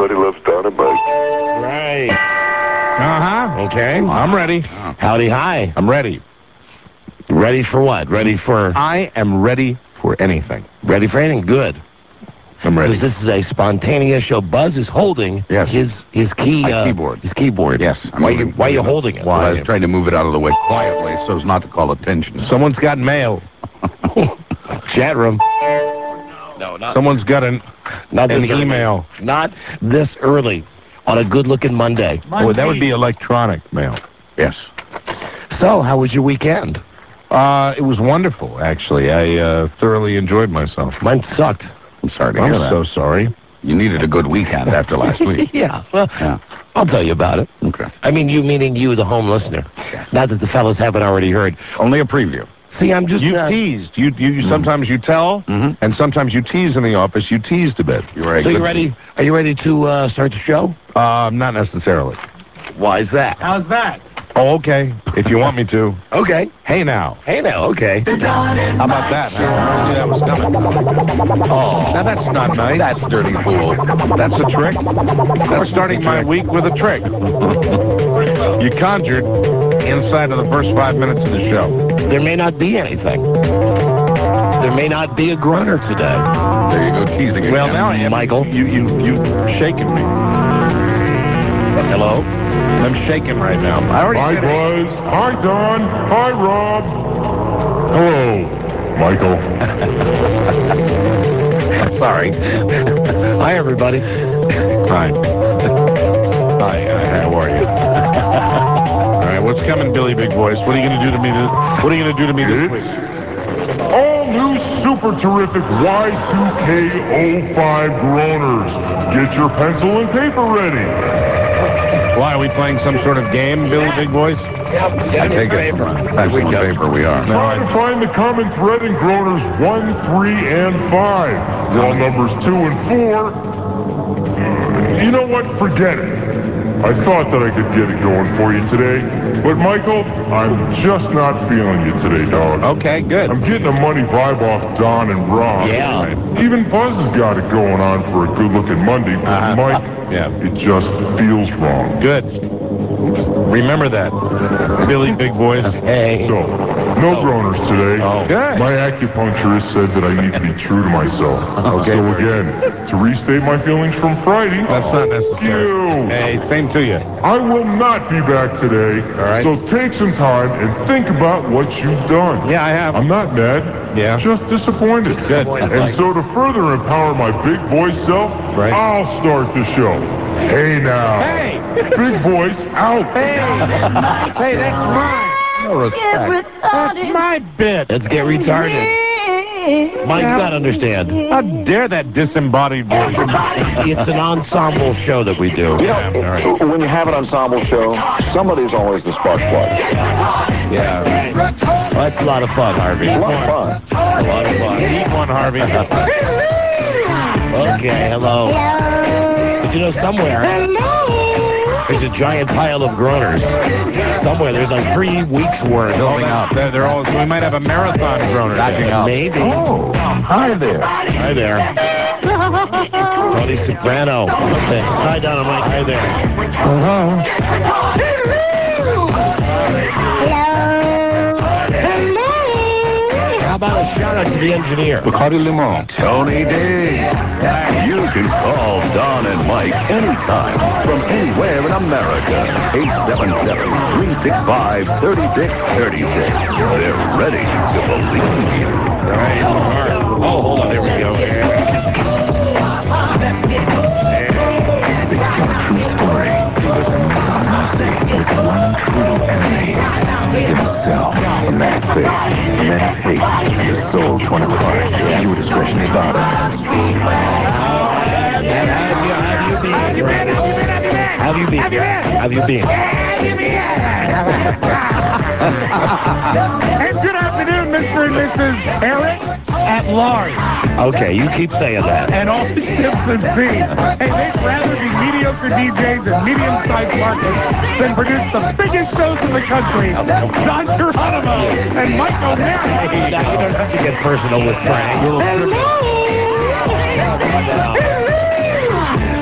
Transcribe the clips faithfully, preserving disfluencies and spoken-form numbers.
everybody loves Don and Mike. Right. Uh-huh. Okay. I'm ready. Howdy, hi. I'm ready. Ready for what? Ready for... I am ready for anything. Ready for anything? Good. I'm ready. Because this is a spontaneous show. Buzz is holding Yes. his his key. My uh, keyboard. His keyboard. Yes. I'm Why you moving- Why you moving it. holding it? Well, I Why? was trying to move it out of the way quietly so as not to call attention. Someone's got mail. Chat room. No, not Someone's got an, not an this early. email. Not this early on a good-looking Monday. Oh, that would be electronic mail. Yes. So, how was your weekend? Uh, it was wonderful, actually. I uh, thoroughly enjoyed myself. Mine sucked. I'm sorry to I'm hear that. so sorry. You needed a good weekend after last week. Yeah. Well, Yeah. I'll tell you about it. Okay. I mean, you meaning you, the home listener. Not that the fellas haven't already heard. Only a preview. See, I'm just... You uh, teased. You, you, you Sometimes you tell, Mhm. and sometimes you tease in the office. You teased a bit. You were a So good you ready? Are you ready to uh, start the show? Uh, not necessarily. Why is that? How's that? Oh, okay. If you want me to. Okay. Hey, now. Hey now, okay. How about that? I knew that was coming. Oh, Now, that's not nice. That's dirty fool. That's a trick. That's starting my week with a trick. You conjured inside of the first five minutes of the show. there may not be anything. There may not be a groaner today. There you go, teasing again. Well, now I am. Michael. You, you, you shaking me. Hello? I'm shaking right now. I already Hi, said it. Buzz. Hi, Don. Hi, Rob. Hello, Michael. Sorry. Hi, everybody. Hi. Hi, hi, how are you? All right, what's coming, Billy Big Voice? What are you going to do to me this, What are you going to do to me this It's week? all new super terrific Y two K oh five Groaners. Get your pencil and paper ready. Why, are we playing some sort of game, Billy Big Voice? I take it from uh, pencil and paper we are. Try to find the common thread in Groaners one, three, and five. While numbers two and four, uh, you know what? Forget it. I thought that I could get it going for you today, but Michael, I'm just not feeling you today, dog. Okay, good. I'm getting a money vibe off Don and Rob. Yeah. Even Buzz has got it going on for a good-looking Monday, but Uh-huh. Mike, Yeah. it just feels wrong. Good. Remember that, Billy Big Voice. Hey. So, no groaners today. Oh. Good. My acupuncturist said that I need to be true to myself. Okay, So very again, to restate my feelings from Friday, That's not necessary. you. Hey, same to you. I will not be back today. All right. So take some time and think about what you've done. Yeah, I have. I'm not mad. Yeah. Just disappointed. Good. And so to further empower my big voice self, Right. I'll start the show. Hey now. Hey! Big voice out. Hey! Hey, that's mine. No respect. That's my bit. Let's get retarded. Mike, Yeah. not understand. How dare that disembodied voice? It's an ensemble show that we do. You know, Yeah, all right. when you have an ensemble show, somebody's always the spark plug. Yeah. Well, that's a lot of fun, Harvey. It's a lot of fun. A lot of fun. Eat one, Harvey. Okay, hello. But you know, somewhere there's a giant pile of groaners. Somewhere there's like three weeks worth. Building up. They're, they're all, we might have a marathon groaner. Backing up. Maybe. Oh, hi there. Hi there. Tony Soprano. Okay. Hi, Donna Mike. Hi there. How about a shout out to the engineer? Bacardi Limon. Tony D. You can call Don and Mike anytime from anywhere in America. eight seven seven, three six five, three six three six. They're ready to believe you. Right. All right. Oh, hold on. There we go. Based on a true story, he was a neo-Nazi with one true enemy, himself. A man of faith, a man of hate, and a soul torn apart. Viewer discretion advised. Have you been? Have you been? Have you been? And good afternoon, Mister and Missus Eric at large. Okay, you keep saying that. And all the ships at sea. Hey, they'd rather be mediocre D Js in medium-sized markets than produce the biggest shows in the country. John Geronimo and Mike O'Mara. Now, you don't have to get personal with Frank.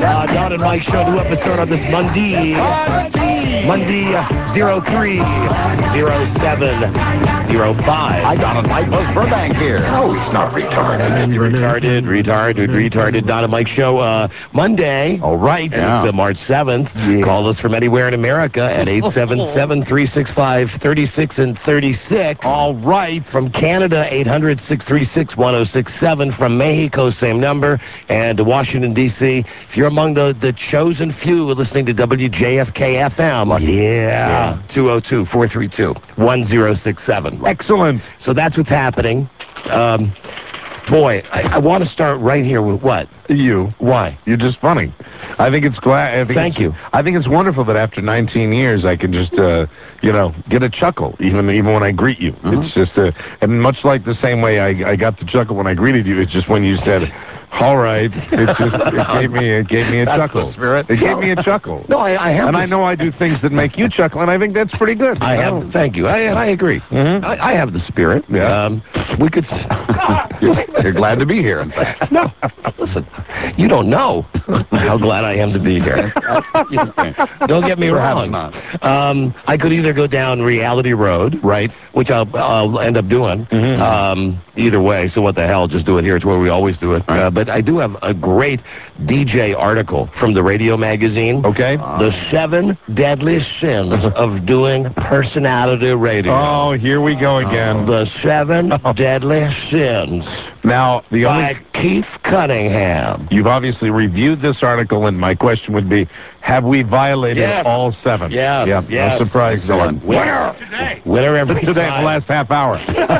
Uh, Don and Mike show, new episode on this Monday. Monday, uh, zero three zero seven zero five. Hi, Don and Mike. Buzz Burbank here. No, he's not retarded. Retarded, retarded, retarded. Don and Mike show, uh, Monday. All right. And Yeah. it's uh, March seventh. Yeah. Call us from anywhere in America at eight seven seven, three six five, three six and thirty-six. All right. From Canada, eight hundred, six three six, one oh six seven. From Mexico, same number. And Washington, D C, if you're among the, the chosen few listening to W J F K F M, yeah, two oh two, four three two, one oh six seven. Excellent. So that's what's happening. Um, boy, I, I want to start right here with what? You. Why? You're just funny. I think it's glad. I think Thank it's, you. I think it's wonderful that after nineteen years, I can just, uh, you know, get a chuckle even even when I greet you. It's just a, and much like the same way I, I got the chuckle when I greeted you. It's just when you said, "All right," it just it gave me it gave me a That's chuckle. the spirit. It gave me a chuckle. No, I, I have. And I this- know I do things that make you chuckle, and I think that's pretty good. I you have. know? Thank you. I, and I agree. Mhm. I, I have the spirit. Yeah. Um, we could. s- You're, you're glad to be here, in fact. No, listen. You don't know how glad I am to be here. Don't get me Perhaps wrong. not. Um, I could either go down Reality Road, Right. which I'll, I'll end up doing. Mhm. Um, either way, so what the hell? Just do it here. It's where we always do it. Uh, but I do have a great D J article from the Radio Magazine. Okay. The seven deadly sins of doing personality radio. Oh, here we go again. The seven deadly sins Now, the only by Keith Cunningham. you've obviously reviewed this article, and my question would be: have we violated Yes. all seven? Yes, Yeah. yes. No surprise there. Excellent. Winner. Winner every Today, time. the last half hour.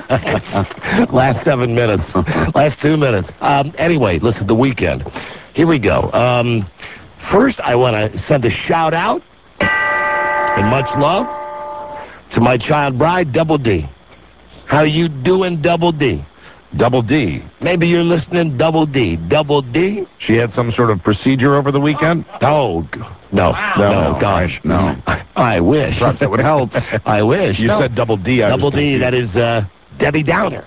Last seven minutes. Last two minutes. Um, anyway, listen, the weekend. Here we go. Um, first, I want to send a shout out and much love to my child bride, Double D. How you doing, Double D? Double D. Maybe you're listening, Double D. Double D? She had some sort of procedure over the weekend? Oh, g- no, no, no, gosh. No. I wish. Perhaps that would help. I wish. You No. said double D. I was Double D, confused. that is uh, Debbie Downer.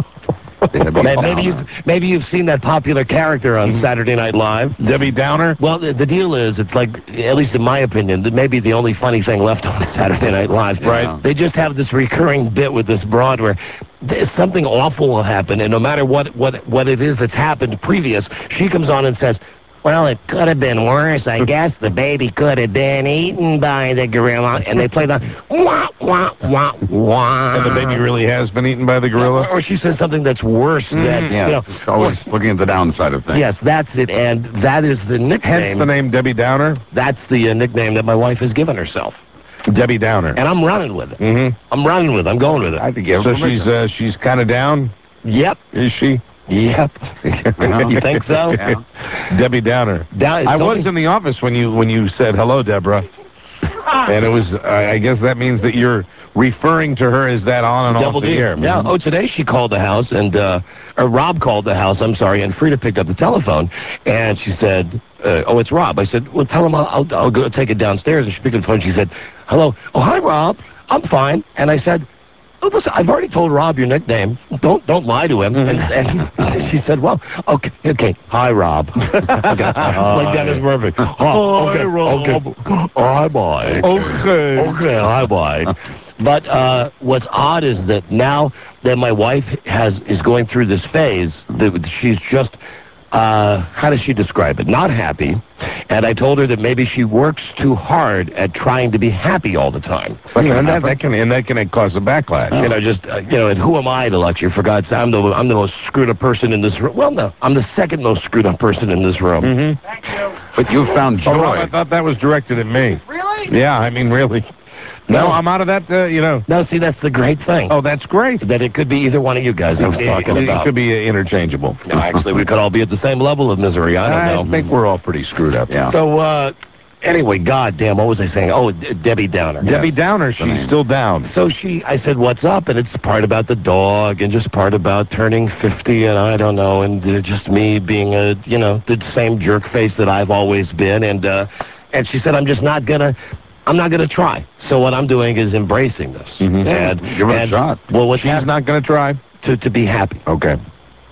Debbie Maybe Downer. you've maybe you've seen that popular character on Saturday Night Live. Debbie Downer? Well, the, the deal is, it's like, at least in my opinion, that maybe the only funny thing left on Saturday Night Live. Right. They just have this recurring bit with this broad where th- something awful will happen, and no matter what what what it is that's happened previous, she comes on and says, "Well, it could have been worse. I guess the baby could have been eaten by the gorilla." And they play the wah, wah, wah, wah. And the baby really has been eaten by the gorilla? Or she says something that's worse than, Yeah, you know. it's always looking at the downside of things. Yes, that's it. And that is the nickname. Hence the name Debbie Downer? That's the uh, nickname that my wife has given herself. Debbie Downer. And I'm running with it. Mm-hmm. I'm running with it. I'm going with it. I think you have So permission. she's uh, she's kind of down, Yep. is she? Yep. Yeah. You think so? Yeah. Debbie Downer. Down, I was in the office when you when you said hello, Deborah, and it was. I I guess that means that you're referring to her as that on and Double off the D. air. Yeah. Oh, today she called the house, and uh, or Rob called the house. I'm sorry, and Frida picked up the telephone, and she said, uh, "Oh, it's Rob." I said, "Well, tell him I'll, I'll, I'll go take it downstairs." And she picked up the phone. She said, "Hello. Oh, hi, Rob. I'm fine." And I said, "Oh, listen, I've already told Rob your nickname. Don't don't lie to him." And, and she said, "Well, okay, okay. Hi, Rob." Okay. Like Dennis Murphy. Oh, okay, okay. Hi, bye. Okay. Okay, hi, bye. But uh, what's odd is that now that my wife has is going through this phase, that she's just, uh, how does she describe it? Not happy. And I told her that maybe she works too hard at trying to be happy all the time. And that, that can and that can cause a backlash. You know, just, uh, you know, and who am I to lecture? For God's sake, I'm the, I'm the most screwed up person in this room. Well, no, I'm the second most screwed up person in this room. Mm-hmm. But you found Oh, Rob, I joy. thought that was directed at me. Really? Yeah, I mean, really. No, I'm out of that. Uh, you know. No, see, that's the great thing. Oh, that's great. That it could be either one of you guys I was It- talking it, about. It could be uh, interchangeable. No, actually, we could all be at the same level of misery. I don't know. think we're all pretty screwed up. Yeah. So, uh, anyway, goddamn, what was I saying? Oh, D- Debbie Downer. Debbie Yes, Downer, the she's name. still down. So she, I said, what's up? And it's part about the dog and just part about turning fifty and I don't know, and uh, just me being a, you know, the same jerk face that I've always been. And, uh, and she said, I'm just not gonna, I'm not gonna try. So what I'm doing is embracing this. Mhm. And Give it a and, shot. Well, what's She's hap- not going to try. to, to be happy. Okay. Up?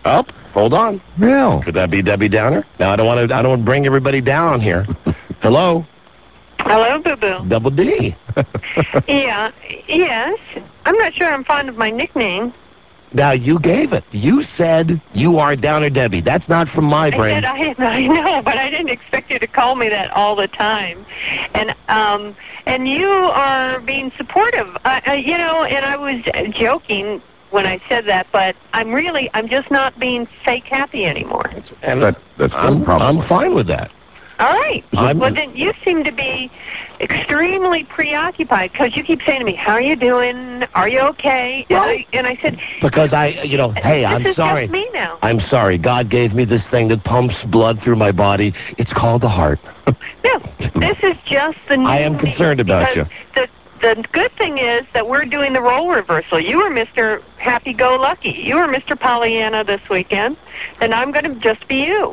Hold on. Real. Could that be Debbie Downer? Now, I don't want to I don't want to bring everybody down here. Hello? Hello, Boo-Boo. Double D. Yeah, yes. I'm not sure I'm fond of my nickname. Now, you gave it. You said you are Downer Debbie. That's not from my I brain. said I, I know, but I didn't expect you to call me that all the time. And um, and you are being supportive. I, I, you know, and I was joking when I said that, but I'm really, I'm just not being fake happy anymore. And That, that's I'm, no problem. I'm fine with that. All right. I'm- Well, then you seem to be extremely preoccupied because you keep saying to me, how are you doing? Are you okay? Well, and, I, and I said, Because I, you know, hey, this I'm is sorry. just me now. I'm sorry. God gave me this thing that pumps blood through my body. It's called the heart. No, this is just the new I am me, concerned about because The, the good thing is that we're doing the role reversal. You were Mister Happy-Go-Lucky. You were Mister Pollyanna this weekend, and I'm going to just be you.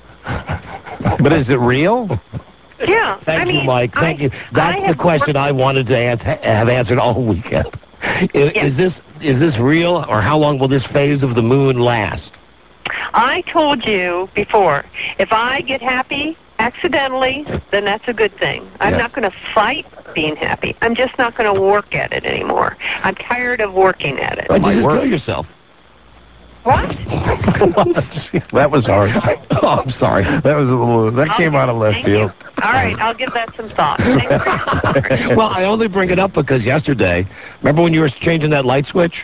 But is it real? Yeah. Thank I mean, you, Mike. Thank I- you. That's I the have question worked- I wanted to ans- have answered all weekend. Is, Yeah. is this is this real, or how long will this phase of the moon last? I told you before, if I get happy accidentally, then that's a good thing. I'm Yes. not going to fight being happy. I'm just not going to work at it anymore. I'm tired of working at it. Why'd you just work. kill yourself? What? That was hard. Oh, I'm sorry. That was a little. That I'll came give- out of left thank field. you. All right, I'll give that some thought. Thanks for your support. Well, I only bring it up because yesterday, remember when you were changing that light switch?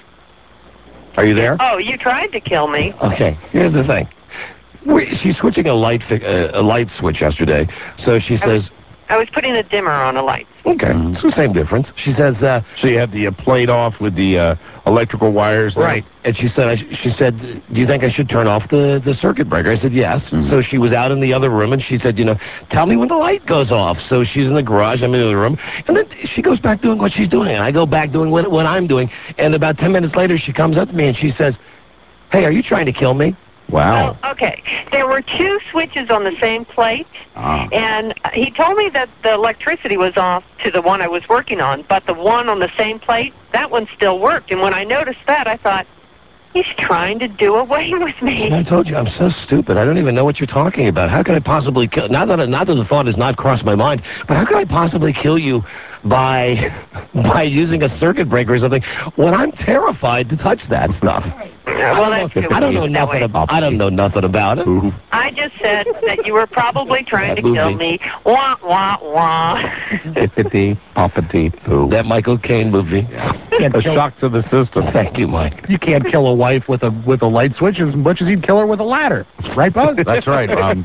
Are you there? Oh, you tried to kill me. Okay, here's the thing. We, she's switching a light fi- uh, a light switch yesterday, so she says, I was putting a dimmer on a light. okay, it's the same difference. She says, uh, So you had the uh, plate off with the uh, electrical wires. there? right. And she said, I, sh- she said, do you think I should turn off the, the circuit breaker? I said, yes. So she was out in the other room, and she said, you know, tell me when the light goes off. So she's in the garage, I'm in the other room, and then she goes back doing what she's doing, and I go back doing what, what I'm doing. And about ten minutes later, she comes up to me, and she says, hey, are you trying to kill me? Wow. Well, okay. There were two switches on the same plate, Ah. and he told me that the electricity was off to the one I was working on, but the one on the same plate, that one still worked. And when I noticed that, I thought, he's trying to do away with And me. I told you, I'm so stupid. I don't even know what you're talking about. How could I possibly kill? Not that, not that the thought has not crossed my mind, but how could I possibly kill you by by using a circuit breaker or something when I'm terrified to touch that stuff? Well, that's good. I don't know That nothing way. about. I don't know nothing about it. Ooh. I just said that you were probably trying That to kill movie. me. Wah, wah, wah. Hippity, poppity, poo. That Michael Caine movie. A shock to the system. Thank you, Mike. You can't kill a wife with a with a light switch as much as you'd kill her with a ladder, right, Buzz? That's right. Um,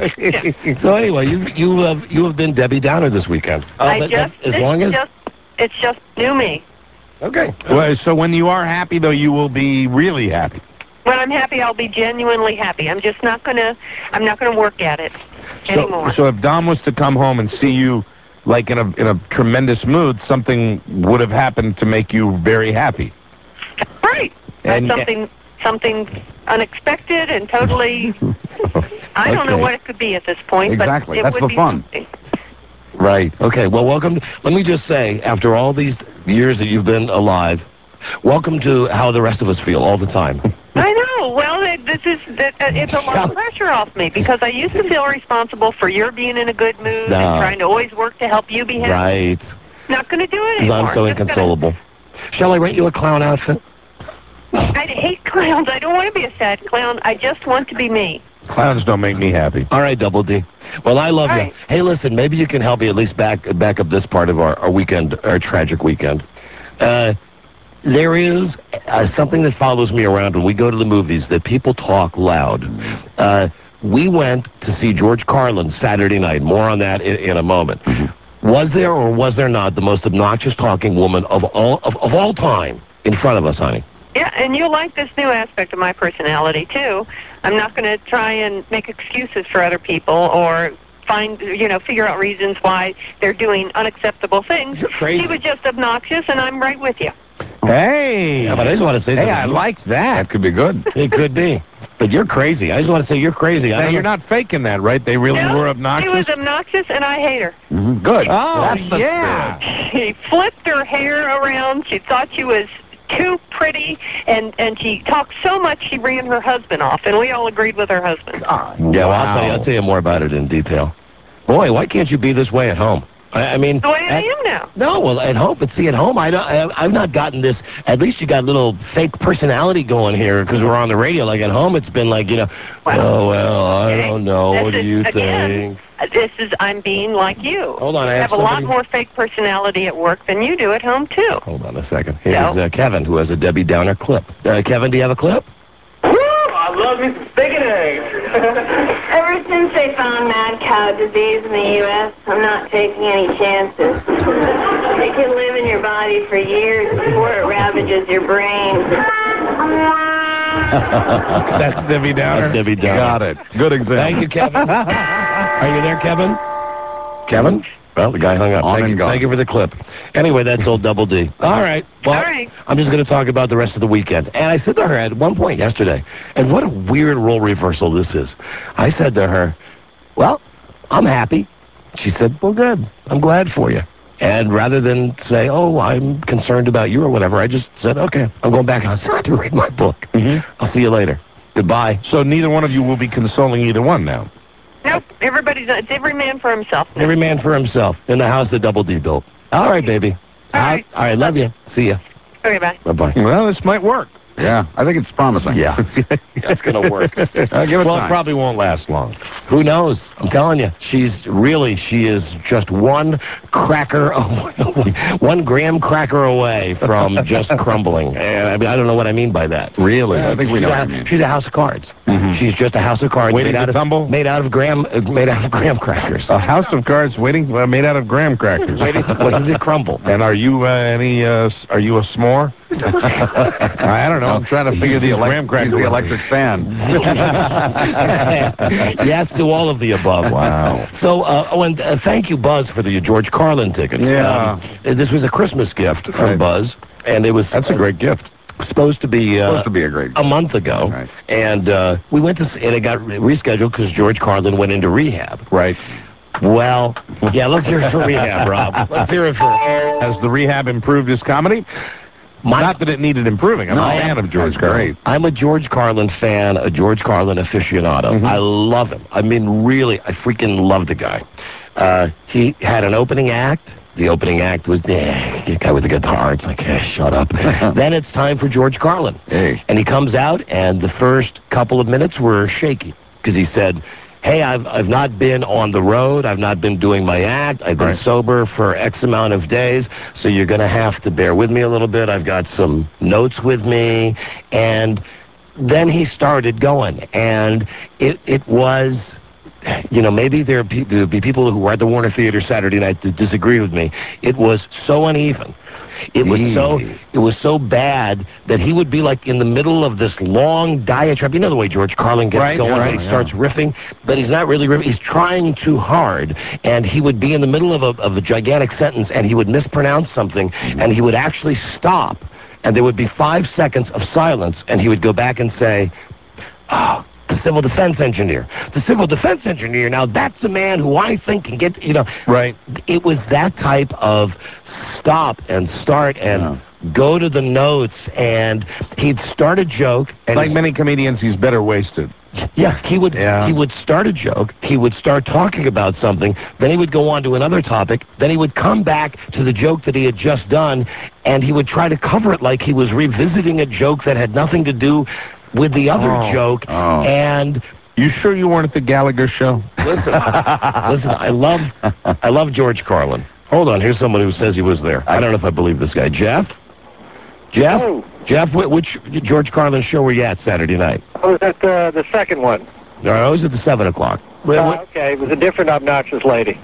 So anyway, you you have you have been Debbie Downer this weekend. Oh, I but- just, but as it's long as just, it's just new me. okay. Well, so when you are happy, though, you will be really happy. When I'm happy, I'll be genuinely happy. I'm just not gonna, I'm not gonna work at it anymore. So, so if Dom was to come home and see you, like in a in a tremendous mood, something would have happened to make you very happy. Right. And- That's something, something unexpected and totally. I don't know Okay. what it could be at this point. Exactly. But it That's would the be fun. something. Right. Okay. Well, welcome. Let me just say, after all these years that you've been alive, welcome to how the rest of us feel all the time. I know. Well, it, this is that uh, it's a lot of pressure off me because I used to feel responsible for your being in a good mood No. and trying to always work to help you be happy. Right. Not going to do it Because anymore. I'm so Just gonna- inconsolable. Shall I rent you a clown outfit? I hate clowns. I don't want to be a sad clown. I just want to be me. Clowns don't make me happy. All right, Double D. Well, I love All you. right. Hey, listen, maybe you can help me at least back back up this part of our, our weekend, our tragic weekend. Uh, there is uh, something that follows me around when we go to the movies, that people talk loud. Uh, we went to see George Carlin Saturday night. More on that in, in a moment. Was there or was there not the most obnoxious talking woman of all of, of all time in front of us, honey? Yeah, and you'll like this new aspect of my personality, too. I'm not going to try and make excuses for other people or find, you know, figure out reasons why they're doing unacceptable things. You're crazy. She was just obnoxious, and I'm right with you. Hey, Yeah, but I just want to say hey, something. I like that. that could be good. It could be. But you're crazy. I just want to say you're crazy. I Now don't you're know. not faking that, right? They really no, were she obnoxious. was obnoxious, and I hate her. Mhm. Good. Oh, That's the yeah. She flipped her hair around. She thought she was too pretty, and, and she talked so much she ran her husband off, and we all agreed with her husband. Yeah, well, I'll tell you, I'll tell you more about it in detail. Boy, why can't you be this way at home? I, I mean, The way I at- am now. No, well, at home, but see, at home, I don't, I, I've not gotten this. At least you got a little fake personality going here because we're on the radio. Like at home, it's been like, you know, Well, oh well, I okay. don't know. This What do is- you again, think? uh, This is, I'm being like you. Hold on, I You have have a lot somebody- more fake personality at work than you do at home, too. Hold on a second. Here's No. uh, Kevin, who has a Debbie Downer clip. Uh, Kevin, do you have a clip? I love me some steak and eggs. Ever since they found mad cow disease in the U S, I'm not taking any chances. It can live in your body for years before it ravages your brain. That's Debbie Downer. That's Debbie Downer. Got it. Good example. Thank you, Kevin. Are you there, Kevin? Kevin? Well, the guy hung up. On Thank and you, gone. thank you for the clip. Anyway, that's old Double D. All right. Well, All right. I'm just going to talk about the rest of the weekend. And I said to her at one point yesterday, and what a weird role reversal this is. I said to her, well, I'm happy. She said, well, good. I'm glad for you. And rather than say, oh, I'm concerned about you or whatever, I just said, okay, I'm going back outside to read my book. Mhm. I'll see you later. Goodbye. So neither one of you will be consoling either one now. Nope, everybody's, it's every man for himself now. Every man for himself in the house that Double D built. All right, baby. All right. All right, love you. See ya. Okay, bye. Bye-bye. Well, this might work. Yeah, I think it's promising. Yeah, that's going to work. Uh, give it Well, it time. probably won't last long. Who knows? I'm telling you. She's really, she is just one cracker, away, one graham cracker away from just crumbling. And I mean, I don't know what I mean by that. Really? I think we she's know a, what you mean. She's a house of cards. Mhm. She's just a house of cards Waiting made to out of tumble? made out of graham, uh, made out of graham crackers. A house of cards waiting, uh, made out of graham crackers. waiting, waiting to crumble. And are you uh, any? Uh, s- are you a s'more? I don't know. I'm trying to figure He's the, these elec- graham crackers. he's the electric fan. Yes to all of the above. Wow. So, uh, oh, and uh, thank you, Buzz, for the George Carlin tickets. Yeah. Um, this was a Christmas gift from Right. Buzz, and it was That's a great gift. supposed to be uh, Supposed to be a great. a month ago, Right. and uh, we went to, s- and it got re- rescheduled because George Carlin went into rehab. Right. Well, yeah, let's hear it for rehab, Rob. Let's hear it for. Has the rehab improved his comedy? My, Not that it needed improving. I'm No, a fan of George that's Carlin. great. I'm a George Carlin fan, a George Carlin aficionado. Mhm. I love him. I mean, really, I freaking love the guy. Uh, he had an opening act. The opening act was the eh, guy with the guitar. It's like, eh, shut up. Then it's time for George Carlin. Hey. And he comes out, and the first couple of minutes were shaky because he said, hey, I've, I've not been on the road. I've not been doing my act. I've been Right. sober for X amount of days, so you're going to have to bear with me a little bit. I've got some notes with me. And then he started going, and it, it was... You know, maybe there be, there'll be people who were at the Warner Theater Saturday night that disagree with me. It was so uneven. It was so Eee. it was so bad that he would be like in the middle of this long diatribe. You know the way George Carlin gets Right, going yeah, when he yeah. starts riffing, but he's not really riffing. He's trying too hard, and he would be in the middle of a, of a gigantic sentence, and he would mispronounce something, and he would actually stop, and there would be five seconds of silence, and he would go back and say, oh, the civil defense engineer. The civil defense engineer, now that's a man who I think can get, you know. Right. It was that type of stop and start and Yeah. go to the notes, and he'd start a joke. And Like he's- many comedians, he's better wasted. yeah, he would Yeah. he would start a joke, he would start talking about something, then he would go on to another topic, then he would come back to the joke that he had just done, and he would try to cover it like he was revisiting a joke that had nothing to do with the other Oh. joke. Oh. And You sure you weren't at the Gallagher show? listen, listen, I love I love George Carlin. Hold on, here's someone who says he was there. I don't know if I believe this guy. Jeff? Jeff? Oh. Jeff, wh- which George Carlin show were you at Saturday night? I was at the, the second one. No, I was at the seven o'clock. Wait, Uh, what- okay, it was a different obnoxious lady.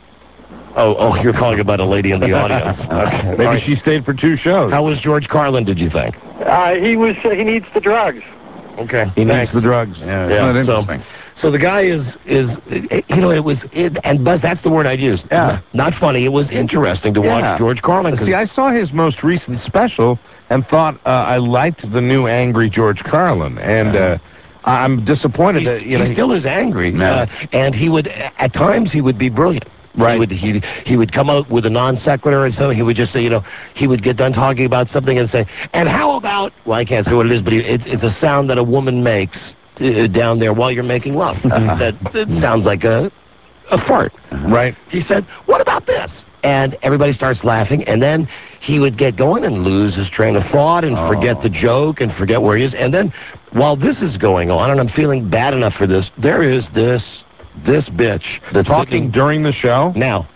Oh, oh, you're calling about a lady in the audience. Okay. Maybe All right. she stayed for two shows. How was George Carlin, did you think? Uh, he was he needs the drugs. Okay. He needs Thanks. the drugs. Yeah, Yeah, isn't that so- interesting? So the guy is, is it, you know, it was, it, and Buzz, that's the word I'd use. Yeah. Not funny. It was interesting to Yeah. watch George Carlin. 'cause See, I saw his most recent special and thought uh, I liked the new angry George Carlin, and uh, I'm disappointed he's, that you know he he- still is angry, Yeah. uh, and he would, at times, he would be brilliant. Right. He would, he, he would come out with a non sequitur and something. He would just say, you know, he would get done talking about something and say, and how about, well, I can't say what it is, but he, it's, it's a sound that a woman makes uh, down there while you're making love. that, that sounds like a, a fart. Right. He said, what about this? And everybody starts laughing, and then he would get going and lose his train of thought and Oh. forget the joke and forget where he is. And then while this is going on, and I'm feeling bad enough for this, there is this this bitch that's Talking sitting- during the show? Now,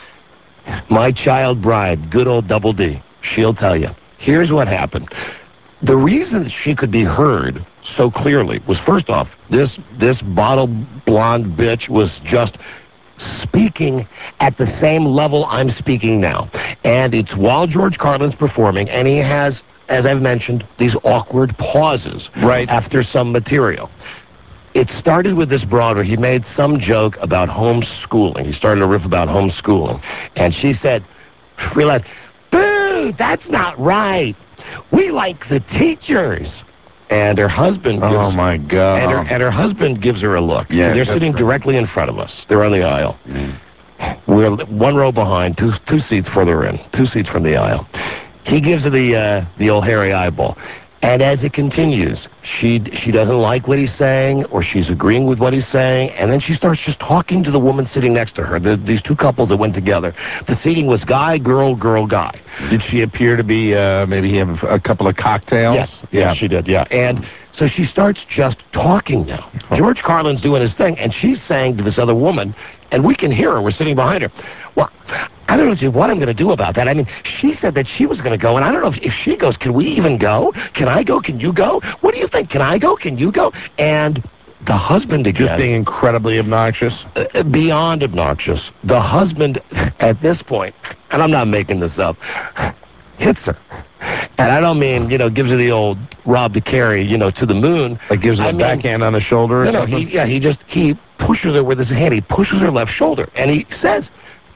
my child bride, good old Double D, she'll tell you. Here's what happened. The reason that she could be heard so clearly was, first off, this this bottle blonde bitch was just speaking at the same level I'm speaking now. And it's while George Carlin's performing, and he has, as I've mentioned, these awkward pauses right after some material. It started with this broad where he made some joke about homeschooling. He started a riff about homeschooling. And she said, real boo, that's not right. We like the teachers. And her husband gives, oh my God. And her, and her husband gives her a look. Yeah, They're that's sitting right. directly in front of us. They're on the aisle. Mm. We're one row behind, two two seats further in, two seats from the aisle. He gives her the uh, the old hairy eyeball. And as it continues, she she doesn't like what he's saying, or she's agreeing with what he's saying, and then she starts just talking to the woman sitting next to her, the, these two couples that went together. The seating was guy, girl, girl, guy. Did she appear to be, uh, maybe have a couple of cocktails? Yes, yeah, she did, yeah. And so she starts just talking now. George Carlin's doing his thing, and she's saying to this other woman, and we can hear her, we're sitting behind her, well, I don't know what I'm going to do about that. I mean, she said that she was going to go, and I don't know if, if she goes, can we even go? Can I go? Can you go? What do you think? Can I go? Can you go? And the husband again. Just being incredibly obnoxious? Uh, beyond obnoxious. The husband, at this point, and I'm not making this up, hits her. And I don't mean, you know, gives her the old Rob to carry, you know, to the moon. Like gives her I a mean, backhand on the shoulder or no, no, something? he, yeah, he just, he pushes her with his hand. He pushes her left shoulder. And he says,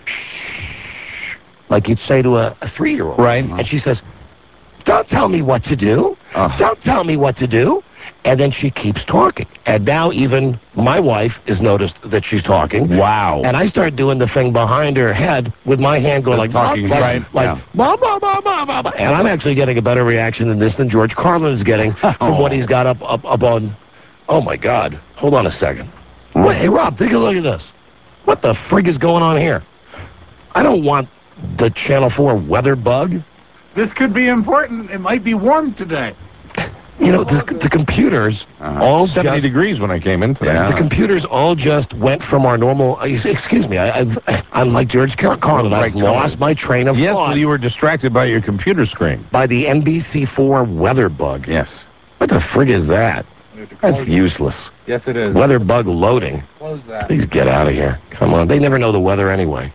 shh, like you'd say to a, a three-year-old. Right. And she says, don't tell me what to do. Uh. Don't tell me what to do. And then she keeps talking. And now even my wife has noticed that she's talking. Wow. And I start doing the thing behind her head with my hand going like, talking, like, right, like, yeah. blah, blah, blah, blah, blah, blah. And I'm actually getting a better reaction than this than George Carlin is getting from what he's got up, up, up on. Oh, my God. Hold on a second. Wait, hey, Rob, take a look at this. What the frig is going on here? I don't want the Channel four weather bug. This could be important. It might be warm today. You know, the, the computers Uh-huh. all seventy just... degrees when I came in today. Yeah. The computers all just went from our normal... Uh, excuse me, I, I've, I'm like George Car- Carlin. I've Right, lost my train of Yes, thought well, you were distracted by your computer screen. by the N B C four weather bug. Yes. What the frig is that? That's useless. Yes, it is. Weather bug loading. Close that. Please get out of here. Come on. They never know the weather anyway.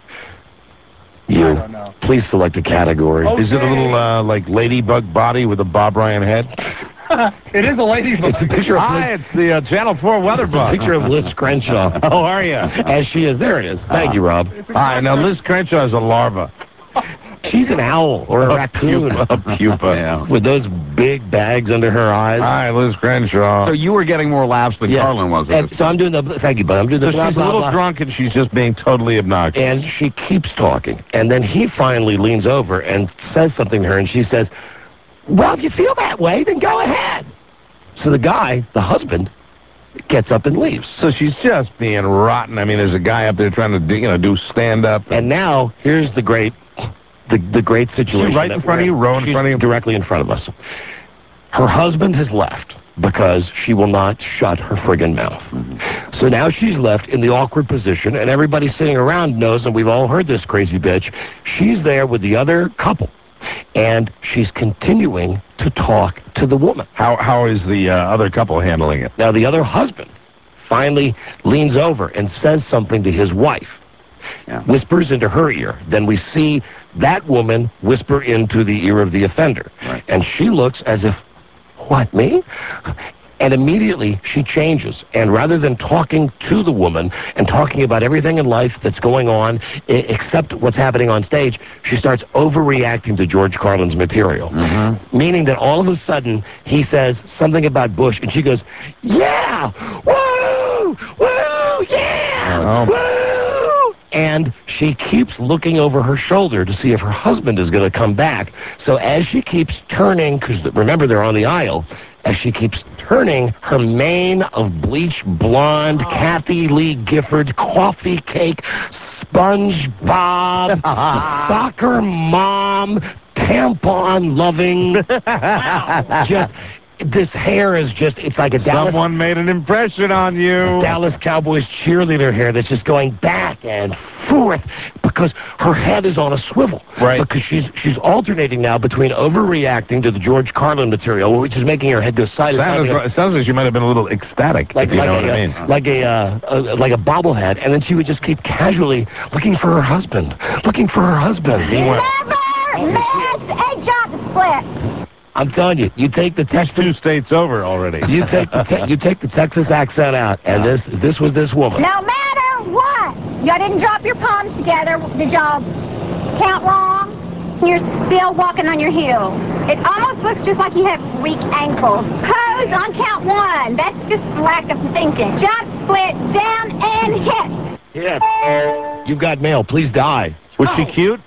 You. I don't know. Please select a category. Is it a little, uh, like, ladybug body with a Bob Ryan head? It is a ladybug. It's a picture of Hi, Liz, it's the uh, Channel four weather it's a bug. picture of Liz Crenshaw. How are you? As she is. There it is. Thank you, Rob. Hi, now Liz Crenshaw is a larva. She's an owl or a raccoon. Pupa. A pupa. Yeah. With those big bags under her eyes. Hi, Liz Crenshaw. So you were getting more laughs than Yes. Carlin was. at And this so I'm doing the, thank you, bud. I'm doing the So blah, she's a blah, little blah. drunk and she's just being totally obnoxious. And she keeps talking. And then he finally leans over and says something to her, and she says, well, if you feel that way, then go ahead. So the guy, the husband, gets up and leaves. So she's just being rotten. I mean, there's a guy up there trying to, do, you know, do stand-up. And now, here's the great, the, the great situation. right in that front of we're you, row in She's front of you? directly in front of us. Her husband has left because she will not shut her friggin' mouth. Mm-hmm. So now she's left in the awkward position, and everybody sitting around knows, and we've all heard this crazy bitch, she's there with the other couple, and she's continuing to talk to the woman. How How is the uh, other couple handling it? Now, the other husband finally leans over and says something to his wife, Yeah. whispers into her ear. Then we see that woman whisper into the ear of the offender. Right. And she looks as if, what, me? And immediately she changes. And rather than talking to the woman and talking about everything in life that's going on, I- except what's happening on stage, she starts overreacting to George Carlin's material. Mm-hmm. Meaning that all of a sudden he says something about Bush, and she goes, yeah, woo, woo, yeah, Oh. woo. and she keeps looking over her shoulder to see if her husband is going to come back. So as she keeps turning, because remember they're on the aisle, as she keeps turning, her mane of bleach blonde, oh. Kathy Lee Gifford, coffee cake, SpongeBob, soccer mom, tampon-loving, just... This hair is just, it's like a Dallas... Someone made an impression on you. Dallas Cowboys cheerleader hair that's just going back and forth because her head is on a swivel. Right. Because she's she's alternating now between overreacting to the George Carlin material, which is making her head go side to side. It sounds like she might have been a little ecstatic, like, if you like know a, what I mean. Uh, like a, uh, a, like a bobblehead, and then she would just keep casually looking for her husband, looking for her husband. Never miss a job split. I'm telling you, you take the Texas... two states over already. You take the te you take the Texas accent out, and this this was this woman. No matter what, y'all didn't drop your palms together. Did y'all count wrong? You're still walking on your heels. It almost looks just like you have weak ankles. Pose on count one. That's just lack of thinking. Job split, down and hit. Yeah. You've got mail. Please die. Was Oh. she cute?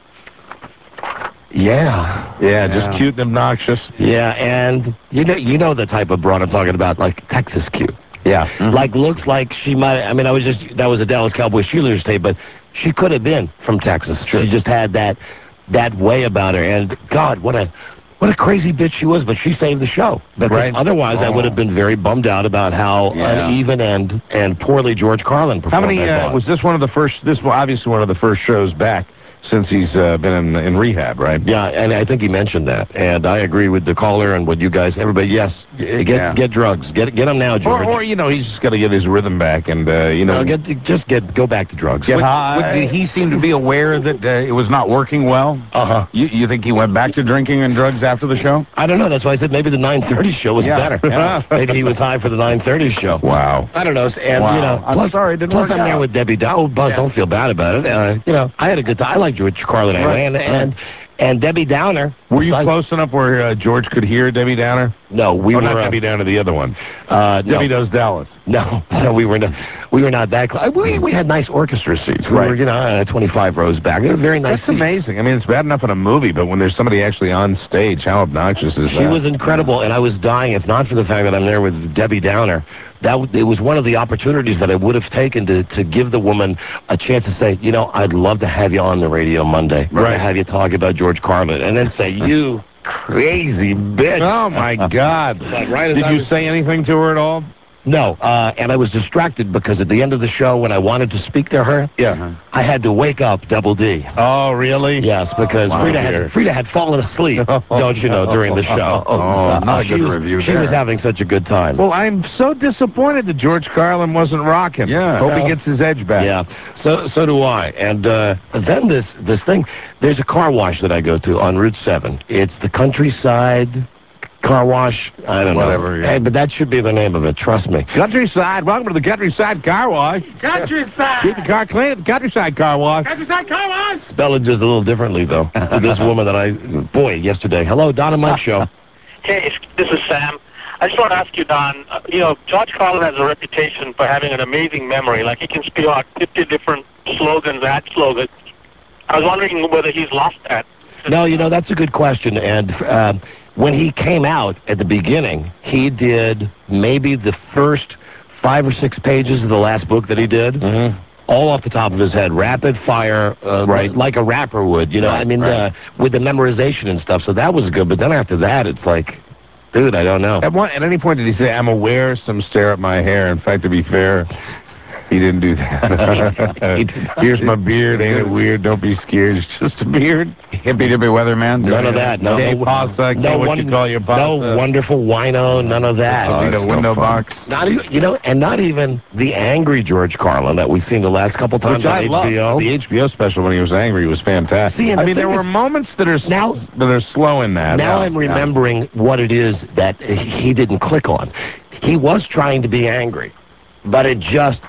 Yeah. yeah. Yeah, just cute and obnoxious. Yeah, and you know you know the type of broad I'm talking about, like Texas cute. Yeah. Mm-hmm. Like, looks like she might, I mean, I was just, that was a Dallas Cowboys cheerleader's tape, but she could have been from Texas. Sure. She just had that that way about her, and God, what a what a crazy bitch she was, but she saved the show. Because right. otherwise oh. I would have been very bummed out about how yeah. uneven and, and poorly George Carlin performed. How many, uh, was this one of the first, this was obviously one of the first shows back since he's uh, been in, in rehab, right? Yeah, and I think he mentioned that, and I agree with the caller and what you guys, everybody, yes, get yeah. get drugs, get get them now, George. Or, or you know, he's just got to get his rhythm back, and uh, you know, no, get just get go back to drugs. Get would, high. Would, did he seem to be aware that uh, it was not working well? Uh huh. You you think he went back to drinking and drugs after the show? I don't know. That's why I said maybe the nine thirty show was yeah, better. Yeah. Maybe he was high for the nine thirty show. Wow. I don't know. And wow. you know, I'm plus, sorry, it didn't plus work I'm there out. with Debbie Downer. Oh, Buzz, yeah. don't feel bad about it. Uh, you know, I had a good time. I like George Carlin anyway, right. and and and Debbie Downer. Were you like, close enough where uh, George could hear Debbie Downer? No, we oh, were not uh, Debbie Downer, the other one. Uh, Debbie no. Does Dallas. No, no, we were not. We were not that close. We we had nice orchestra seats. We right. were, you know, uh, twenty-five rows back. They were very nice. That's seats. amazing. I mean, it's bad enough in a movie, but when there's somebody actually on stage, how obnoxious is She that? was incredible, and I was dying. If not for the fact that I'm there with Debbie Downer, that w it was one of the opportunities that I would have taken to to give the woman a chance to say, you know, I'd love to have you on the radio Monday, right? To have you talk about George Carlin, and then say, you crazy bitch. Oh my God! Like, right as Did I you was- say anything to her at all? No, uh, and I was distracted because at the end of the show, when I wanted to speak to her, Yeah. I had to wake up Double D. Oh, really? Yes, because Wow, Frida dear. had Frida had fallen asleep, don't you know, during the show. Oh, not a she good was, review She there. was having such a good time. Well, I'm so disappointed that George Carlin wasn't rocking. Yeah. Hope Well, he gets his edge back. Yeah, so so do I. And uh, then this this thing, there's a car wash that I go to on Route seven. It's the Countryside Car Wash. I don't Whatever, know. yeah. Hey, but that should be the name of it. Trust me. Countryside, welcome to the Countryside Car Wash. Countryside! Keep the car clean at the Countryside Car Wash. Countryside, come on! Spell it just a little differently though. To this woman that I, boy, yesterday. Hello, Don and Mike show. Hey, this is Sam. I just want to ask you, Don, uh, you know, George Carlin has a reputation for having an amazing memory. Like, he can spew out fifty different slogans, ad slogans. I was wondering whether he's lost that. No, you know, that's a good question. And uh, when he came out at the beginning, he did maybe the first five or six pages of the last book that he did. Mm-hmm. All off the top of his head, rapid fire, uh, right? Like a rapper would, you know. Right, I mean, right. uh, with the memorization and stuff. So that was good. But then after that, it's like, dude, I don't know. At one, at any point did he say, "I'm aware some stare at my hair"? In fact, to be fair, he didn't do that. He did not. Here's my beard. Ain't it weird? Don't be scared. It's just a beard. Hippie dippy weatherman. None of that. No, Hey, no, pasta, no, what one, you call your pasta. no wonderful wino. None of that. Oh, Need that's a no window fun. box. Not even, you know, and not even the angry George Carlin that we've seen the last couple times Which on I H B O. love. The H B O special when he was angry was fantastic. See, and I the mean, there thing were is- moments that are s- Now- that are slow in that. Now Yeah. I'm remembering what it is that he didn't click on. He was trying to be angry, but it just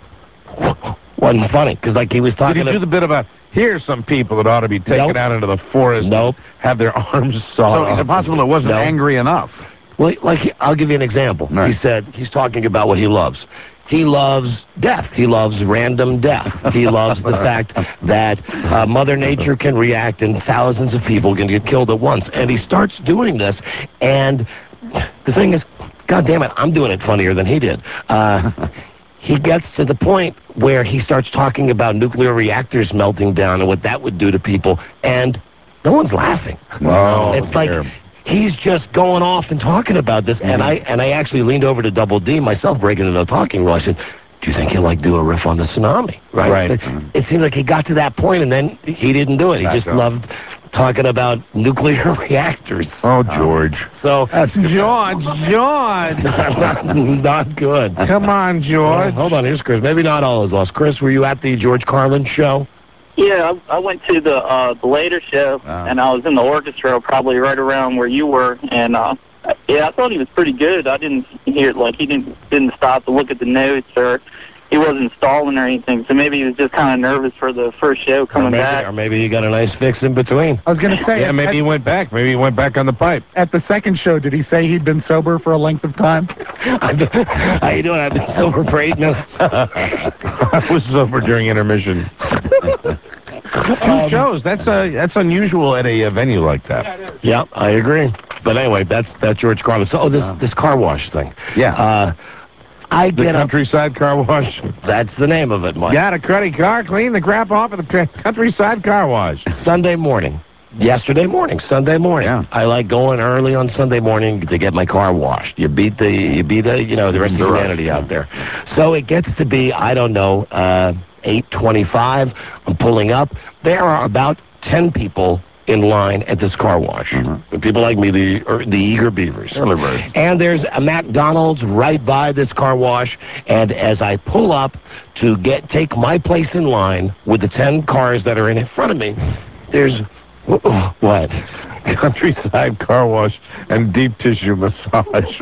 wasn't funny because, like, he was Did talking. he do to, the bit about here's some people that ought to be taken Nope. out into the forest? Nope. Have their arms sawed So off? is it possible it wasn't No. angry enough? Well, like, I'll give you an example. Right. He said he's talking about what he loves. he loves death. He loves random death. He loves the fact that uh, Mother Nature can react and thousands of people can get killed at once. And he starts doing this, and the thing is, God damn it, I'm doing it funnier than he did. Uh, he gets to the point where he starts talking about nuclear reactors melting down and what that would do to people, and no one's laughing. No, it's like dear. he's just going off and talking about this, Mm-hmm. and I and I actually leaned over to Double D myself, breaking into a talking role. I said, "Do you think he'll like do a riff on the tsunami?" Right. Right. It, it seemed like he got to that point, and then he didn't do it. He Back just up. loved talking about nuclear reactors. Oh, George. So That's George, George. not, not good. Come on, George. Hold on, here's Chris. Maybe not all is lost. Chris, were you at the George Carlin show? Yeah, I, I went to the uh, the later show, Wow. and I was in the orchestra, probably right around where you were, and uh, yeah, I thought he was pretty good. I didn't hear like he didn't didn't stop to look at the notes, or he wasn't stalling or anything. So maybe he was just kind of nervous for the first show coming or maybe, back. Or maybe you got a nice fix in between. I was going to say, Yeah, at, maybe he went back. Maybe he went back on the pipe. at the second show, did he say he'd been sober for a length of time? How you doing? I've been sober for eight minutes. I was sober during intermission. Two shows. That's uh, that's unusual at a, uh venue like that. Yeah, I agree. But anyway, that's that's George Carlin. So, oh, this this car wash thing. Yeah. Uh, I The get up. Countryside Car Wash. That's the name of it, Mike. Got a cruddy car, clean the crap off of the cr- Countryside Car Wash. Sunday morning. Yesterday morning, Sunday morning. Yeah. I like going early on Sunday morning to get my car washed. You beat the, you beat the, you know, the rest of The rush, humanity out there. So it gets to be, I don't know, uh, eight twenty-five. I'm pulling up. There are about ten people in line at this car wash. People like me, the or the eager beavers. Early birds. And there's a McDonald's right by this car wash. And as I pull up to get take my place in line with the ten cars that are in front of me, there's what? Countryside Car Wash and Deep Tissue Massage.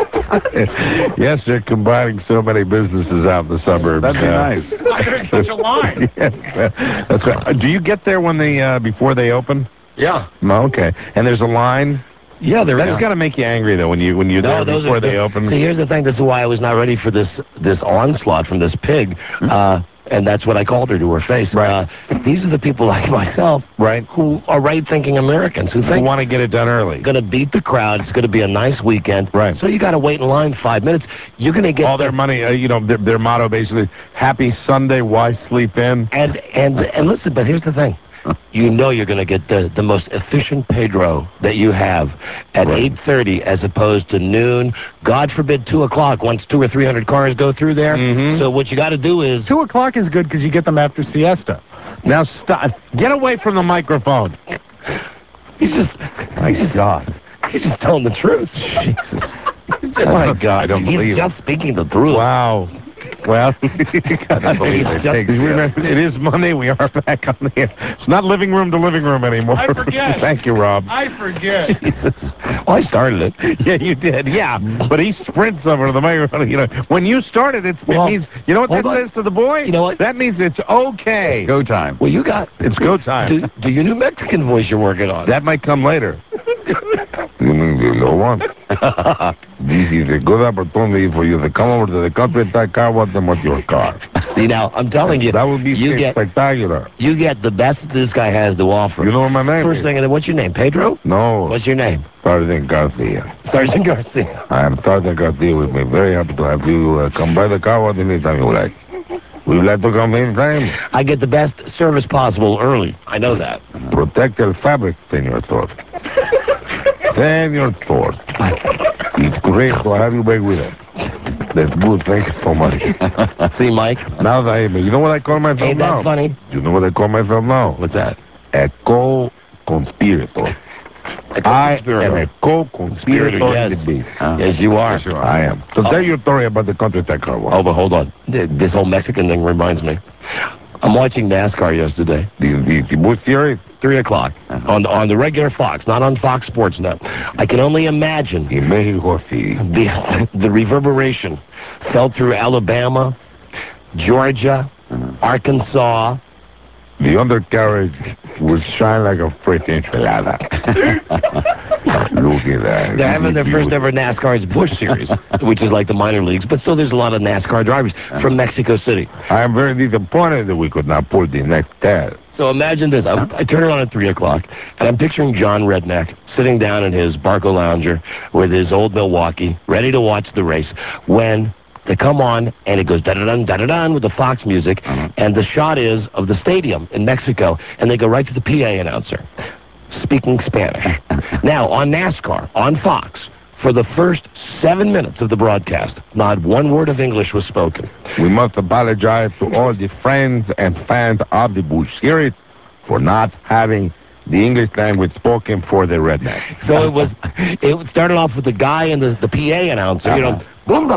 Yes, they're combining so many businesses out in the suburbs. That'd be now. nice. Why there's such a line? Yes, uh, that's right. Uh, Do you get there when they uh, before they open? Yeah. No, okay. And there's a line. Yeah, there That's is. got to make you angry though when you when you're No, there those before are they the- open. See, here's the thing. This is why I was not ready for this this onslaught from this pig, uh, and that's what I called her to her face. Right. Uh, these are the people like myself, Right. who are right-thinking Americans who You think want to get it done early. going to beat the crowd. It's going to be a nice weekend. Right. So you got to wait in line five minutes. You're going to get All their the- money, uh, you know, their, their motto basically: "Happy Sunday, why sleep in?" and and and listen. But here's the thing. You know you're going to get the, the most efficient Pedro that you have at Right. eight thirty as opposed to noon. God forbid two o'clock once two or three hundred cars go through there. Mhm. So what you got to do is Two o'clock is good because you get them after siesta. Now stop. Get away from the microphone. he's just My God. he's just telling the truth. Jesus. Oh my God, I don't he's believe just speaking the truth. Wow. Well, I believe it. Thanks, it is Monday. We are back on the air. It's not living room to living room anymore. I forget. Thank you, Rob. I forget. Jesus. Well, I started it. Yeah, you did. Yeah, but he sprints over to the microphone. You know, when you started, it's, Well, it means. You know what that hold on. says to the boy? You know what? That means it's okay. Go time. Well, you got It's go time. do, do your New Mexican voice you're working on. That might come later. You mean you know what? This is a good opportunity for you to come over to the Countryside Car Wash and watch your car. See now, I'm telling you, That would be you get spectacular. you get the best this guy has to offer. You know what my name First is? thing, and then what's your name? Pedro? No, What's your name? Sergeant Garcia. Sergeant Garcia. I am Sergeant Garcia. We'll be very happy to have you uh, come by the car wash anytime you like. Would you like to come anytime? I get the best service possible early. I know that. Protective fabric, Senor Thorpe. Senor Thorpe. It's great to have you back with us. That's good. Thank you so much. See, Mike? Now that I, you know what I call myself Ain't now? that funny? You know what I call myself now? What's that? A co-conspirator. A I am conspirator. a co-conspirator Conspirator, in yes. the beat. Yes, you are. I am. So tell your story about the Countryside Car Wash. Oh, but hold on. Th- This whole Mexican thing reminds me. I'm watching NASCAR yesterday. The, the, the Bush Series? Three o'clock on on the regular Fox, not on Fox Sports Net. I can only imagine In Mexico City. the the reverberation felt through Alabama, Georgia, Arkansas. The undercarriage would shine like a fresh enchilada. Look at that. They're having their first ever NASCAR's Busch Series, which is like the minor leagues, but still there's a lot of NASCAR drivers from Mexico City. I am very disappointed that we could not pull the next test. So imagine this. I, I turn it on at three o'clock, and I'm picturing John Redneck sitting down in his Barco Lounger with his old Milwaukee, ready to watch the race, when they come on, and it goes da-da-dun, da-da-dun with the Fox music, and the shot is of the stadium in Mexico, and they go right to the P A announcer, speaking Spanish. Now, on NASCAR, on Fox, for the first seven minutes of the broadcast, not one word of English was spoken. We must apologize to all the friends and fans of the Busch Series for not having the English language spoken for the redneck. So it was, it started off with the guy and the, the P A announcer, you know,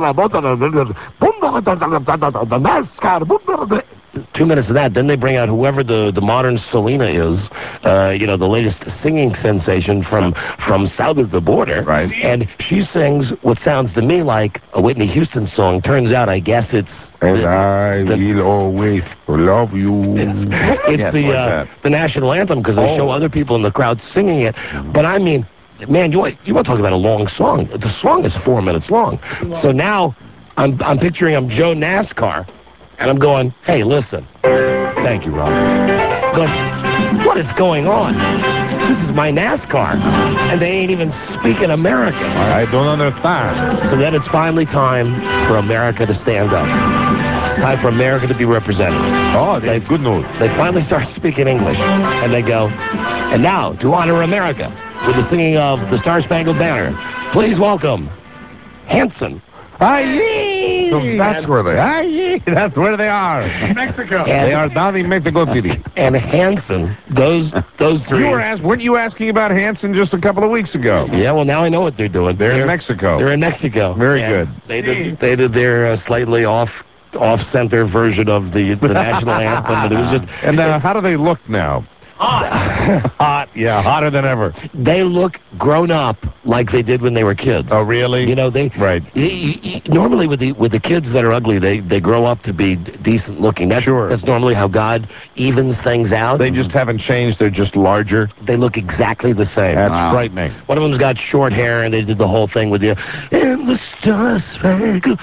two minutes of that. Then they bring out whoever the, the modern Selena is, uh, you know, the latest singing sensation from from south of the border. Right. And she sings what sounds to me like a Whitney Houston song. Turns out, I guess it's... And the, I the, will always love you. It's, it's Yes, the, like uh, that. the national anthem, because they Oh. show other people in the crowd singing it. But I mean... Man, you want, you want to talk about a long song. The song is four minutes long. So now I'm, I'm picturing I'm Joe NASCAR, and I'm going, hey, listen. Thank you, Rob. Going, what is going on? This is my NASCAR, and they ain't even speaking American. I don't understand. So then it's finally time for America to stand up. It's time for America to be represented. Oh, that's good news. They finally start speaking English, and they go, and now, to honor America, with the singing of the Star Spangled Banner, please welcome Hanson. Aye, so that's where they Aye, that's where they are. Mexico. And, They are down in Mexico City. and Hanson, those those three. You were asked, weren't you asking about Hanson just a couple of weeks ago? Yeah, well, now I know what they're doing. They're, in Mexico. They're in Mexico. Very And good. They did they did their uh, slightly off off center version of the the national anthem, but it was just. And uh, how do they look now? Hot. Hot, yeah, hotter than ever. They look grown up like they did when they were kids. Oh, really? You know, they Right. y- y- y- normally with the with the kids that are ugly, they they grow up to be d- decent looking. That's, Sure. That's normally how God evens things out. They just haven't changed. They're just larger. They look exactly the same. That's Wow. frightening. One of them's got short hair, and they did the whole thing with the and the Star Spangled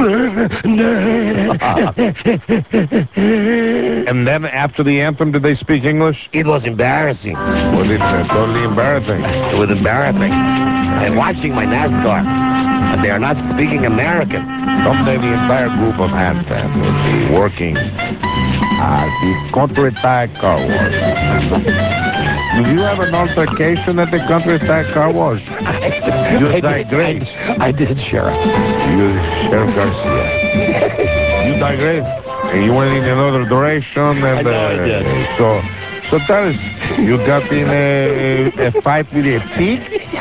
Banner. And then after the anthem, did they speak English? It was embarrassing. Was it uh, totally embarrassing? It was embarrassing. I'm watching my NASCAR, and they are not speaking American. Someday the entire group of hand fans will be working at the Country Tag Car Wash. Did you have an altercation at the Country Tag Car Wash? You I digress. did, I, I did, Sheriff. You, Sheriff Garcia. You digress. And you went in another direction. And, I know I uh, did. So, so tell us, you got in a, a fight with a pig?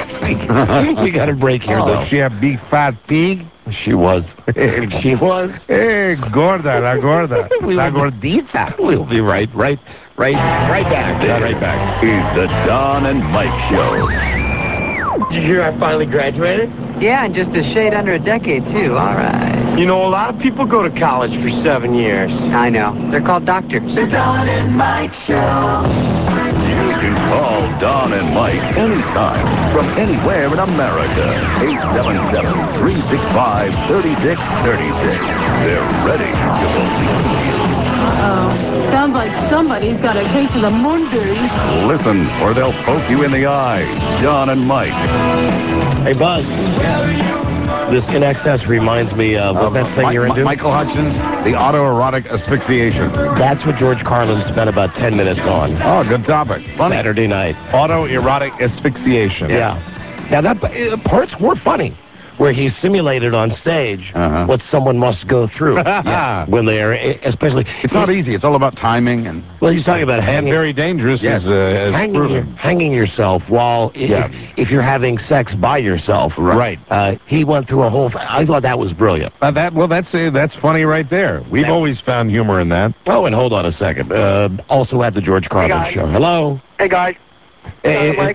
We got a break here, Oh, though. was she a big fat pig? She was. She was. Hey, gorda, la gorda, We la will be- gordita. We'll be right, right, right, right back. This Right back. is the Don and Mike Show. Did you hear I finally graduated? Yeah, and just a shade under a decade, too. All right. You know, a lot of people go to college for seven years. I know. They're called doctors. The Don and Mike Show. You can call Don and Mike anytime from anywhere in America. eight seven seven, three six five, three six three six. They're ready to believe you. Uh-oh. Sounds like somebody's got a case of the moonberry. Listen, or they'll poke you in the eye. Don and Mike. Hey, Buzz. This In Excess reminds me of, what's that thing Mi- you're Mi- into? Michael Hutchins, the autoerotic asphyxiation. That's what George Carlin spent about ten minutes on. Oh, good topic. Funny. Saturday night. Autoerotic asphyxiation. Yeah. Now, that uh, parts were funny, where he simulated on stage Uh-huh. what someone must go through. Yes. When they're, especially... It's not easy. It's all about timing and... Well, he's talking about And hanging, very dangerous, Yes. as, uh, as hanging, proven. hanging yourself while, i- Yeah. if, if you're having sex by yourself. Right. Uh, he went through a whole... Th- I thought that was brilliant. Uh, that well, that's uh, that's funny right there. We've Yeah. always found humor in that. Oh, and hold on a second. Uh, also at the George Carlin guys. show. Hello? Hey, guys. Hey, Mike.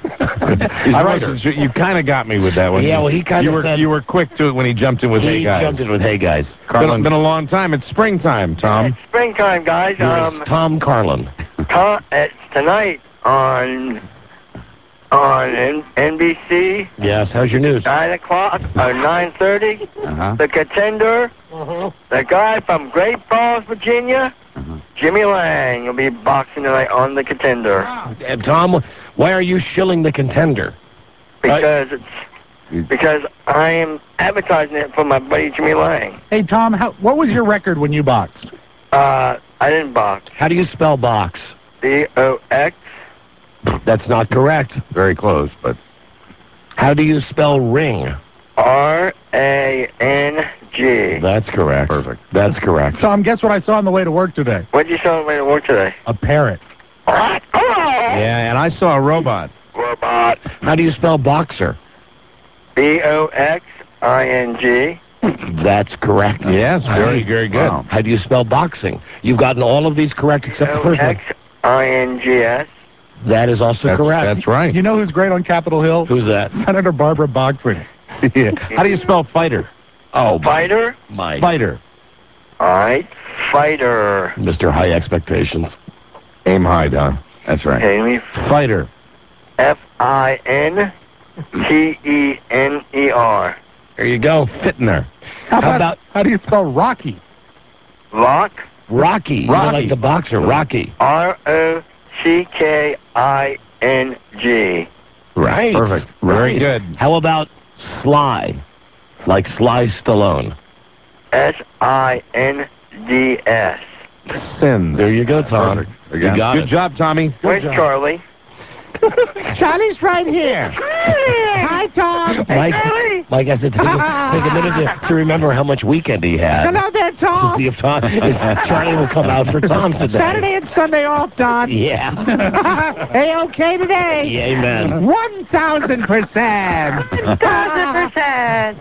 I wasn't sure. You kind of got me with that one. Yeah, well, he kinda you were said- you were quick to it when he jumped in with he hey guys. jumped in with Hey Guys. Been, Carlin. been a long time. It's springtime, Tom. Springtime, guys. Yours, Um, Tom Carlin. Tom, it's tonight on on N- NBC, Yes, how's your news? nine o'clock or nine thirty. Uh-huh. The Contender, the guy from Great Falls, Virginia, Jimmy Lang will be boxing tonight on The Contender. And Tom, why are you shilling The Contender? Because it's because I am advertising it for my buddy Jimmy Lang. Hey, Tom, how, what was your record when you boxed? Uh, I didn't box. How do you spell box? B O X. That's not correct. Very close, but How do you spell ring? R A N G. That's correct. Perfect. That's correct. Tom, guess what I saw on the way to work today? What did you saw on the way to work today? A parrot. What? Oh! yeah, and I saw a robot. Robot. How do you spell boxer? B O X I N G. That's correct. Yes, very, very good. Wow. How do you spell boxing? You've gotten all of these correct except the first one. X I N G S. That is also That's, correct. that's right. You know who's great on Capitol Hill? Who's that? Senator Barbara Boxing. yeah. How do you spell fighter? Oh, Fighter? my. Fighter. All right. Fighter. Mister High Expectations. Aim high, Don. That's right. Okay, let me... Fighter. F I N T E N E R. There you go. Fitner. How, How about, about- how do you spell Rocky? Lock. Rocky. You know, Rocky. like the boxer, Rocky. R O C K I N G. Right. Perfect. Very Right. good. How about Sly? Like Sly Stallone. S I N D S. Sins. There you go, Tom. Perfect. You got Good it. job, Tommy. Where's Charlie? Charlie's right here. Hi, Tom. Mike, Mike has to take a, take a minute to, to remember how much weekend he had. Hello there, To Tom. see if, Tom, if Charlie will come out for Tom today. Saturday and Sunday off, Don. Yeah. Hey, okay today? Yeah, amen. One thousand percent. One thousand percent.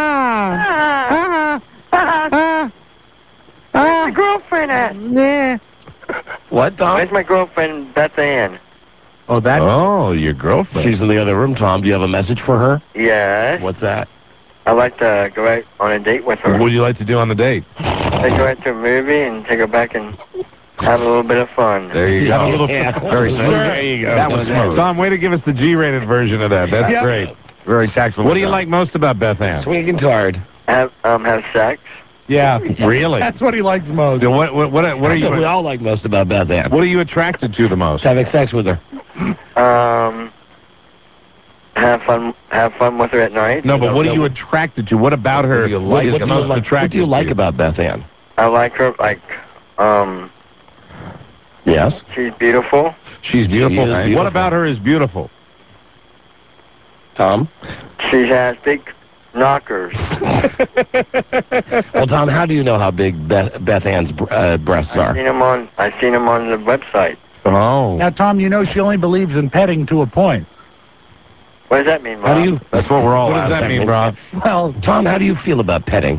Ah, Girlfriend at? yeah. What, Tom? Where's my girlfriend, Beth Ann? Oh, that. Oh, your girlfriend. She's in the other room, Tom. Do you have a message for her? Yes. What's that? I'd like to go out on a date with her. What would you like to do on the date? Take her out to a movie and take her back and have a little bit of fun. There you go. Have a little- yeah. Very smooth. There you go. That was smooth. Tom, way to give us the G-rated version of that. That's Yep. great. Very tactful. What do you like most about Beth Ann? Swinging hard. Have um have sex. Yeah, really. That's what he likes most. So what, what, what, what are That's what we you? all like most about Beth Ann. What are you attracted to the most? Having sex with her. Um. Have fun. Have fun with her at night. No, but what are no. you attracted to? What about her What do you like, is what do you most like, attractive? what do you to like about Beth Ann? I like her. Like, um, Yes. she's beautiful. She's beautiful. She is beautiful. What about her is beautiful? Tom? She has big knockers. Well, Tom, how do you know how big Beth, Beth Ann's uh, breasts I've are? seen them on. I've seen them on the website. Oh. Now, Tom, you know she only believes in petting to a point. What does that mean, Rob? How do you? That's what we're all What does that asking. mean, Rob? Well, Tom, how do you feel about petting?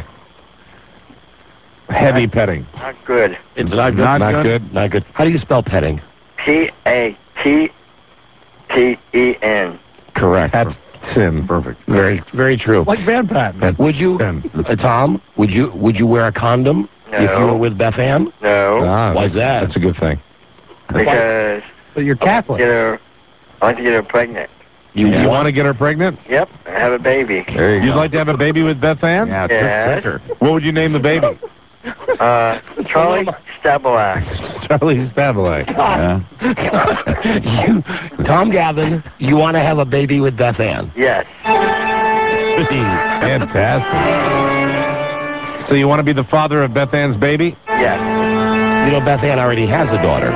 Heavy petting. Not good. It's not good. Not, not good. Not good. How do you spell petting? P A T T E N. Correct. That's sin. Perfect. Very, very true. like Van Patten. Would you, uh, Tom? Would you would you wear a condom No. if you were with Beth Ann? No. Ah, Why's that? That's a good thing. Because But you're get Catholic. her. I like to get her pregnant. You, You want? want to get her pregnant? Yep. And have a baby. There you You'd like to have a baby with Beth Ann? Yeah, Yes. trick her. What would you name the baby? Uh, Charlie Stabalak. Charlie Stabalak. Yeah. you, Tom Gavin, you want to have a baby with Beth Ann? Yes. Fantastic. So you want to be the father of Beth Ann's baby? Yes. You know, Beth Ann already has a daughter.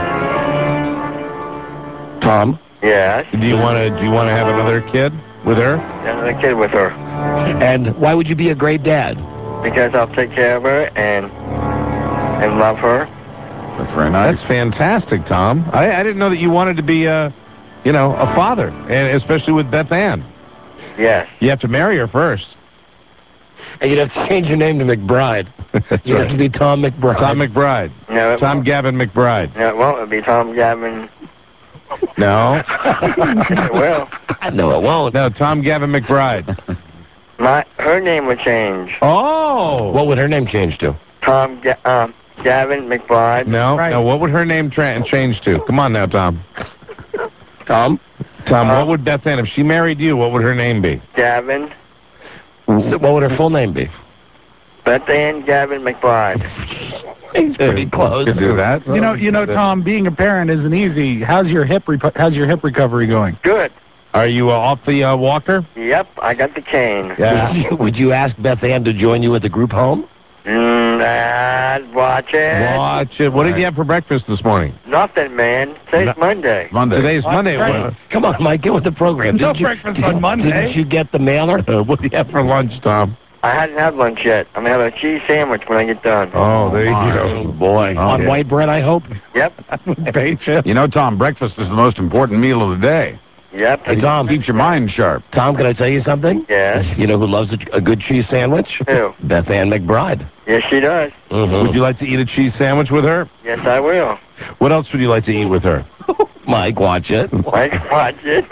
Tom? Yes. Do you want to? Do you want to have another kid with her? Another kid with her. And why would you be a great dad? Because I'll take care of her and and love her. That's very nice. That's fantastic, Tom. I, I didn't know that you wanted to be a, you know, a father, and especially with Beth Ann. Yes. You have to marry her first. And you'd have to change your name to McBride. That's You'd right. have to be Tom McBride. Tom McBride. No. It Tom won't. Gavin McBride. No, it won't. It'll be Tom Gavin. No. It will. No, it won't. No, Tom Gavin McBride. My her name would change. Oh. What would her name change to? Tom Ga- um, Gavin McBride. No. Right. No. What would her name tra- change to? Come on now, Tom. Tom? Tom, what would Beth Ann, if she married you, what would her name be? Gavin. So what would her full name be? Beth Ann Gavin McBride. He's pretty close. Could do that. You know, you know, Tom, being a parent isn't easy. How's your hip repo- How's your hip recovery going? Good. Are you uh, off the uh, walker? Yep, I got the cane. Yeah. Would you, would you ask Beth Ann to join you at the group home? Mm, Dad, watch it. Watch it. What did you have for breakfast this morning? Nothing, man. Today's No- Monday. Monday. Today's What? Monday. Right. What- Come on, Mike, get with the program. No Didn't you, breakfast on Monday. Didn't you get the mailer? Uh, what do you have for lunch, Tom? I hadn't had lunch yet. I'm going to have a cheese sandwich when I get done. Oh, there you Oh, go. boy. On yeah. white bread, I hope? Yep, Paycheck. You know, Tom, breakfast is the most important meal of the day. yep. Hey, Tom. Keeps your mind sharp. Tom, can I tell you something? Yes. You know who loves a, a good cheese sandwich? Who? Beth Ann McBride. Yes, she does. Mhm. Would you like to eat a cheese sandwich with her? Yes, I will. What else would you like to eat with her? Mike, watch it. Like, watch it.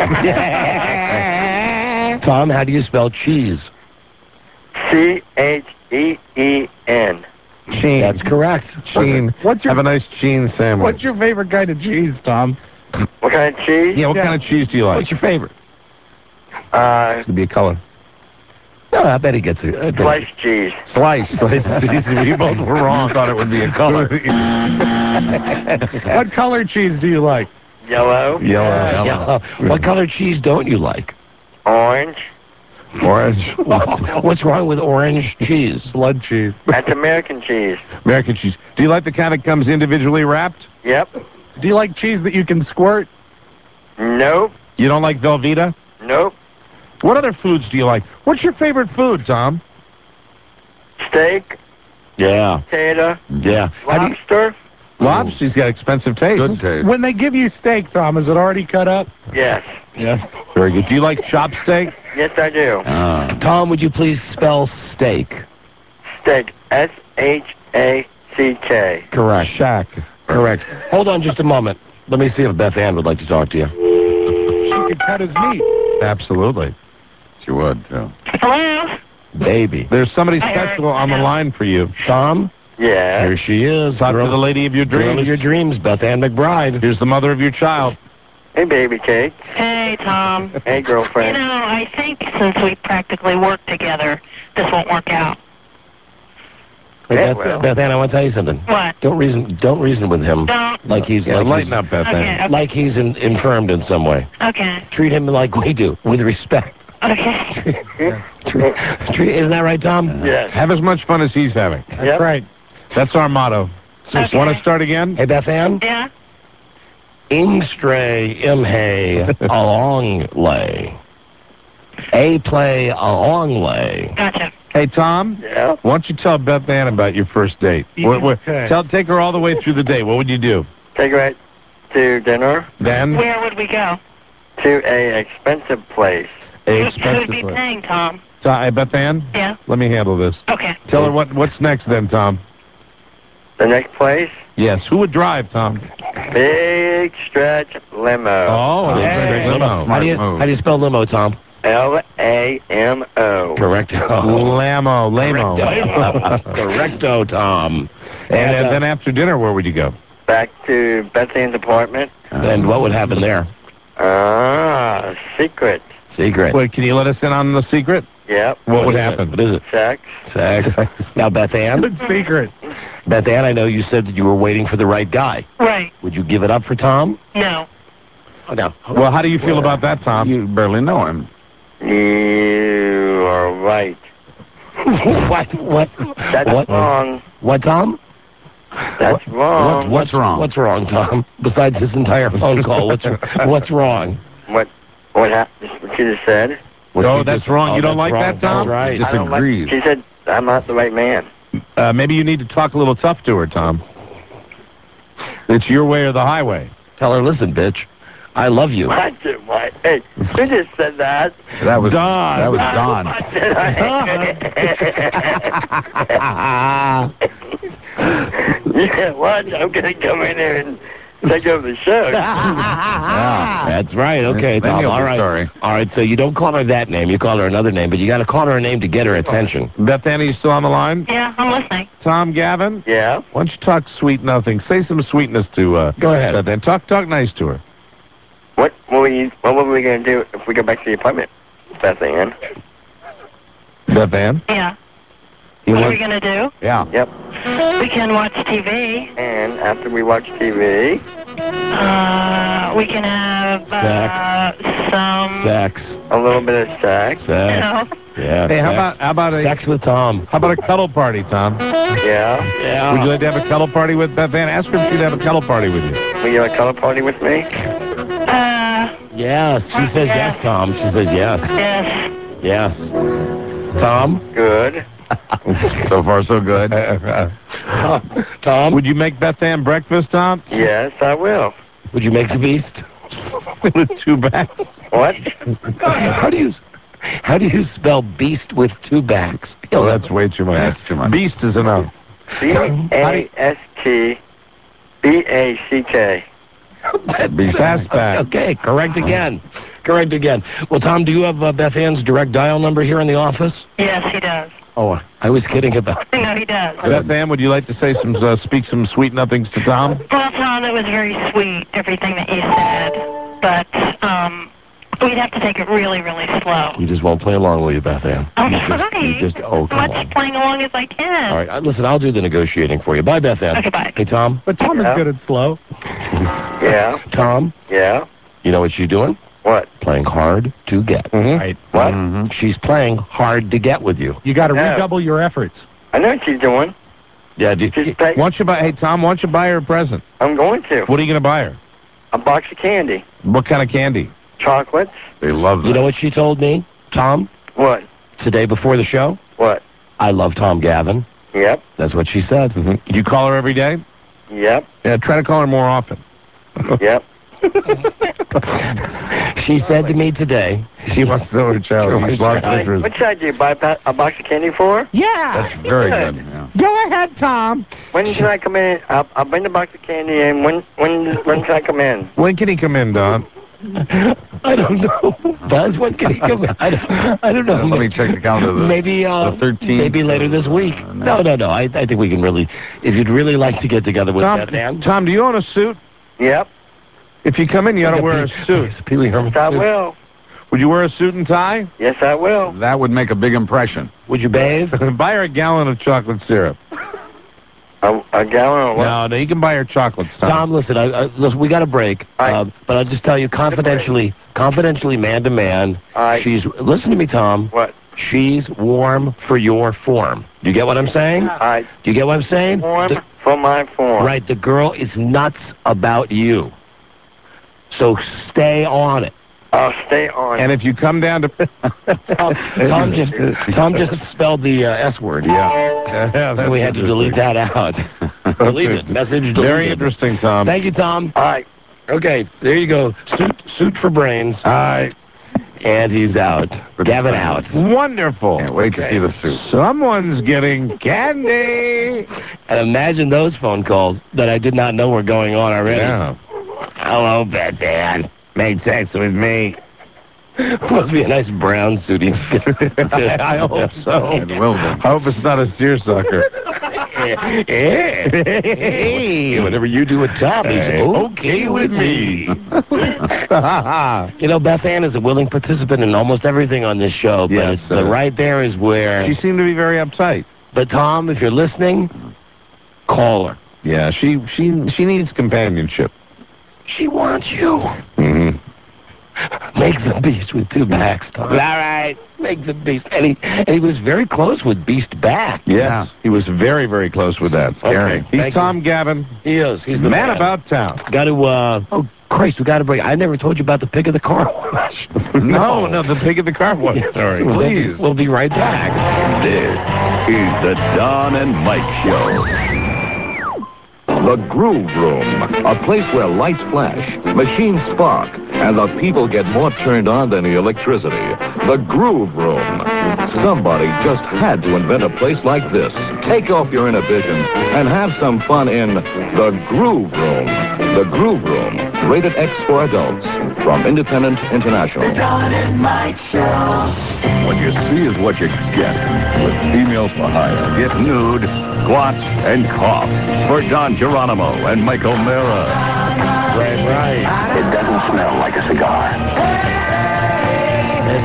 Tom, how do you spell cheese? C H E E N. Sheen. That's correct. Sheen. What's your Have a nice sheen sandwich. What's your favorite kind of cheese, Tom? What kind of cheese? Yeah, what Yeah. kind of cheese do you like? What's your favorite? Uh, It's going to be a color. No, I bet he gets it. I bet sliced cheese. Slice. Slice cheese. We both were wrong. Thought it would be a color. What color cheese do you like? Yellow. Yellow. Yellow. What color cheese don't you like? Orange. Orange. What's, what's wrong with orange cheese? Blood cheese. That's American cheese. American cheese. Do you like the kind that comes individually wrapped? Yep. Do you like cheese that you can squirt? Nope. You don't like Velveeta? Nope. What other foods do you like? What's your favorite food, Tom? Steak. Yeah. Potato. Yeah. How do you- Lobster. Lobster's got expensive taste. Good taste. When they give you steak, Tom, is it already cut up? Yes. Yes. Very good. Do you like chop steak? Yes, I do. Ah. Tom, would you please spell steak? Steak. S H A C K. Correct. Shack. Correct. Hold on just a moment. Let me see if Beth Ann would like to talk to you. She could cut his meat. Absolutely. She would, too. Hello? Baby. There's somebody Hi, Eric. special on the line for you. Tom, Yeah. here she is. Talk Girl, to the lady of your girl dreams. of your dreams, Beth Ann McBride. Here's the mother of your child. Hey, baby cake. Hey, Tom. Hey, You girlfriend. know, I think since we practically work together, this won't work out. Hey, Yeah, Beth, well. Beth Ann, I want to tell you something. What? Don't reason. Don't reason with him. Don't. Like he's Yeah, like lighten he's, up, Beth Okay, Ann. okay. like he's in, infirmed in some way. Okay. Treat him like we do, with respect. Okay. Treat, treat, isn't that right, Tom? Yes. Have as much fun as he's having. That's Yep. right. That's our motto. So, Okay. want to start again? Hey, Beth Ann. Yeah? Ingstray imhay along lay. A play along lay. Gotcha. Hey, Tom, Yeah. why don't you tell Beth Ann about your first date? What, what, Okay. tell, take her all the way through the date. What would you do? Take her out to dinner Then, Where would we go? to a expensive place. a Who, who'd expensive be place. paying, Tom? So, hey, Beth Ann, Yeah? let me handle this. Okay. Tell her what what's next then, Tom. The next place, Yes, who would drive, Tom? big stretch limo. Oh, Big a stretch limo. How Smart do you move. how do you spell limo, Tom? L A M O. Correct. Lamo, lamo. Correcto. Correcto, Tom. And then, uh, then after dinner, where would you go? Back to Beth Ann's apartment. and what would happen there? Ah, secret. Secret. Wait, can you let us in on the secret? Yep. What, would is it? happen? What is it? Sex. Sex. Now, Beth Ann. Good secret. Beth Ann, I know you said that you were waiting for the right guy. Right. Would you give it up for Tom? No. Oh, no. Well, how do you feel about that, Tom? You barely know him. You are right. what? What? That's what? wrong. What, Tom? That's wrong. What's wrong? What's wrong, Tom? Besides this entire phone call, what's what's wrong? What? What happened? What you just said? What Oh, you that's just- wrong. You don't that's like wrong. that, Tom? That's right. I don't like- Disagrees. She said I'm not the right man. Uh, maybe you need to talk a little tough to her, Tom. It's your way or the highway. Tell her, listen, bitch, I love you. I did what? Hey, who just said that? That was Don. That was Don. What did I? Yeah, what? I'm gonna come in here and take over the show. That's right. Okay, Then Tom. you'll All be right. sorry. All right. So you don't call her that name. You call her another name, but you got to call her a name to get her attention. Beth Ann, are you still on the line? Yeah, I'm listening. Tom, Gavin? Yeah. Why don't you talk sweet nothing? Say some sweetness to uh, Go ahead. Beth Ann. Talk, talk nice to her. What were we, what were we going to do if we go back to the apartment, Beth Ann? Beth Ann? Yeah. You What are want- we going to do? Yeah. Yep. We can watch T V. And after we watch T V... Uh, we can have uh, some... Sex. A little bit of sex. Sex. Yeah. Hey, how sex. about how about a sex with Tom? How about a cuddle party, Tom? Yeah. Yeah. Would you like to have a cuddle party with Beth Ann? Ask her if she'd have a cuddle party with you. Will you have a color party with me? Uh, Yes. She says yes, Tom. She says yes. yes. Yes. Tom? Good. So far, so good. Tom? Would you make Beth Ann breakfast, Tom? Yes, I will. Would you make the beast? With two backs? What? How do you... How do you spell beast with two backs? Oh, that's way too much. That's too much. Beast is enough. B A S T B A C K. Fastback. Okay, correct again. Correct again. Well, Tom, do you have uh, Beth Ann's direct dial number here in the office? Yes, he does. Oh, I was kidding about No, he does. Beth Ann, would you like to say some, uh, speak some sweet nothings to Tom? Well, Tom, it was very sweet, everything that you said. But, um, we'd have to take it really, really slow. You just won't play along, will you, Beth Ann? I'm you just, trying. you just, oh, As come much on. playing along as I can. All right, uh, listen, I'll do the negotiating for you. Bye, Beth Ann. Okay, bye. Hey, Tom. But Tom Yeah. is good at slow. Yeah. Tom, Yeah. you know what she's doing? What? Playing hard to get. Right. What? Mm-hmm. She's playing hard to get with you. You got to Yeah. redouble your efforts. I know what she's doing. Yeah, do She's you, pay- Why don't you buy, hey, Tom, why don't you buy her a present? I'm going to. What are you going to buy her? A box of candy. What kind of candy? Chocolates. They love you know what she told me, Tom, What? today before the show? What? I love Tom Gavin. Yep. That's what she said. Mm-hmm. Did you call her every day? Yep. Yeah, try to call her more often. Yep. She said to me today, She wants to know her child. She's lost Hey, interest. what should I do? Buy a, pa- a box of candy for her? Yeah. That's very good. Yeah. Go ahead, Tom. When can I come in? I'll, I'll bring the box of candy in. When when when can I come in? When can he come in, Don? I don't know. Buzz, when can he come? I don't, I don't know. Uh, let me check the calendar. The, Maybe uh, the thirteenth. maybe later this week. Uh, no, no, no. I, I think we can really, if you'd really like to get together with Tom, Beth Ann. Tom, do you own a suit? Yep. If you come in, you ought to Like a wear a Pee- suit. Yes, Pee Wee Herman Yes, I suit. will. Would you wear a suit and tie? Yes, I will. That would make a big impression. Would you bathe? Buy her a gallon of chocolate syrup. A, a gallon of what? No, no, you can buy her chocolates, Tom. Tom, listen, I, I, listen, we got a break, Aye. uh, but I'll just tell you confidentially, confidentially, man to man, Aye. she's, listen to me, Tom, What? she's warm for your form. Do you get what I'm saying? I Do you get what I'm saying? form The- for my form. right, the girl is nuts about you. So stay on it. I'll stay on. And if you come down to... Tom, Tom just Tom just spelled the uh, S word. Yeah. yeah So we had to delete that out. Delete it. Message deleted. Very interesting, Tom. Thank you, Tom. All right. Okay, there you go. Suit suit for brains. Hi. And he's out. Gavin out. Wonderful. Can't wait to see the suit. Someone's getting candy. And imagine those phone calls that I did not know were going on already. Yeah. Hello, Beth Ann. Made sex with me. Must be a nice brown suit. he's got. I hope so. It will be. I hope it's not a seersucker. Hey, whatever you do at Tom is Hey. okay with me. You know, Beth Ann is a willing participant in almost everything on this show, but Yes, it's the uh, right there is where. She seemed to be very uptight. But Tom, if you're listening, call her. Yeah, she she she needs companionship. She wants you. Mm-hmm. Make the beast with two backs, Tom. All right. Make the beast. And he, and he was very close with Beast back. Yes, he was very very close with that. Okay, He's thank Tom Gavin. He is. He's the man, man. about town. Got to, uh, oh, Christ, we got to bring, I never told you about the pig of the car wash. No, no, the pig in the car wash. Sorry. We'll- Please. We'll be right back. This is the Don and Mike Show. The Groove Room, a place where lights flash, machines spark, and the people get more turned on than the electricity. The Groove Room. Somebody just had to invent a place like this. Take off your inhibitions and have some fun in The Groove Room. The Groove Room, rated X for adults, from Independent International. Don and Mike Show. What you see is what you get. With females for hire, get nude, squat, and cough. For Don Geronimo and Mike O'Mara. Right, right. It doesn't smell like a cigar.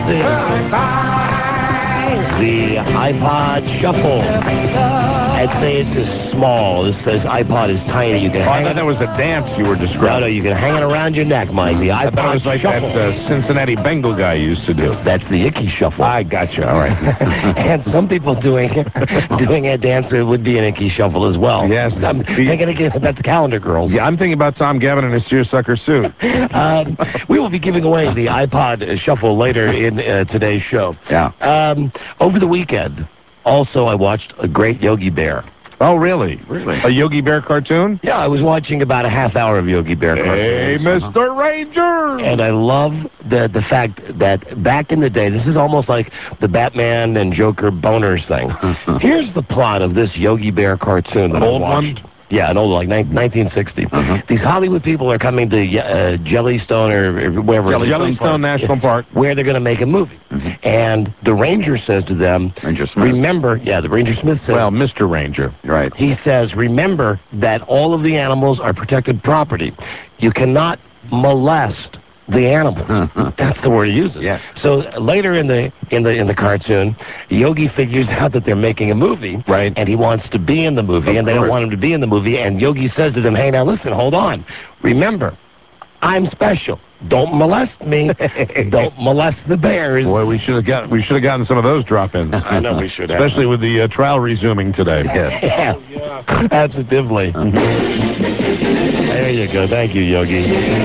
is the iPod Shuffle. I'd say it's as small. This says iPod is tiny. You can Oh, I hang thought it. that was a dance you were No, describing. no, you can hang it around your neck, Mike. The I thought it iPod was like Shuffle. that uh, Cincinnati Bengal guy used to do. That's the Icky Shuffle. I gotcha. All right. And some people doing doing a dance would be an Icky Shuffle as well. Yes. I'm thinking again about the Calendar Girls. Yeah, I'm thinking about Tom Gavin in his seersucker suit. Um, we will be giving away the iPod Shuffle later in uh, today's show. Yeah. Um, over the weekend, also, I watched a great Yogi Bear. Oh, really? Really? A Yogi Bear cartoon? Yeah, I was watching about a half hour of Yogi Bear Hey, cartoons. Mister Ranger! And I love the the fact that back in the day, this is almost like the Batman and Joker boners thing. Here's the plot of this Yogi Bear cartoon that An I old one? watched. Yeah, an old, like ni- nineteen sixty. Uh-huh. These Hollywood people are coming to uh, Jellystone or or wherever. Jellystone, Jellystone National Park. Where they're going to make a movie. And the ranger says to them, Ranger Smith. remember, yeah, the Ranger Smith says, Well, Mister Ranger. Right. he says, remember that all of the animals are protected property. You cannot molest the animals. That's the word he uses. Yes. So later in the in the in the cartoon, Yogi figures out that they're making a movie, Right. and he wants to be in the movie, Of and they don't course. want him to be in the movie. And Yogi says to them, "Hey, now listen, hold on. Remember, I'm special. Don't molest me. Don't molest the bears." Boy, we should have got we should have gotten some of those drop-ins. I know we should have. Especially with the uh, trial resuming today. Yes. Yes, absolutely. There you go. Thank you, Yogi.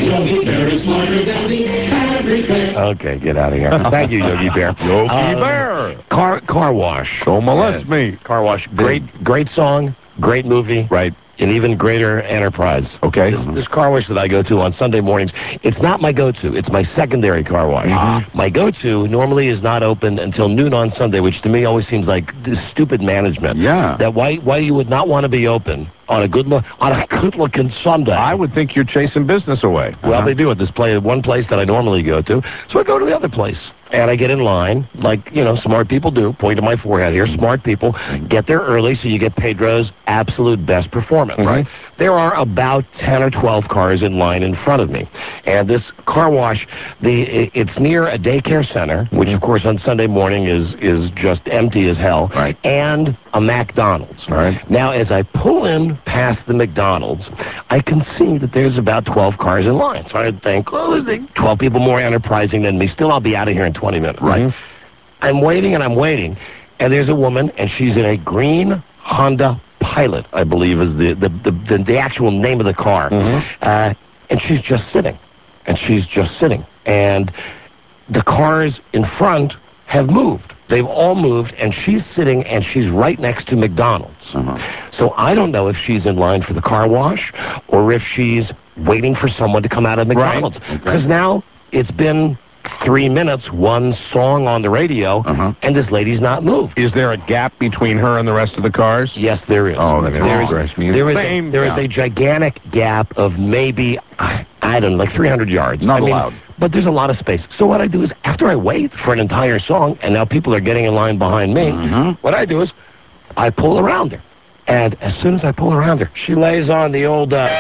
Okay, get out of here. Thank you, Yogi Bear. Yogi Um, Bear. Car car wash. Don't molest Yes. me. Car wash. Great great song. Great movie. Right. An even greater enterprise. Okay. This, this car wash that I go to on Sunday mornings, it's not my go-to. It's my secondary car wash. Mm-hmm. My go-to normally is not open until noon on Sunday, which to me always seems like this stupid management. Yeah. That why why you would not want to be open on a good look on a good-looking Sunday. I would think you're chasing business away. Well, they do at this play, one place that I normally go to. So I go to the other place. And I get in line, like, you know, smart people do. Point to my forehead here. Smart people get there early so you get Pedro's absolute best performance. Right. There are about ten or twelve cars in line in front of me. And this car wash, the i- it's near a daycare center, which, of course, on Sunday morning is, is just empty as hell. Right. And a McDonald's. Right. Now, as I pull in past the McDonald's, I can see that there's about twelve cars in line. So I think, well, there's twelve people more enterprising than me. Still, I'll be out of here in twenty minutes. Right. I'm waiting and I'm waiting. And there's a woman, and she's in a green Honda Pilot, I believe is the, the, the, the, the actual name of the car. Uh, and she's just sitting. And she's just sitting. And the cars in front have moved. They've all moved, and she's sitting, and she's right next to McDonald's. So I don't know if she's in line for the car wash or if she's waiting for someone to come out of McDonald's. Because now it's been three minutes, one song on the radio, and this lady's not moved. Is there a gap between her and the rest of the cars? Yes, there is. Oh, that there is, drives me there is, a, insane. there is Yeah. a gigantic gap of maybe, I I don't know, like three hundred yards. Not I mean, allowed. But there's a lot of space. So what I do is, after I wait for an entire song, and now people are getting in line behind me, what I do is, I pull around her. And as soon as I pull around her, she lays on the old, uh,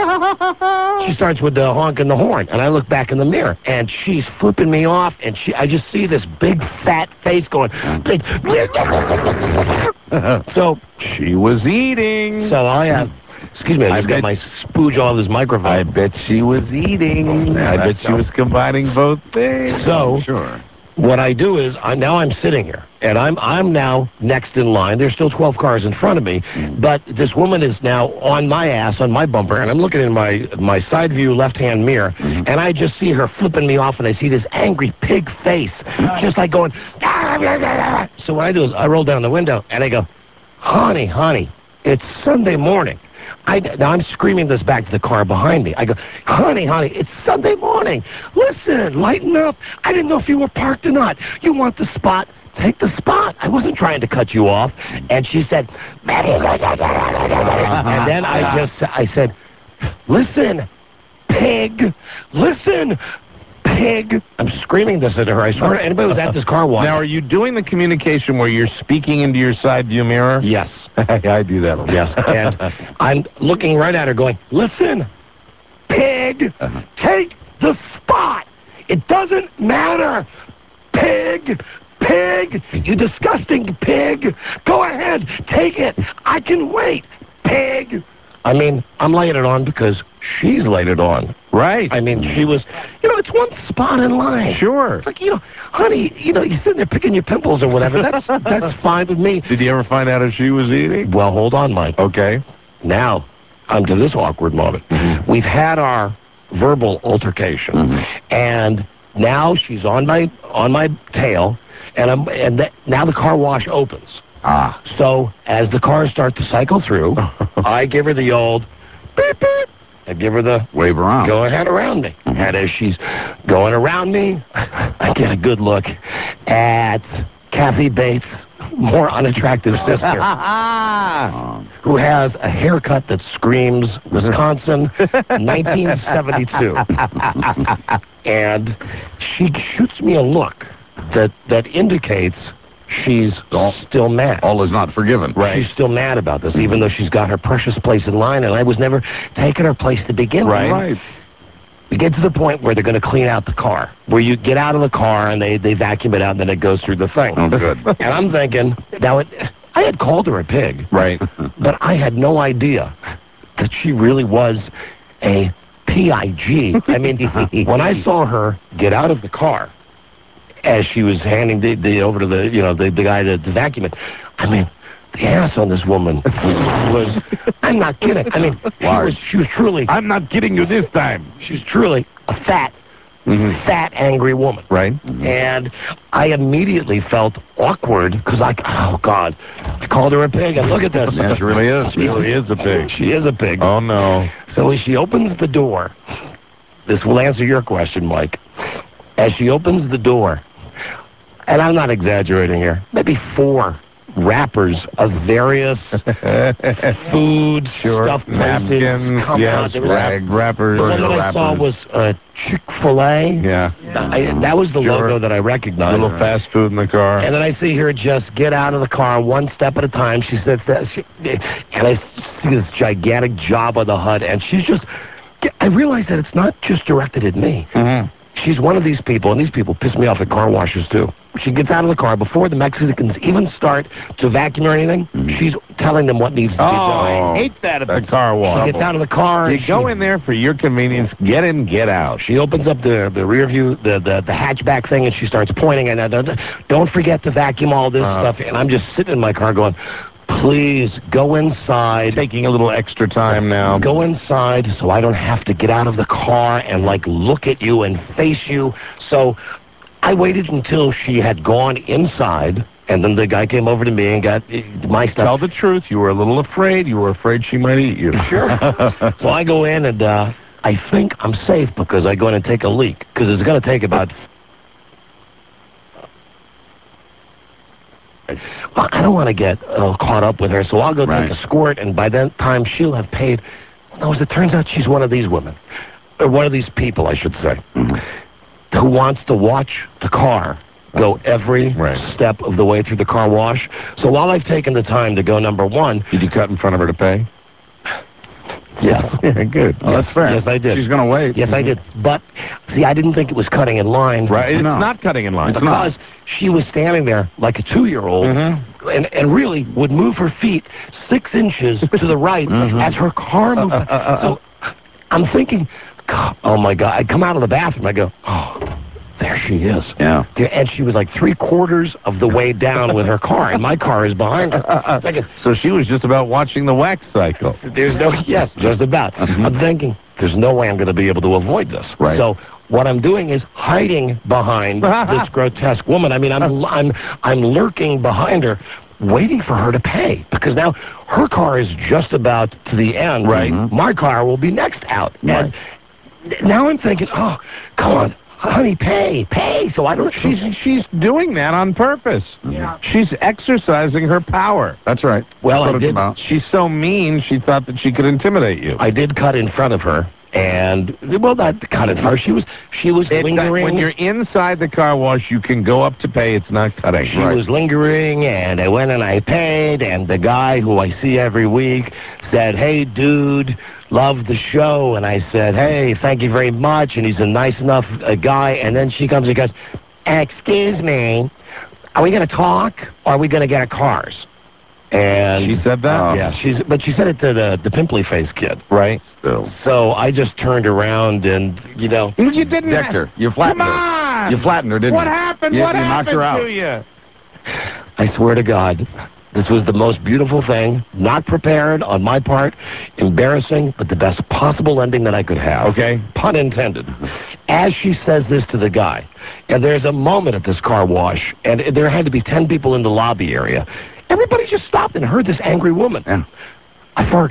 she starts with the honking the horn. And I look back in the mirror, and she's flipping me off, and she, I just see this big fat face going, so She was eating. so I have, excuse me, I I just got bet- my spooge all of this microphone. I bet she was eating. I bet that's she was combining both things. So Sure. what I do is, I, now I'm sitting here, and I'm I'm now next in line. There's still twelve cars in front of me, but this woman is now on my ass, on my bumper, and I'm looking in my my side view left-hand mirror, and I just see her flipping me off, and I see this angry pig face, just like going, so what I do is I roll down the window, and I go, honey, honey, it's Sunday morning. I, now I'm screaming this back to the car behind me. I go, honey, honey, it's Sunday morning. Listen, lighten up. I didn't know if you were parked or not. You want the spot? Take the spot. I wasn't trying to cut you off. And she said, and then I just, I said, listen, pig, listen, pig. I'm screaming this at her. I swear to anybody who was at this car wash. Now, are you doing the communication where you're speaking into your side view mirror? Yes. I do that a lot. Yes, and I'm looking right at her going, listen, pig, take the spot. It doesn't matter, Pig! Pig! You disgusting pig! Go ahead, take it! I can wait! Pig! I mean, I'm laying it on because she's laid it on. Right. I mean, she was, you know, it's one spot in line. Sure. It's like, you know, honey, you know, you're sitting there picking your pimples or whatever. That's that's fine with me. Did you ever find out if she was eating? Well, hold on, Mike. Okay. Now, I'm to this awkward moment. Mm-hmm. We've had our verbal altercation, mm-hmm. and now she's on my on my tail, and I'm and th- now the car wash opens. Ah. So as the cars start to cycle through, I give her the old beep beep. I give her the wave around. Go ahead around me. Mm-hmm. And as she's going around me, I get a good look at Kathy Bates' more unattractive sister, who has a haircut that screams Wisconsin, nineteen seventy-two. And she shoots me a look that that indicates she's all, still mad. All is not forgiven. Right. She's still mad about this, even though she's got her precious place in line, and I was never taking her place to begin with. Right. Right. We get to the point where they're going to clean out the car, where you get out of the car and they, they vacuum it out, and then it goes through the thing. Oh, good. And I'm thinking, now, it, I had called her a pig. Right. But I had no idea that she really was a P I G. I mean, when I saw her get out of the car, as she was handing the, the over to the, you know, the, the guy to, to vacuum it, I mean, the ass on this woman was, was I'm not kidding. I mean, she was, she was truly, I'm not kidding you this time. She was truly a fat, mm-hmm. fat, angry woman. Right. Mm-hmm. And I immediately felt awkward because I, oh, God, I called her a pig, and look at this. Yeah, she really is. She really is a pig. She is a pig. Oh, no. So as she opens the door, this will answer your question, Mike. As she opens the door, and I'm not exaggerating here, maybe four wrappers of various foods, sure. stuff, places, napkins, come yes, out. rag, wrappers. The one that I wrappers. saw was uh, Chick-fil-A. Yeah. I, that was the sure. logo that I recognized. Little fast food in the car. And then I see her just get out of the car one step at a time. She sits there, she, and I see this gigantic Jabba the Hutt, and she's just, I realize that it's not just directed at me. Mm-hmm. She's one of these people, and these people piss me off at car washers, too. She gets out of the car before the Mexicans even start to vacuum or anything. Mm-hmm. She's telling them what needs to oh, be done. I hate that at That's the car wash. She gets out of the car. You she, go in there for your convenience, get in, get out. She opens up the, the rear view, the, the, the hatchback thing, and she starts pointing, and uh, don't forget to vacuum all this uh, stuff. And I'm just sitting in my car going, please go inside. Taking a little extra time now. Go inside so I don't have to get out of the car and, like, look at you and face you. So I waited until she had gone inside, and then the guy came over to me and got my stuff. Tell the truth. You were a little afraid. You were afraid she might eat you. Sure. So I go in, and uh, I think I'm safe because I go in and take a leak, because it's going to take about... Well, I don't want to get uh, caught up with her, so I'll go right. take a squirt, and by that time she'll have paid. No, as it turns out, she's one of these women, or one of these people, I should say, mm-hmm. who wants to watch the car go every right. step of the way through the car wash. So while I've taken the time to go number one... Did you cut in front of her to pay? Yes. Yeah, good. Oh, yes, that's fair. Yes, I did. She's going to wait. Yes, mm-hmm. I did. But, see, I didn't think it was cutting in line. Right. It's no. not cutting in line. It's because not. She was standing there like a two-year-old mm-hmm. and, and really would move her feet six inches to the right mm-hmm. as her car moved. Uh, uh, uh, so I'm thinking, oh, my God. I come out of the bathroom. I go, oh, there she is. Yeah. And she was like three-quarters of the way down with her car, and my car is behind her. Thinking, so she was just about watching the wax cycle. There's no, yes, just about. Mm-hmm. I'm thinking, there's no way I'm going to be able to avoid this. Right. So what I'm doing is hiding behind this grotesque woman. I mean, I'm, I'm, I'm lurking behind her, waiting for her to pay, because now her car is just about to the end. Right. Mm-hmm. My car will be next out. Right. And now I'm thinking, oh, come on. Honey, pay, pay, so I don't... She's she's doing that on purpose. Yeah. She's exercising her power. That's right. Well, That's I did... About. She's so mean, she thought that she could intimidate you. I did cut in front of her, and... Well, not cut in front. She was, she was it, lingering... When you're inside the car wash, you can go up to pay. It's not cutting. She right. was lingering, and I went and I paid, and the guy who I see every week said, hey, dude... Loved the show, and I said, hey, thank you very much, and he's a nice enough uh, guy, and then she comes and goes, excuse me, are we going to talk or are we going to get our cars? And she said that? Oh. Yeah, she's, but she said it to the, the pimply face kid. Right. Still. So I just turned around and, you know. You didn't. Decked her. You flattened Come her. on! You flattened her, didn't What you? happened? You, what you knocked happened her out. to you? I swear to God, this was the most beautiful thing. Not prepared on my part. Embarrassing, but the best possible ending that I could have. Okay. Pun intended. As she says this to the guy, and there's a moment at this car wash, and there had to be ten people in the lobby area. Everybody just stopped and heard this angry woman. Yeah. I farted.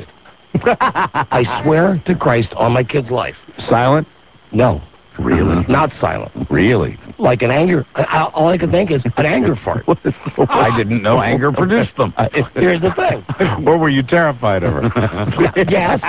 I swear to Christ on my kid's life. Silent? No. Really? Not silent. Really? Like an anger. I, all I could think is an anger fart. I didn't know anger produced them. Here's the thing. Or were you terrified of her? Yes.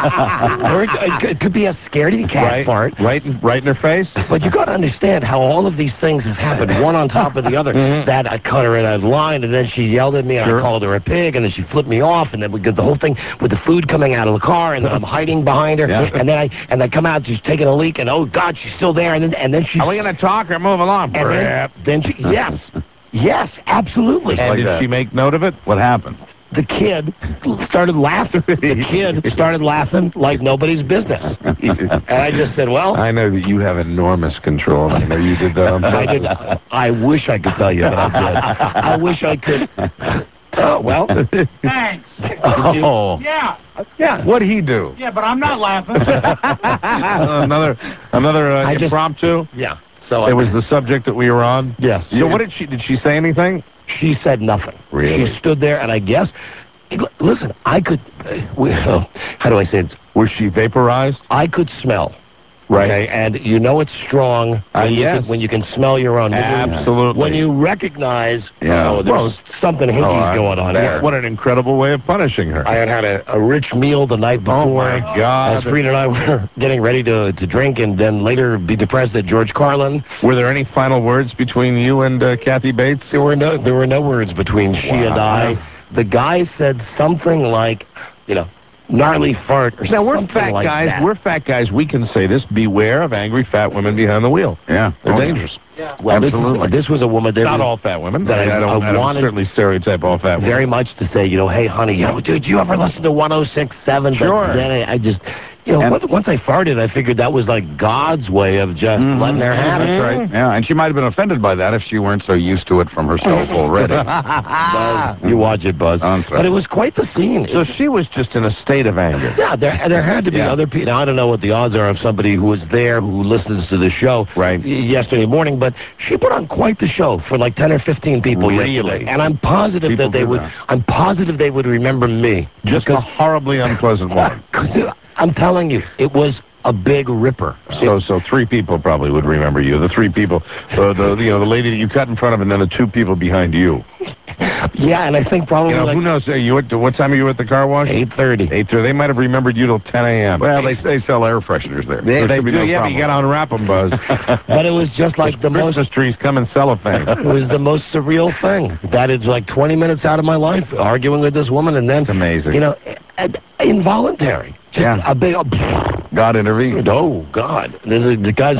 Or it, it, could- it could be a scaredy cat right, fart. Right, in- right in her face? But you got to understand how all of these things have happened, one on top of the other. Mhm. That I cut her in a line, and then she yelled at me, and Sure. I called her a pig, and then she flipped me off, and then we did the whole thing with the food coming out of the car, and then I'm hiding behind her, Yeah. and then I and I come out, she's taking a leak, and oh God, she's still there, and then and then she's. Are we going to talk or move along? And then, then she, yes, yes, absolutely. And like did that. she make note of it? What happened? The kid started laughing. The kid started laughing like nobody's business. And I just said, well, I know that you have enormous control. I know you did that on I did. purpose. I wish I could tell you that I did. I wish I could. Oh, well. Thanks. Oh. Yeah. Yeah. What'd he do? Yeah, but I'm not laughing. another another uh, I just- impromptu? Yeah. So It was the subject that we were on? Yes. So what did she, did she say anything? She said nothing. Really? She stood there, and I guess, l- listen, I could, uh, we, oh, how do I say this? Was she vaporized? I could smell. Right. Okay, and you know it's strong when, Uh, you, yes. can, when you can smell your own. When you- Absolutely. When you recognize, Yeah. oh, there's Well, something hinky's Oh, I- going on that- there. What an incredible way of punishing her. I had had a, a rich meal the night before. Oh, my God. As Frida and I were getting ready to, to drink and then later be depressed at George Carlin. Were there any final words between you and uh, Kathy Bates? There were no there were no words between she and I. The guy said something like, you know, gnarly fart or Now, we're something fat like guys. that. We're fat guys. We can say this. Beware of angry fat women behind the wheel. Yeah. They're Oh, yeah. dangerous. well, this, absolutely. is, this was a woman that Not was all fat women. that I- I, don't, I I don't wanted- certainly stereotype all fat women. very much to say, you know, hey, honey, you know, dude, you ever listen to one oh six point seven? Sure. But then I, I just, you know, And- once, once I farted, I figured that was like God's way of just Mhm. letting her have it. That's right. Yeah, and she might have been offended by that if she weren't so used to it from herself already. Buzz, you watch it, Buzz. I'm sorry. But it was quite the scene. So It's- she was just in a state of anger. Yeah, there there had to be Yeah. other people. Now, I don't know what the odds are of somebody who was there who listens to the show Right. y- yesterday morning, but she put on quite the show for like ten or fifteen people Really? yesterday. And I'm positive People that they do would. that. I'm positive they would remember me. Just a horribly unpleasant woman. Because I'm telling you, it was a big ripper. So, so three people probably would remember you. The three people, uh, the you know, the lady that you cut in front of, and then the two people behind you. Yeah, and I think probably You know, like who knows? Are you at what time are you at the car wash? eight thirty. Eight thirty. They might have remembered you till ten a.m. Well, they they sell air fresheners there. They, There they should be do. no Yeah, but you got problem. to unwrap them, Buzz. But it was just like the most. Christmas trees come in cellophane. It was the most surreal thing. That is like twenty minutes out of my life arguing with this woman, and then It's amazing. You know, uh, involuntary. Just Yeah. a big. God intervened. Oh God! The, the, the guy's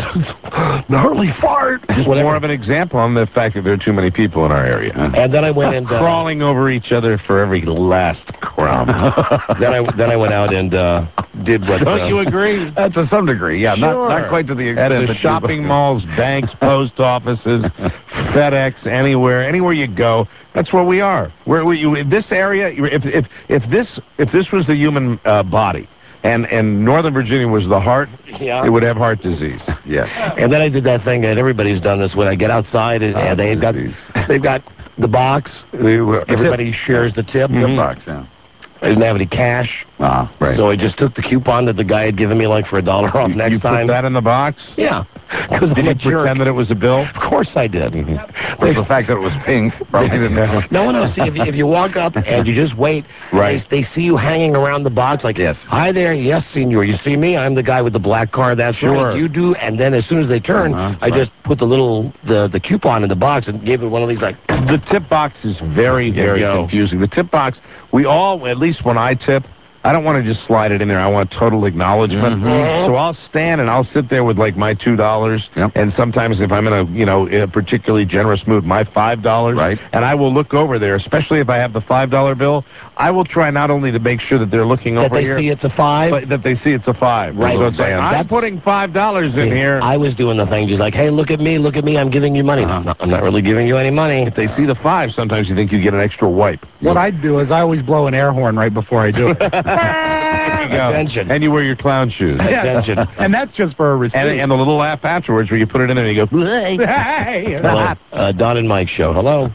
gnarly fart. Just Whatever. more of an example on the fact that there are too many people in our area. And then I went and uh, Crawling over each other for every last crumb. then I then I went out and uh, did what. Don't uh, you agree? Uh, to some degree, yeah. Sure. Not not quite to the extent At the that you- shopping malls, banks, post offices, FedEx, anywhere, anywhere you go, that's where we are. Where we, you, in this area, if if if this if this was the human uh, body, and and Northern Virginia was the heart, Yeah. it would have heart disease. Yes. And then I did that thing that everybody's done this when I get outside and, and they've got disease. they've got the box. We were- Everybody shares the tip. Tip box, yeah. I didn't have any cash, Ah, right. so I just took the coupon that the guy had given me, like for a dollar off You, next you put time. that in the box? Yeah, because Did I'm you a jerk. pretend that it was a bill? Of course I did. Well, the fact that it was pink probably didn't help. No, no. See, if you, if you walk up and you just wait, Right. They, they see you hanging around the box like, Yes. hi there, yes, senor. You see me? I'm the guy with the black car. That's Sure. right. You do. And then as soon as they turn, Uh-huh, I right. just put the little the the coupon in the box and gave it one of these like. The tip box is very, There you very go. confusing. The tip box, we all, at least when I tip, I don't want to just slide it in there. I want total acknowledgement. Mhm. So I'll stand and I'll sit there with like my two dollars, Yep. and sometimes if I'm in a you know in a particularly generous mood, my five dollars. Right. And I will look over there, especially if I have the five dollar bill. I will try not only to make sure that they're looking That over they here, see it's a five? but that they see it's a five. Right. So it's like, Man, I'm that's- putting five dollars in See, here. I was doing the thing just like, hey, look at me, look at me, I'm giving you money. Uh-huh. No, I'm not really giving you any money. If they see the five, sometimes you think you get an extra wipe. What I do is I always blow an air horn right before I do it. There you go. Attention. And you wear your clown shoes. Attention. And that's just for a receipt. And, and the little laugh afterwards where you put it in there and you go, Hey. Hey! Hello, uh, Don and Mike show. Hello.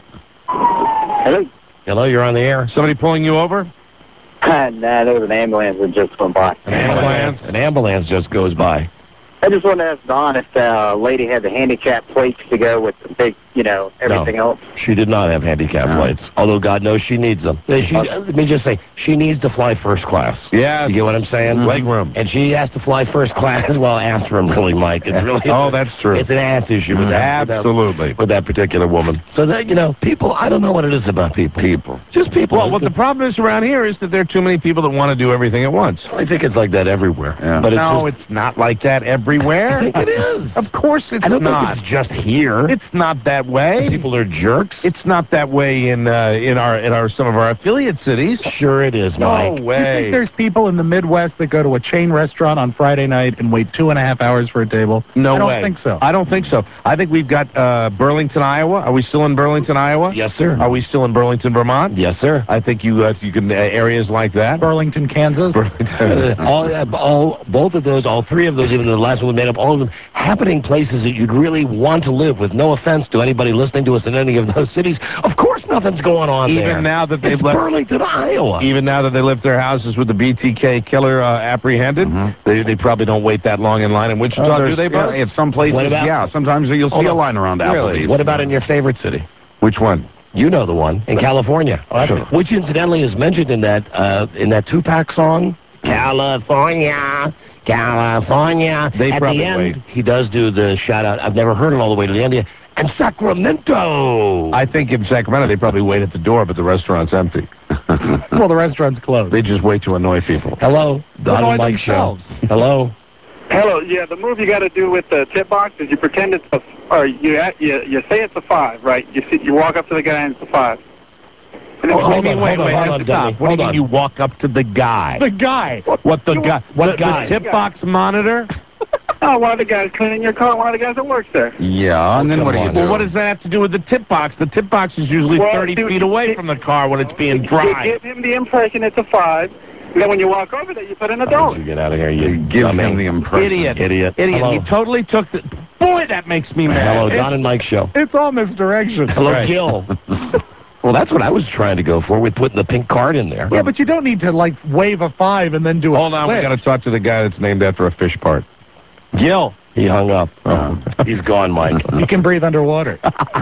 Hello. Hello, you're on the air. somebody pulling you over? nah, there was an ambulance that just went by. An ambulance. An ambulance just goes by. I just wanted to ask Don if the uh, lady had the handicap plates to go with the big, you know, everything No. else. She did not have handicap No. plates, although God knows she needs them. Uh, She, uh, let me just say, she needs to fly first class. Yes. You get what I'm saying? Leg room. And she has to fly first class. Well, ask for him, really, Mike. It's really. It's Oh, a- that's true. It's an ass issue with that. with that- Absolutely. With that particular woman. So that, you know, people, I don't know what it is about people. People. Just people. Well, what the problem is around here is that there are too many people that want to do everything at once. I think it's like that everywhere. Yeah. But it's no, just, it's not like that everywhere. I think it is. Of course it's I don't not. think it's just here. It's not that way. People are jerks. It's not that way in uh, in our in our some of our affiliate cities. Sure it is, No Mike. You way. think there's people in the Midwest that go to a chain restaurant on Friday night and wait two and a half hours for a table? No I don't way. think so. I don't think so. I think we've got uh, Burlington, Iowa. Are we still in Burlington, Iowa? Yes, sir. Are we still in Burlington, Vermont? Yes, sir. I think you uh, you can uh, areas like that. Burlington, Kansas. Burlington. all, uh, all, both of those, all three of those, even the last one we made up, all of them happening places that you'd really want to live. With no offense to anybody listening to us in any of those cities, of course nothing's going on Even there. now that they've it's left Burlington, Iowa. Even now that they left their houses with the B T K killer uh, apprehended, Mhm. they they probably don't wait that long in line in Wichita, Oh, do there's- they, yeah, Buzz? in some places, What about- yeah. Sometimes you'll see Hold a on. line around Really? Applebee's. What about in your favorite city? Which one? You know the one in California, Sure. which incidentally is mentioned in that uh, in that Tupac song, California, California. They At probably the end, wait. he does do the shout out. I've never heard it all the way to the end. And Sacramento. I think in Sacramento they probably wait at the door, but the restaurant's empty. Well, the restaurant's closed. They just wait to annoy people. Hello, Don Annoy and Mike show. themselves. Hello. Hello. Yeah, the move you got to do with the tip box is you pretend it's a, or you act- you you say it's a five, right? You see, you walk up to the guy and it's a five. And then Oh, What do you hold mean, on, wait, hold on, wait, hold let's on, stop. Dummy. What do you Hold mean on. you walk up to the guy? The guy. What the guy? What the, guy? The tip box monitor? oh, one of the guys cleaning your car, one of the guys that works there. Yeah, and then come what do you on. do? Well, what does that have to do with the tip box? The tip box is usually Well, thirty dude, feet away you- from the car when it's being You dry. give him the impression it's a five, and then when you walk over there, you put in a You dollar. get out of here, you Give dummy. him the impression. Idiot. Idiot. Idiot. Hello. He totally took the... Boy, that makes me mad. Hello, It's- Don and Mike show. It's all misdirection. Hello, Right. Gil. Well, that's what I was trying to go for with putting the pink card in there. Yeah, but you don't need to, like, wave a five and then do a Hold on, we switch. got to talk to the guy that's named after a fish part. Gil. He hung up. Oh. He's gone, Mike. You can breathe underwater.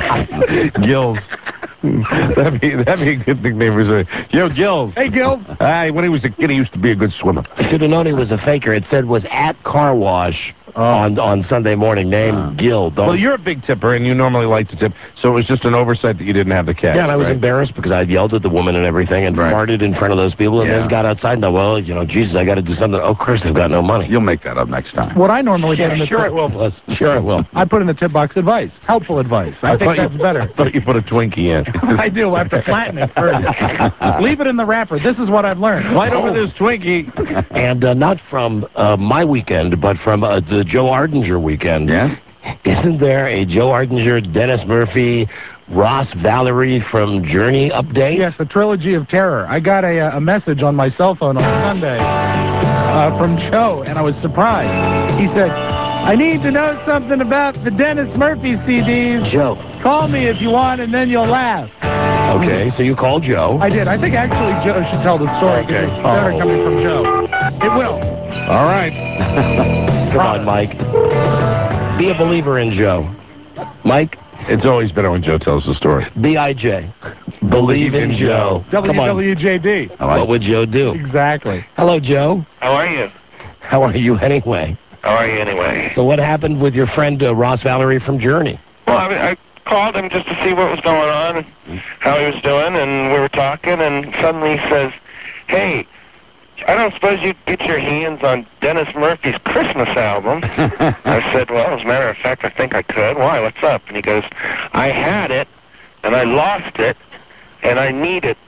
Gills. that'd, be, that'd be a good nickname for somebody. Yo, Gills. Hey, Gil. Ah, when he was a kid, he used to be a good swimmer. I should have known he was a faker. It said was at car wash on on Sunday morning. Name Gil. Don't. Well, you're a big tipper, and you normally like to tip, so it was just an oversight that you didn't have the cash. yeah, and I was right? embarrassed because I yelled at the woman and everything and Right. farted in front of those people and Yeah. then got outside and thought, well, you know, Jesus, I got to do something. Oh, Chris, I've got no money. You'll make that up next time. What I normally put Yeah, in the sure I tip, will, Plus. Sure I will. I put in the tip box advice, helpful advice. I, I think thought you- that's better. I thought you put a Twinkie in. I do. I have to flatten it first. Leave it in the wrapper. This is what I've learned. Fight over this Twinkie. And uh, not from uh, my weekend, but from uh, the Joe Ardinger weekend. Yeah? Isn't there a Joe Ardinger, Dennis Murphy, Ross Valerie from Journey update? Yes, a trilogy of terror. I got a, a message on my cell phone on Sunday uh, from Joe, and I was surprised. He said, I need to know something about the Dennis Murphy C Ds. Joe. Call me if you want, and then you'll laugh. Okay, so you called Joe. I did. I think actually Joe should tell the story because Okay. it's better Oh. coming from Joe. It will. All right. Come on, Mike. Be a believer in Joe. Mike, It's always better when Joe tells the story. B I J. Believe in Joe. Come W on. W J D. What would Joe do? Exactly. Hello, Joe. How are you? How are you anyway? How are you anyway? So what happened with your friend uh, Ross Valerie from Journey? Well, I, I called him just to see what was going on, how he was doing, and we were talking, and suddenly he says, hey, I don't suppose you'd get your hands on Dennis Murphy's Christmas album. I said, well, as a matter of fact, I think I could. Why? What's up? And he goes, I had it, and I lost it, and I need it.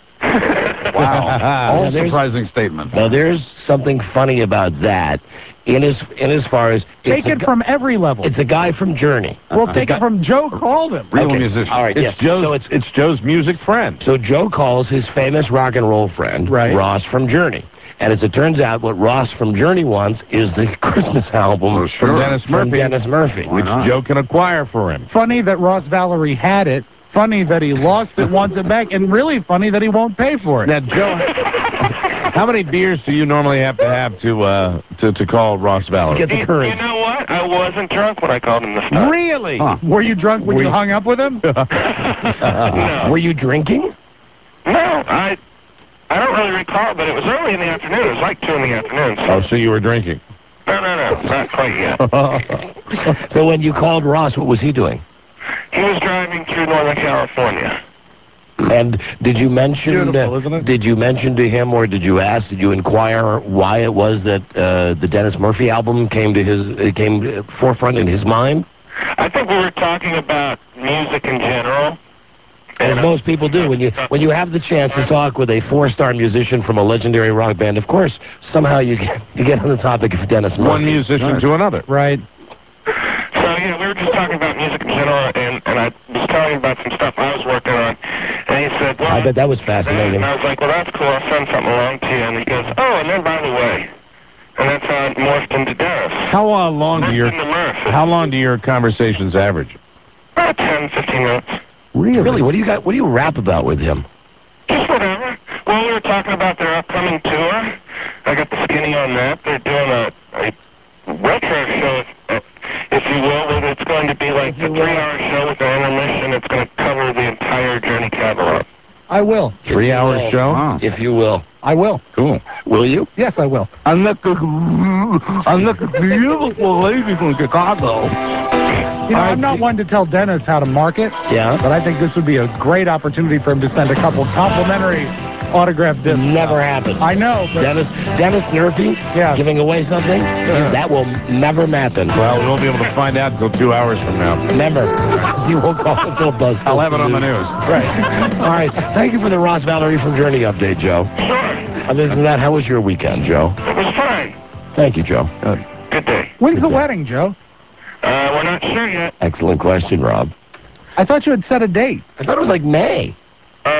Wow. All Now, there's- surprising statements. Now, there's something funny about that. In as in as far as Take it's a it gu- from every level. it's a guy from Journey. We'll The take guy- it from Joe called him. Real Okay. musician. All right, It's yes. Joe's. So it's it's Joe's music friend. So Joe calls his famous rock and roll friend, Right. Ross from Journey. And as it turns out, what Ross from Journey wants is the Christmas album Well, sure. From Dennis from Murphy, Dennis Murphy. Why which not? Joe can acquire for him. Funny that Ross Valerie had it. Funny that he lost it, wants it back, and really funny that he won't pay for it. Now, Joe, how many beers do you normally have to have to uh, to to call Ross Valerie? Get the You, courage. you know what? I wasn't drunk when I called him this time. Really? Huh. Were you drunk when Were you you- hung up with him? No. Were you drinking? No, I I don't really recall, but it was early in the afternoon. It was like two in the afternoon. So, Oh, so you were drinking? no, no, no, not quite yet. So when you called Ross, what was he doing? He was driving through Northern California. And did you mention Beautiful, uh, isn't it? did you mention to him, or did you ask, did you inquire why it was that uh, the Dennis Murphy album came to his uh, came uh, forefront in his mind? I think we were talking about music in general. As most people do, when you when you have the chance to talk with a four-star musician from a legendary rock band, of course, somehow you get, you get on the topic of Dennis Murphy. One musician to another. Right. So, yeah, we were just talking about music in general, and, and I was telling him about some stuff I was working on. And he said, well, I bet that was that, fascinating. and I was like, well, that's cool. I'll send something along to you. And he goes, oh, and then by the way. And that's how it morphed into Dennis. How uh, long do Morphed your into Murph. how long do your conversations average? About ten, fifteen minutes. Really? Really? What do you got? What do you rap about with him? Just whatever. Well, we were talking about their upcoming tour. I got the skinny on that. They're doing a, a retro show, if, if you will, where it's going to be like a three-hour show with an intermission. It's going to cover the entire Journey catalog. I will. Three-hour Well, show? Wow. If you will. I will. Cool. Will you? Yes, I will. I'm not a, I'm not a beautiful lady from Chicago. You know, I'm not one to tell Dennis how to market, Yeah. but I think this would be a great opportunity for him to send a couple complimentary autographed discs. Never happened. I know, but Dennis Dennis Murphy Yeah. giving away something? That will never happen. Well, we won't be able to find out until two hours from now. Never. He won't call until Buzz. I'll have it on the news. Right. All right. Thank you for the Ross Valerie from Journey update, Joe. Sure. Other than that, how was your weekend, Joe? It was fine. Thank you, Joe. Good. Good day. when's the wedding, Joe? Uh, we're not sure yet. Excellent question, Rob. I thought you had set a date. I thought it was like May. Um,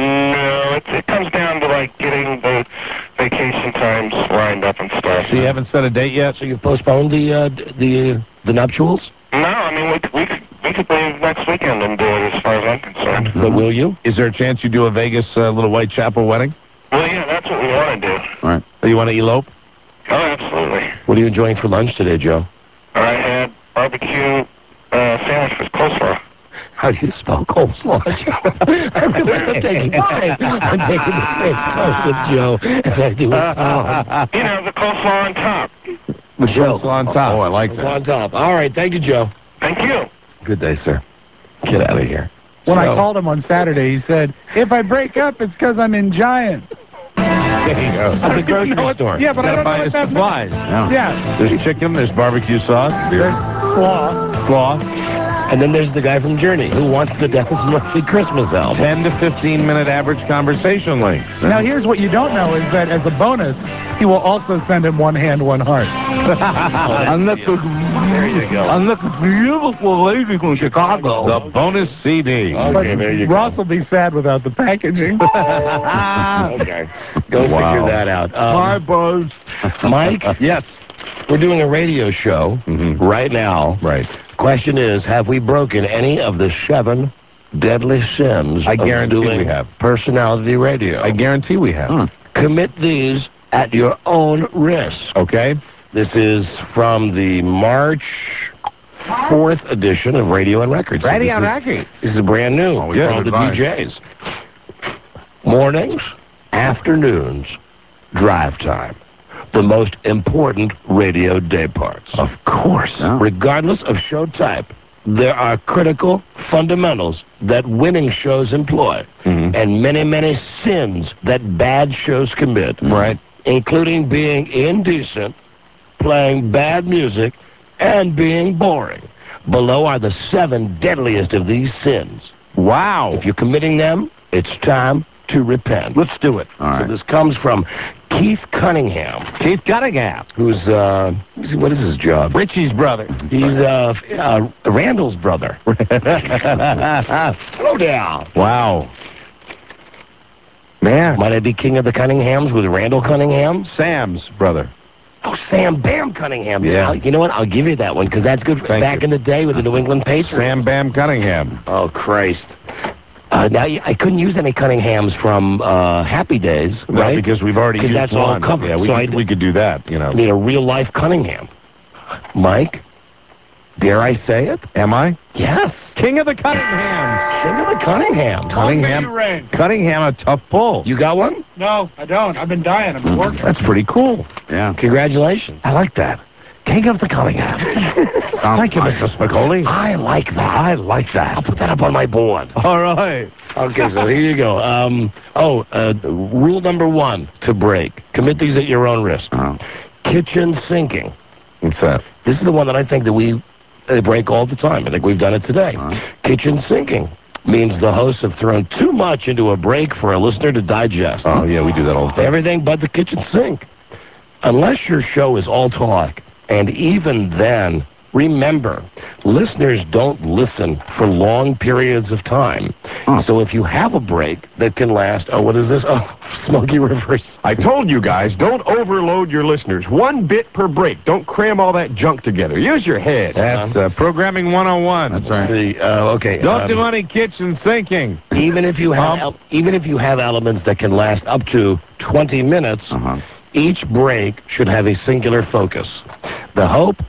no, it, it comes down to, like, getting the vacation times lined up and stuff. So you haven't set a date yet? So you've postponed the uh, d- the the nuptials? No, I mean, we, could- we, could, we could leave next weekend and do it as far as I'm concerned. But will you? Is there a chance you do a Vegas uh, little Whitechapel wedding? Well, yeah, that's what we want to do. All right. Oh, you want to elope? Oh, absolutely. What are you enjoying for lunch today, Joe? I had barbecue uh, sandwich with coleslaw. How do you spell coleslaw, Joe? I realize I'm taking the same. I'm taking the same tone with Joe as I do with Tom. You know, the coleslaw on top. The Joe. coleslaw on top. Oh, I like Coleslaw that. on top. All right. Thank you, Joe. Thank you. Good day, sir. Get out of here. When I So- called him on Saturday, he said, if I break up, it's because I'm in Giant. There you go. At the grocery know what- store. Yeah, but I Gotta don't know buy what his that supplies. meant. Yeah. There's chicken, there's barbecue sauce, There's slaw. slaw. And then there's the guy from Journey who wants the Dennis Murphy Christmas album. ten to fifteen minute average conversation lengths. Now, here's what you don't know is that as a bonus, he will also send him one hand, one heart. I'm not a, There you go. I'm not a beautiful lady from Chicago. The bonus C D. Okay, but there you go. Ross will be sad without the packaging. Okay. Go Wow. figure that out. Um, Hi, Buzz. Mike, Yes. we're doing a radio show Mhm. right now. Right. Question is, have we broken any of the seven deadly sins I of guarantee doing we have. personality radio? I guarantee we have. Hmm. Commit these at your own risk. Okay. This is from the March fourth edition of Radio and Records. So Radio this and is- Records. This is brand new Always for good all the advice. D Js. Mornings, afternoons, drive time. The most important radio day parts. Of course. Yeah. Regardless of show type, there are critical fundamentals that winning shows employ Mhm. and many, many sins that bad shows commit. Right. including being indecent, playing bad music, and being boring. Below are the seven deadliest of these sins. Wow. If you're committing them, it's time to repent. Let's do it. So this comes from Keith Cunningham. Keith Cunningham. Who's, uh, what is his job? Richie's brother. He's, uh, uh Randall's brother. Slow down. Wow. Man. Might I be king of the Cunninghams with Randall Cunningham? Sam's brother. Oh, Sam Bam Cunningham. Yeah. I'll- You know what? I'll give you that one, because that's good. Thank Back you. in the day with the New England Patriots. Sam Bam Cunningham. Oh, Christ. Uh, now, y- I couldn't use any Cunninghams from uh, Happy Days, No, right? because we've already 'Cause used that's one. all covered. Yeah, we, so could, I we could do that, you know. need a real-life Cunningham. Mike, dare I say it? Am I? Yes. King of the Cunninghams. King of the Cunninghams. Cunningham. Cunningham, a tough pull. You got one? No, I don't. I've been dying. I'm working. That's pretty cool. Yeah. Congratulations. I like that. King of the Cunningham. Thank you, Mister Spicoli. I like that. I like I'll that. put that up on my board. All right. Okay, so here you go. Um, oh, uh, rule number one to break. Commit these at your own risk. Oh. Kitchen sinking. What's that? This is the one that I think that we uh, break all the time. I think we've done it today. Huh? Kitchen sinking means the hosts have thrown too much into a break for a listener to digest. Oh, yeah, we do that all the time. Everything but the kitchen sink. Unless your show is all talk, and even then, remember, listeners don't listen for long periods of time. Huh. So if you have a break that can last, oh, what is this? Oh, Smoky Rivers. I told you guys, don't overload your listeners. One bit per break. Don't cram all that junk together. Use your head. That's uh, programming one oh one. That's Let's right. see. Uh, okay. Don't um, do any kitchen sinking. even if you have Um, el- even if you have elements that can last up to twenty minutes, Uh-huh. each break should have a singular focus. The hope,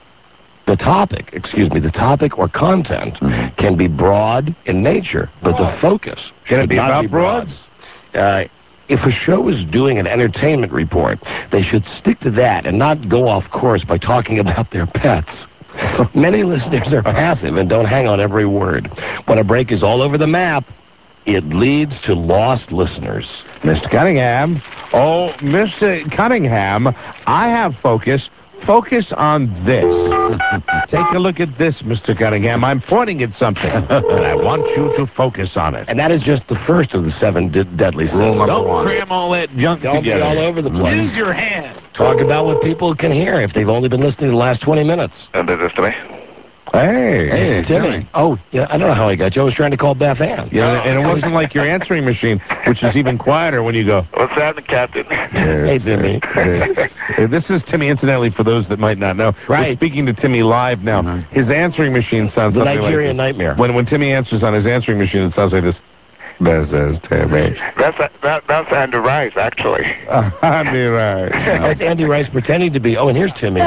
the topic, excuse me, the topic or content Mhm. can be broad in nature, but the focus Can it should be not about be broad. broads? Uh, if a show is doing an entertainment report, they should stick to that and not go off course by talking about their pets. Many listeners are passive and don't hang on every word. When a break is all over the map, it leads to lost listeners. Mister Cunningham. Oh, Mister Cunningham, I have focus. Focus on this. Take a look at this, Mister Cunningham. I'm pointing at something, and I want you to focus on it. And that is just the first of the seven de- deadly sins. Rule number Don't one. cram all that junk Don't together. be all over the place. Use your hand. Talk about what people can hear if they've only been listening the last twenty minutes. Uh, this is to me. Hey. Hey, Timmy. Timmy. Oh, yeah, I don't know how I got you. I was trying to call Beth Ann. Yeah, and it wasn't like your answering machine, which is even quieter when you go. What's happening, Captain? Hey, Timmy. This, uh, this is Timmy, incidentally, for those that might not know. We're Right. speaking to Timmy live now. Mhm. His answering machine sounds The something Nigerian like this. Nightmare. When, when Timmy answers on his answering machine, it sounds like this. This is Timmy. That's that, that's Andy Rice, actually. Andy Rice. That's Andy Rice pretending to be. Oh, and here's Timmy.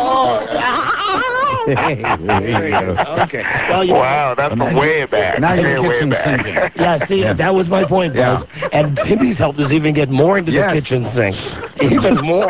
There you go. Okay. Well, you Wow, that's from way back. Now way, your way kitchen's back. sinking. Yeah, see, that was my point, Buzz. And Timmy's helped us even get more into Yes. the kitchen sink. Even more.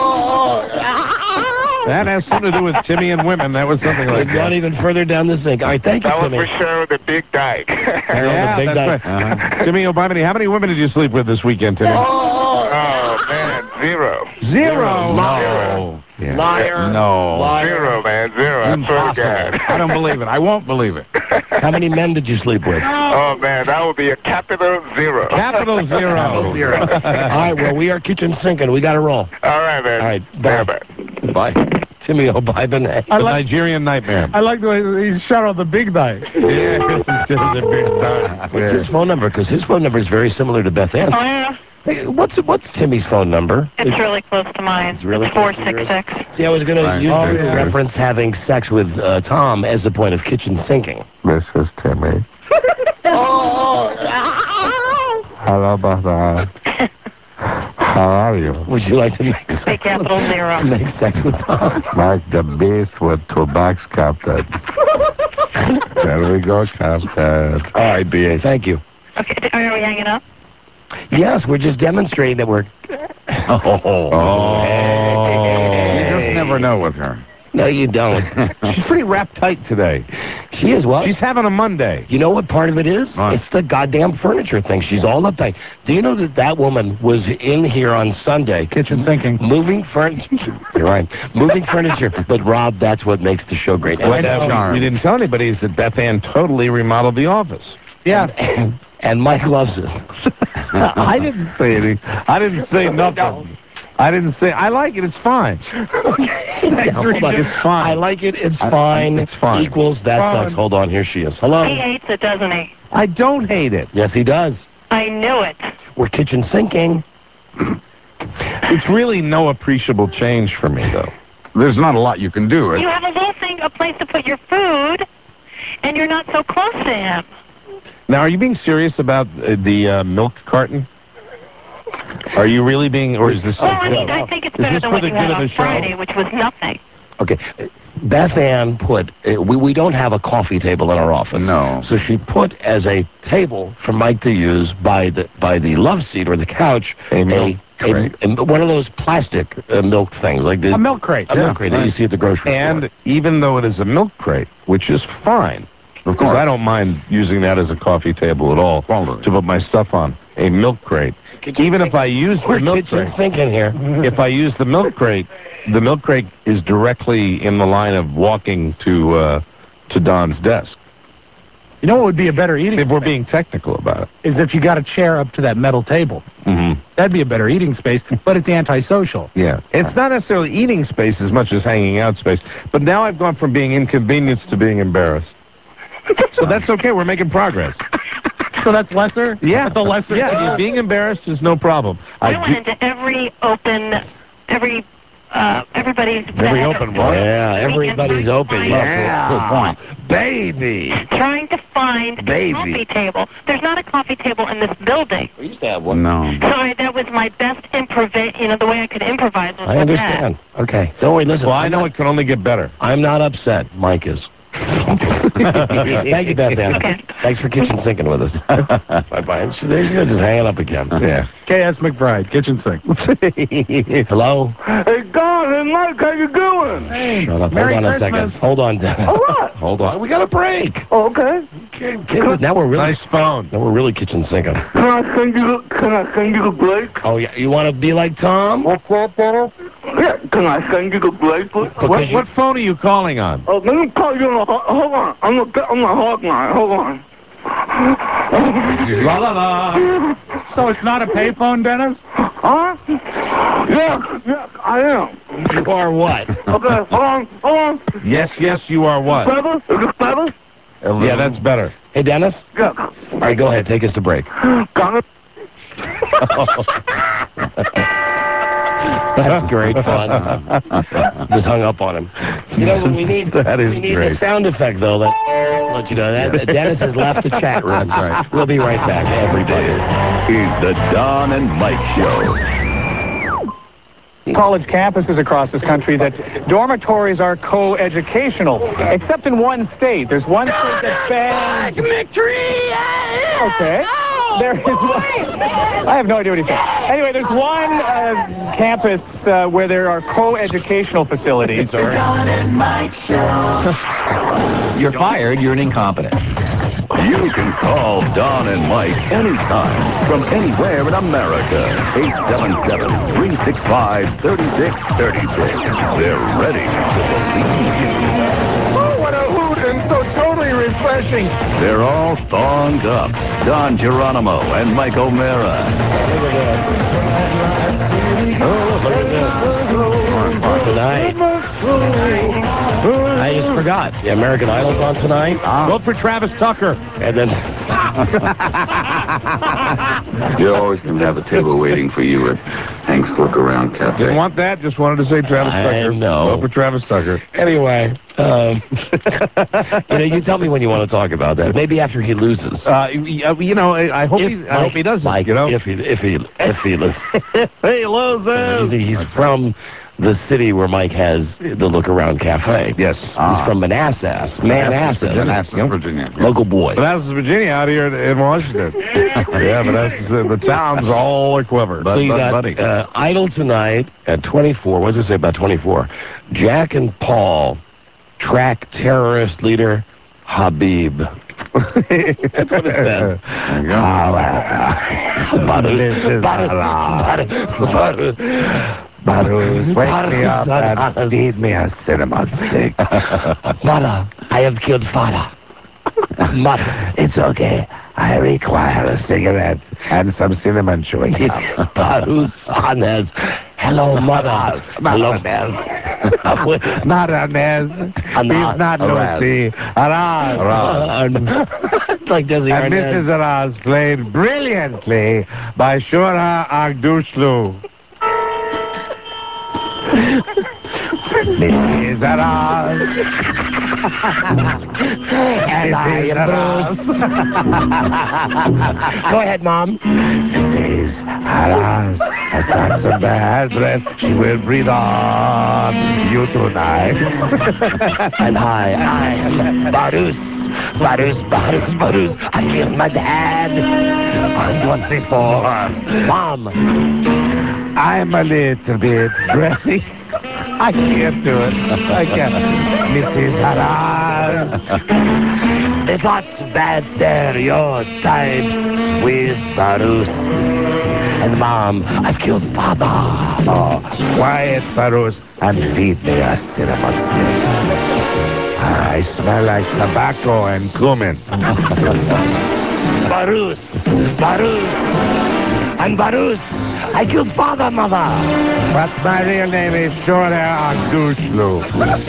That has something to do with Timmy and women. That was something like We've gone that. even further down the sink. All right, thank you, That was Timmy. for sure the big dyke. Yeah, big that's guy. right. Timmy O'Bimini, how many women did you sleep with this weekend, Timmy? Oh, man, zero. Zero. Liar. Yeah. Liar. No. Liar. Zero, man, zero. I swear to Impossible. God. I don't believe it. I won't believe it. How many men did you sleep with? Oh, man, that would be a capital zero. Capital zero. Capital zero. All right, well, we are kitchen sinking. We got to roll. All right, man. All right, Bye, bye. bye. Bye. Timmy O'Bimini. The Nigerian Nightmare. I like the way he's shot out the big guy. Yeah, instead of the big time. What's his phone number? Because his phone number is very similar to Beth Ann's. Oh, yeah. Hey, what's what's Timmy's phone number? It's really close to mine. It's really four close to six yours? six. See, I was going Right. to use Oh, this yeah. reference having sex with uh, Tom as a point of kitchen sinking. This is Timmy. Hello, brother. How are you? Would you like to make sex, Say capital zero. make sex with Tom? Like the beast with two backs, Captain. There we go, Captain. All right, B A. Thank you. Okay, are we hanging up? Yes, we're just demonstrating that we're. Oh. You just never know with her. No, you don't. She's pretty wrapped tight today. She is what? She's having a Monday. You know what part of it is? What? It's the goddamn furniture thing. She's all uptight. Do you know that that woman was in here on Sunday? Kitchen sinking. Moving furniture. You're right. Moving furniture. But, Rob, that's what makes the show great. What And, uh, we didn't tell anybody is that Beth Ann totally remodeled the office. Yeah. and, and Mike loves it. I didn't say anything. I didn't say nothing. I didn't say, I like it, it's fine. Thanks, hold on. It's fine. I like it, it's I- fine. it's fine. Equals, that Fine. sucks. Hold on, here she is. Hello. He hates it, doesn't he? I don't hate it. Yes, he does. I knew it. We're kitchen sinking. It's really no appreciable change for me, though. There's not a lot you can do. You have a little thing, a place to put your food, and you're not so close to him. Now, are you being serious about uh, the uh, milk carton? Are you really being, or is this Well, a I mean, joke? I think it's Is better this than for what the you good had of the on show? Friday, which was nothing. Okay. Beth Ann put, uh, we, we don't have a coffee table in our office. No. So she put as a table for Mike to use by the by the love seat or the couch, A milk a, a, a- one of those plastic uh, milk things. like the, A milk crate. A Yeah, milk crate that you right. see at the grocery And store. even though it is a milk crate, which is fine, Of because course. I don't mind using that as a coffee table at all Quality. to put my stuff on, a milk crate. Even if I use We're the milk kitchen crate, sinking here. if I use the milk crate, the milk crate is directly in the line of walking to uh, to Don's desk. You know what would be a better eating If we're space? being technical about it. Is if you got a chair up to that metal table. Mm-hmm. That'd be a better eating space, but it's antisocial. Yeah. It's not necessarily eating space as much as hanging out space. But now I've gone from being inconvenienced to being embarrassed. So that's okay. We're making progress. So that's lesser? Yeah. That's a lesser Yeah, thing? being embarrassed is no problem. I, I went do- into every open, every, uh, everybody's... Every open what? Yeah, everybody's open. Yeah. Good point. Baby. Trying to find Baby. a coffee table. There's not a coffee table in this building. We used to have one. No. So I, that was my best improv. You know, the way I could improvise was I with understand. Okay. Don't worry. Listen. Well, I I'm know not- it can only get better. I'm not upset. Mike is. Thank you, Beth Ann. Okay. Thanks for kitchen sinking with us. Bye-bye. There you go, just hanging up again. Yeah. K S McBride, kitchen sink. Hello? Hey, Don and Mike, how you doing? Hey, Shut up. Merry Hold on Christmas. a second. Hold on, Dennis. Oh, what? Hold on. We got a break. Oh, okay. Okay, okay, Now we're really Nice phone. now we're really kitchen sinking. Can I send you? Can I send you the break? Oh yeah, you want to be like Tom? What's that, Dennis? Yeah. Can I send you the break? please? What, what phone are you calling on? Oh, let me call you on the. ho- Hold on. I'm gonna get on the hotline. Hold on. La la la. So it's not a payphone, Dennis? Huh? Yes. Yes, I am. You are what? Okay. Hold on. Hold on. Yes, yes, you are what? Better? Is it better? Yeah, that's better. Hey, Dennis? Yeah. All right, go ahead. Take us to break. Got it. That's great fun. Just hung up on him. You know, we need, That is we need great. a sound effect, though, that let you know that Dennis has left the chat room. That's right. We'll be right back, everybody. Is the Don and Mike Show. College campuses across this country that dormitories are co-educational, except in one state. There's one state that bans... Okay. There is one... I have no idea what he said. Anyway, there's one uh, campus uh, where there are co-educational facilities. The Don and Mike Show. You're fired. You're an incompetent. You can call Don and Mike anytime from anywhere in America. eight seven seven, three six five, three six three six. They're ready to believe you. Oh, what a hoot and so totally refreshing. They're all thonged up. Don Geronimo and Mike O'Mara. Look at this. Oh, look at this. Tonight. I just forgot. The American Idol's on tonight. Vote for Travis Tucker. And then... You always can have a table waiting for you at Hank's Look Around Didn't Cafe. want that. Just wanted to say Travis I Tucker. know. Vote for Travis Tucker. Anyway, um, you know, you tell me when you want to talk about that. Maybe after he loses. Uh, y- uh, you know, I, I hope If he. I hope Mike- he doesn't. Mike, you know, if he if he if he loses, he loses. he's, he's from the city where Mike has the Look Around Cafe. Yes. He's from Manassas, Manassas, Manassas, Virginia. local boy. Manassas, Virginia, out here in, in Washington. Yeah, Manassas, uh, the town's all equivalent. So you Bud got Buddy. uh, Idol tonight at twenty-four. What does it say about twenty-four? Jack and Paul track terrorist leader Habib. That's what it says. This is Barus. Barus, wake me up and feed me a cinnamon stick. Mother, I have killed father. Mother. It's okay. I require a cigarette and some cinnamon chewing This gum. is Barus Hanez. Hello, mother. Hello. Not Not Anez. He's not Araz. Lucy. Araz. Araz. Like Desi And Arnaz. Missus Araz played brilliantly by Shura Agdushlu. Missus Araz. And I am Bruce. Go ahead, Mom. Missus Araz has got some bad breath. She will breathe on you tonight. And I, I am Barus. Barus, Barus, Barus. I killed my dad. I'm twenty-four. Mom. I'm a little bit breathy. I can't do it. I can't. Missus Araz. There's lots of bad stereotypes with Barus. And Mom, I've killed Father. Oh, quiet, Barus, and feed me a cinnamon stick. I smell like tobacco and cumin. Barus, Barus, I'm Barus. I killed Father, Mother. But my real name is Shura Agdushlu.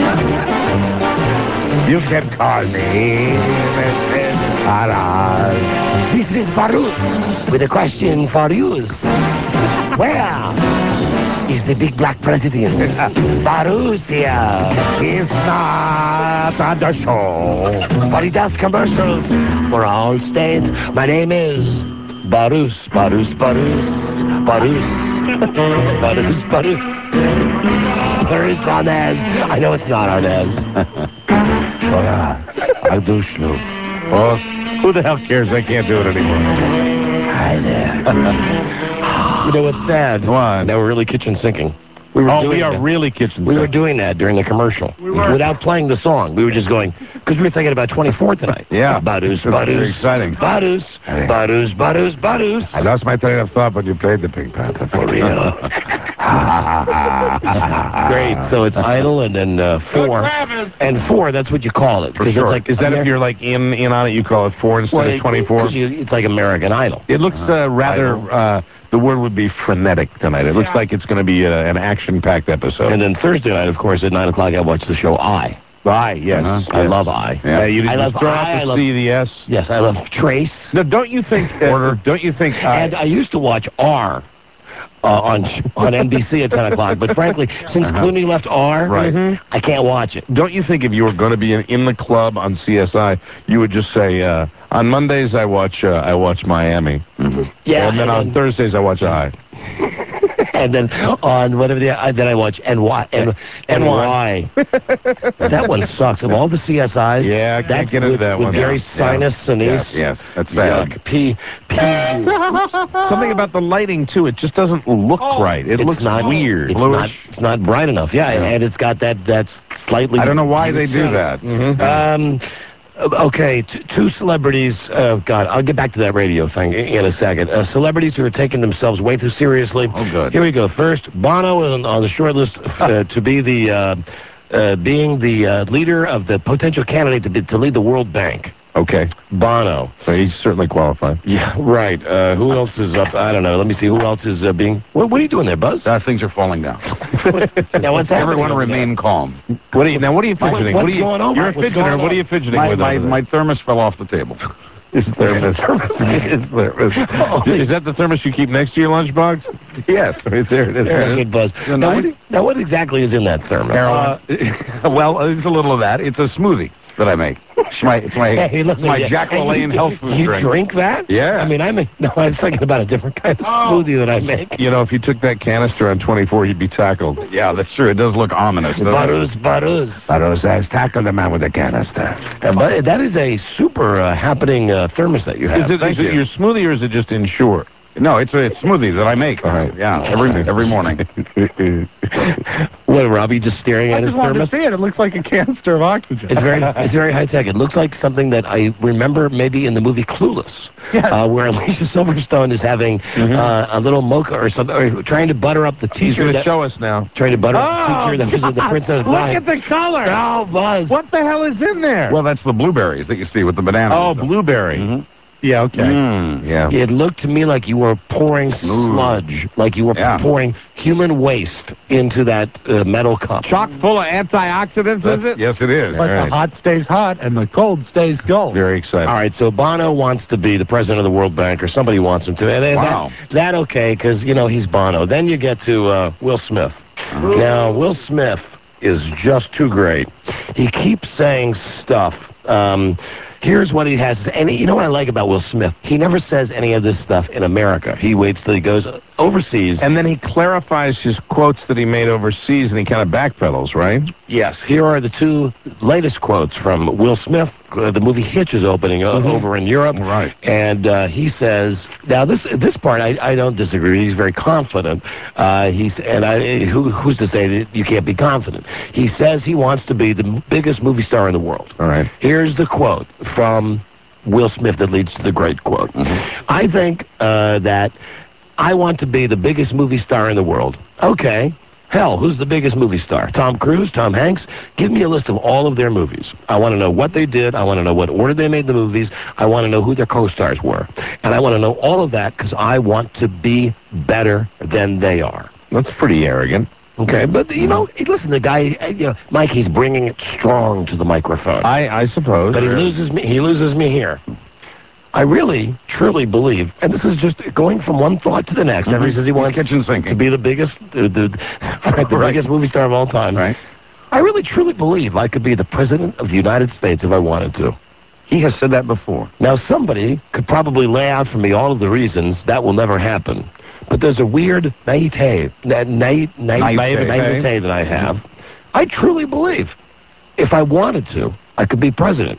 You can call me Missus Araz. This is Barus with a question for you. Where is the big black president? Barus here. He's not on the show. But he does commercials for all states. My name is Barus, Barus, Barus, Barus. Barus, Barus. Barus Arnaz. I know it's not Arnaz. Shura Agdushlu. Oh, who the hell cares? I can't do it anymore. Hi there. You know what's sad? What? Now we're really kitchen sinking. We were Oh, doing we are that. really kitchen We were sinking. doing that during the commercial. We were. Without playing the song. We were just going, because we were thinking about twenty-four tonight. Yeah. Barus, This is very Barus. exciting. Barus, Barus, Barus, Barus. I lost my train of thought when you played the Pink Panther for real. Great. So it's idle and then uh, four. Travis. And four, that's what you call it. For 'cause sure. It's like, Is that Amer- if you're like in in on it, you call it four instead well, of it- twenty-four? 'cause you- It's like American Idol. It looks uh, rather, Idol. uh, the word would be frenetic tonight. It looks Yeah. like it's going to be uh, an action-packed episode. And then Thursday night, of course, at nine o'clock, I watch the show I. I, yes. Uh-huh. I yes. love I. Yeah, you I just love throw I, out I the love- C, the S. Yes, I love Trace. No, don't you think, uh, don't you think, uh, And I used to watch R uh, on on N B C at ten o'clock. But frankly, since Uh-huh. Clooney left R, Right. I can't watch it. don't you think if you were going to be in, in the club on C S I, you would just say, uh, on Mondays I watch uh, I watch Miami. Yeah, And then on Thursdays I watch I. and then on whatever the uh, then I watch N Y and N Y. That one sucks. Of all the C S Is, Yeah, I can't that's get into with, that with one. Gary Yeah. Sinus, Sinise. Yes, yes, that's sad. Yuck. P P. Something about the lighting too. It just doesn't look right. It It's looks not weird. It's not. It's not bright enough. Yeah, and it's got that. That's slightly. I don't know why they do that. Um. Okay, t- two celebrities. Uh, God, I'll get back to that radio thing i- in a second. Uh, celebrities who are taking themselves way too seriously. Oh, good. Here we go. First, Bono is on, on the short list uh, to be the uh, uh, being the uh, leader of the potential candidate to be, to lead the World Bank. Okay, Bono. so he's certainly qualified. Yeah, right. Uh, who else is up? I don't know. Let me see. Who else is uh, being? What, what are you doing there, Buzz? Uh, things are falling down. Now, what's happening? Everyone over remain calm. What are you now? What are you What- fidgeting? what's what are you, going on, You're Mike? a What's fidgeter. going What are on? you fidgeting My, with? my, over there? my thermos fell off the table. His thermos. His thermos. Is that the thermos you keep next to your lunchbox? Yes. Right there it is. Very good, Buzz. The Now, nice- what, now, what exactly is in that thermos? Uh, well, there's a little of that. It's a smoothie that I make. It's my, it's my, Hey, it's listen, my you- Jack hey, you- LaLanne health food You drink. drink that? Yeah. I mean, I make. No, I was thinking about a different kind of smoothie that I make. You know, if you took that canister on twenty-four, you'd be tackled. Yeah, that's true. It does look ominous. doesn't it? Barus, Barus. Barus has tackled the man with the canister. Uh, but that is a super uh, happening uh, thermos that you have. Is it, is Thank it you. your smoothie or is it just Ensure? No, it's a it's smoothie that I make. All right. Yeah, every every morning. What, Robbie, just staring I at his just wanted thermos? to see it. It looks like a canister of oxygen. It's very, it's very high tech. It looks like something that I remember maybe in the movie Clueless, Yes. uh, where Alicia Silverstone is having uh, a little mocha or something, or trying to butter up the teacher. He's going to that- show us now. Trying to butter up Oh, the teacher that was in the Princess Look Bride. at the color. Oh, Buzz. What the hell is in there? Well, that's the blueberries that you see with the banana. Oh, blueberry. Mm-hmm. Yeah, okay. Mm, yeah. It looked to me like you were pouring sludge, like you were Yeah. pouring human waste into that uh, metal cup. Chock full of antioxidants, is it? Yes, it is. But All right. the hot stays hot and the cold stays cold. Very exciting. All right, so Bono wants to be the president of the World Bank, or somebody wants him to. And, and Wow. that, that okay, because, you know, he's Bono. Then you get to uh, Will Smith. Now, Will Smith is just too great. He keeps saying stuff. Um, here's what he has to say. And you know what I like about Will Smith? He never says any of this stuff in America. He waits till he goes overseas. And then he clarifies his quotes that he made overseas, and he kind of backpedals, right? Yes, here are the two latest quotes from Will Smith. Uh, the movie Hitch is opening uh, Mm-hmm. over in Europe. Right. And uh, he says, now this this part I, I don't disagree. He's very confident. Uh, he's and I who, who's to say that you can't be confident? He says he wants to be the m- biggest movie star in the world. All right. Here's the quote from Will Smith that leads to the great quote. Mm-hmm. I think uh, that I want to be the biggest movie star in the world. Okay. Hell, who's the biggest movie star? Tom Cruise, Tom Hanks? Give me a list of all of their movies. I want to know what they did. I want to know what order they made the movies. I want to know who their co-stars were. And I want to know all of that because I want to be better than they are. That's pretty arrogant. Okay, but, you know, listen, the guy, uh, you know, Mike, he's bringing it strong to the microphone. I, I suppose. But he loses me. He loses me here. I really, truly believe, and this is just going from one thought to the next. Mm-hmm. Everybody says he wants kitchen to sinking. be the biggest, the, the, right, the Right. biggest movie star of all time. Right. I really, truly believe I could be the president of the United States if I wanted to. He has said that before. Now, somebody could probably lay out for me all of the reasons that will never happen. But there's a weird naivete, na- na- na- Naivete. naivete that I have. I truly believe if I wanted to, I could be president.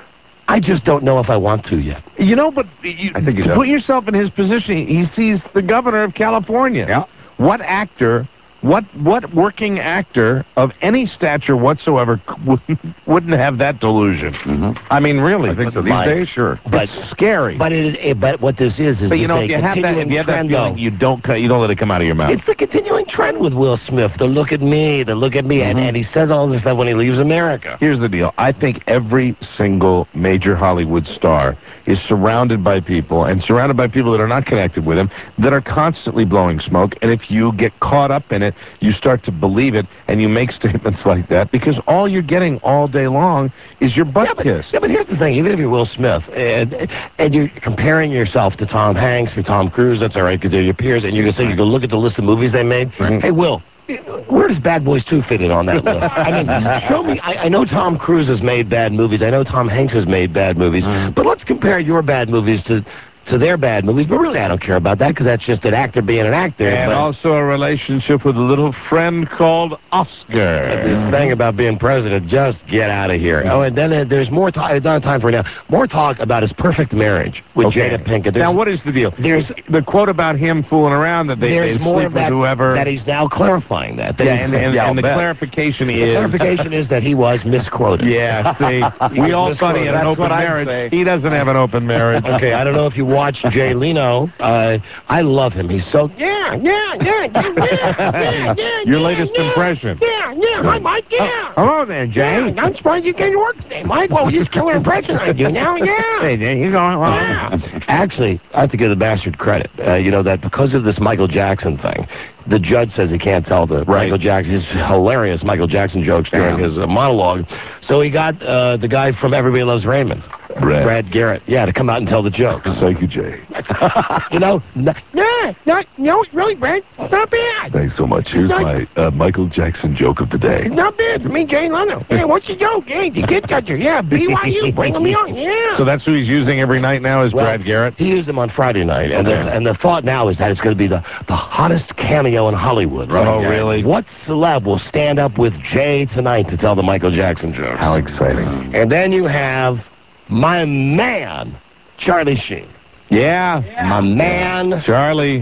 I just don't know if I want to yet. You know, but you, I think he to does. put yourself in his position, he sees the governor of California. Yeah. What actor, what what working actor of any stature whatsoever wouldn't, wouldn't have that delusion? Mm-hmm. I mean, really. I think so. These Mike. days, sure. But It's scary. But it, it, but what this is is But you this know, a if you have that, continuing if you have that trend, feeling, though. you don't cut, you don't let it come out of your mouth. It's the continuing trend with Will Smith. The look at me, the look at me, and, and he says all this stuff when he leaves America. Here's the deal. I think every single major Hollywood star is surrounded by people and surrounded by people that are not connected with him that are constantly blowing smoke. And if you get caught up in it, you start to believe it and you make statements like that because all you're getting all day long is your butt Yeah, but, kissed. yeah, but here's the thing. Even if you're Will Smith and and you're comparing yourself to Tom Hanks or Tom Cruise, that's all right because they're your peers, and you're going to say, you go look at the list of movies they made. Right. Hey, Will, where does Bad Boys two fit in on that list? I mean, show me. I, I know Tom Cruise has made bad movies. I know Tom Hanks has made bad movies. But let's compare your bad movies to to their bad movies. But really, I don't care about that because that's just an actor being an actor. And but also a relationship with a little friend called Oscar. this thing about being president, just get out of here. Oh, and then uh, there's more talk. I don't have time for it now. More talk about his perfect marriage with Okay. Jada Pinkett. There's, Now, what is the deal? there's The quote about him fooling around that they, they there's more sleep of with that whoever. that he's now clarifying that. that yeah, he's- and, and, Yeah, I'll and the bet. clarification the is... clarification is that he was misquoted. Yeah, see, He we was all thought he had an misquoted. open what I'd marriage. say. He doesn't have an open marriage. Okay, I don't know if you watch Jay Leno. Uh, I love him. He's so yeah, yeah, yeah, yeah, yeah, yeah. Your yeah, latest yeah, impression. Yeah, yeah. Hi, Mike. Yeah. Hello there, Jay. Yeah, I'm surprised you came to work today, Mike. Well, just killer impression I do now. Yeah. Hey, there you going? Well, Yeah. Actually, I have to give the bastard credit. Uh, you know that because of this Michael Jackson thing, the judge says he can't tell the Michael Jackson his hilarious Michael Jackson jokes during Damn. his uh, monologue. So he got uh, the guy from Everybody Loves Raymond, Brad. Brad Garrett, yeah, to come out and tell the jokes. Thank you, Jay. You know, n- yeah, not, no, really, Brad, it's not bad. Thanks so much. Here's my uh, Michael Jackson joke of the day. It's not bad for me, Jay Leno. Hey, what's your joke? Hey, the kid toucher. Yeah, B Y U, bring him young. Yeah. so that's who he's using every night now is Well, Brad Garrett? He used them on Friday night, and, the, and the thought now is that it's going to be the, the hottest cameo in Hollywood. Right? Oh, really? What celeb will stand up with Jay tonight to tell the Michael Jackson jokes? How exciting. And then you have my man, Charlie Sheen. Yeah. My man. Charlie.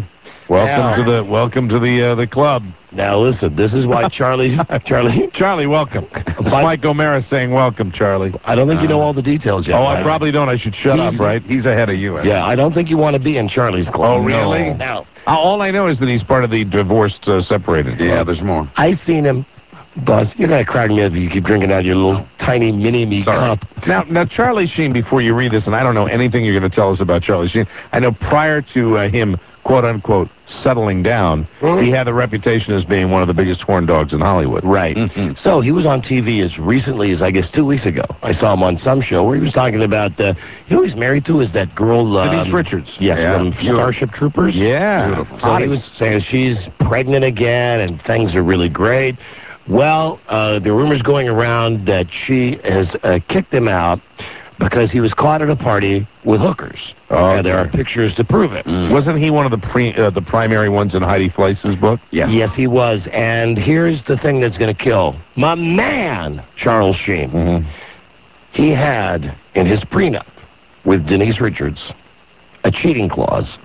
Welcome to the welcome to the uh, the club. Now listen, this is why Charlie, Charlie, Charlie, welcome. It's Mike O'Mara saying welcome, Charlie. I don't think you know all the details yet. Oh, I probably don't. I should shut He's- up, right? He's ahead of you. I Yeah, I don't think you want to be in Charlie's club. Oh, really? No. Uh, all I know is that he's part of the divorced, uh, separated. Yeah, club. there's more. I seen him, Buzz. You're gonna crack me up if you keep drinking out of your little tiny mini me cup. Now, now, Charlie Sheen, before you read this, and I don't know anything you're going to tell us about Charlie Sheen, I know prior to uh, him, quote-unquote, settling down, he had the reputation as being one of the biggest horn dogs in Hollywood. Right. So he was on T V as recently as, I guess, two weeks ago. I saw him on some show where he was talking about, uh, you know who he's married to is that girl... Um, Denise Richards. Yes, Yeah. from Starship Troopers. Yeah. Beautiful. So he was saying she's pregnant again and things are really great. Well, uh, the rumors going around that she has uh, kicked him out because he was caught at a party with hookers. Oh, and there are pictures to prove it. Wasn't he one of the pre, uh, the primary ones in Heidi Fleiss's book? Yes. Yes, he was. And here's the thing that's going to kill my man, Charles Sheen. Mm-hmm. He had in his prenup with Denise Richards a cheating clause.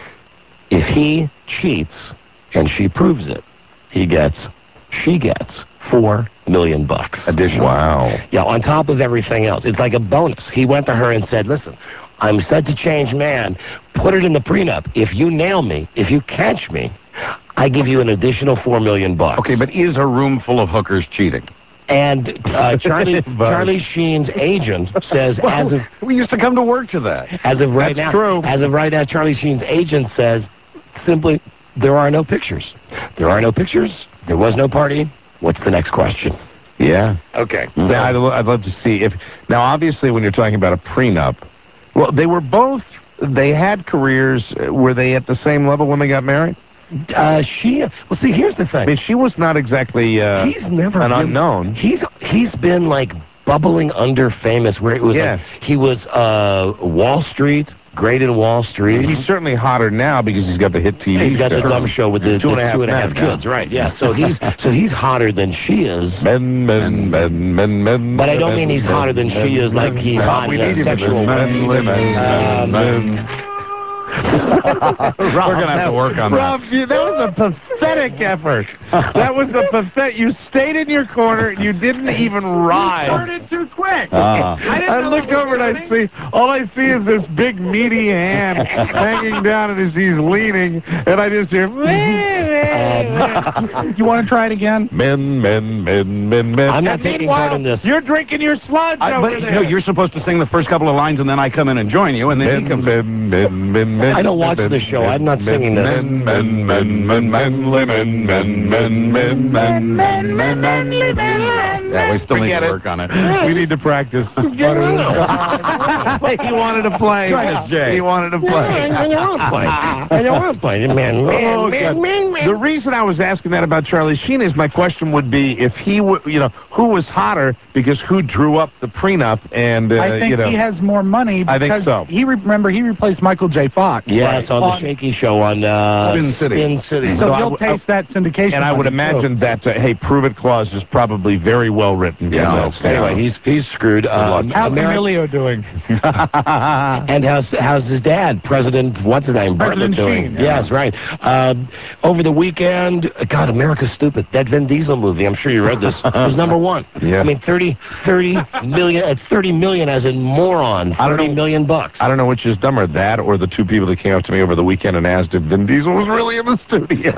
If he cheats and she proves it, he gets, she gets four million bucks. Additional. Wow. Yeah, on top of everything else. It's like a bonus. He went to her and said, listen, I'm such a changed man. Put it in the prenup. If you nail me, if you catch me, I give you an additional four million bucks. Okay, but is a room full of hookers cheating? And uh, Charlie Charlie Sheen's agent says, Well, as of we used to come to work to that. as of right That's now, true. as of right now, Charlie Sheen's agent says simply, there are no pictures. There are no pictures. There was no party. What's the next question? Yeah. Okay. So I'd, lo- I'd love to see if... Now, obviously, when you're talking about a prenup, well, they were both... They had careers. uh, Were they at the same level when they got married? Uh, she. Well, see, here's the thing. I mean, she was not exactly uh, He's never an been- unknown. He's he's been like bubbling under famous. Where it was Yeah. like he was uh, Wall Street, great in Wall Street. He's certainly hotter now because he's got the hit T V He's got show. the dumb show with the Two and a the half two and a half men now. kids, right? Yeah. So he's so he's hotter than she is. Men, men, men, men, men. But I don't men, mean he's men, hotter than men, she is, like men, he's men. hot We in a need him in sexual this. Men, way. men, men, men. Rob, We're gonna have to work on that. Rob, you, that was a pathetic effort. That was a pathetic. You stayed in your corner and you didn't even rise. Started too quick. Ah. I didn't I know look it was over and I happening. see, all I see is this big meaty hand hanging down and as he's leaning, and I just hear, Um, you want to try it again? Men, men, men, men, men. I'm not And taking meanwhile, part in this. You're drinking your sludge I, over but there. no, you're supposed to sing the first couple of lines, and then I come in and join you, and then he Men, comes. men, men, men, men. I don't watch men, the show. men, I'm not men, singing this. Men, men, men, men, men, men, men, men, men, men, men, men, men, men. Yeah, we still need Forget to it. work on it. We need to practice. he wanted to play. Join us, Jay. He wanted to play. I don't want to play. I don't want to play. Man, man, Oh, man, God. man, man. The reason I was asking that about Charlie Sheen is my question would be if he would, you know, who was hotter because who drew up the prenup and, uh, I think you know. he has more money. I think because so. He re- remember he replaced Michael J. Fox. Yes, on the Shaky Show on uh, Spin City. Spin City. So So I he'll w- I- taste that syndication. And I would money, too. imagine that, uh, hey, prove it clause is probably very well written. Yeah. So, Yeah. Anyway, he's he's screwed. Um, How's Ameri- Emilio doing? and how's how's his dad, President? What's his name? President Bartlett doing? Sheen, yeah. Yes, right. Um, over the weekend, God, America's Stupid. That Vin Diesel movie. I'm sure you read this. Was number one. Yeah. I mean, thirty, thirty million. It's thirty million, as in moron. I don't Thirty know- million bucks. I don't know which is dumber, that or the two people that came up to me over the weekend and asked if Vin Diesel was really in the studio.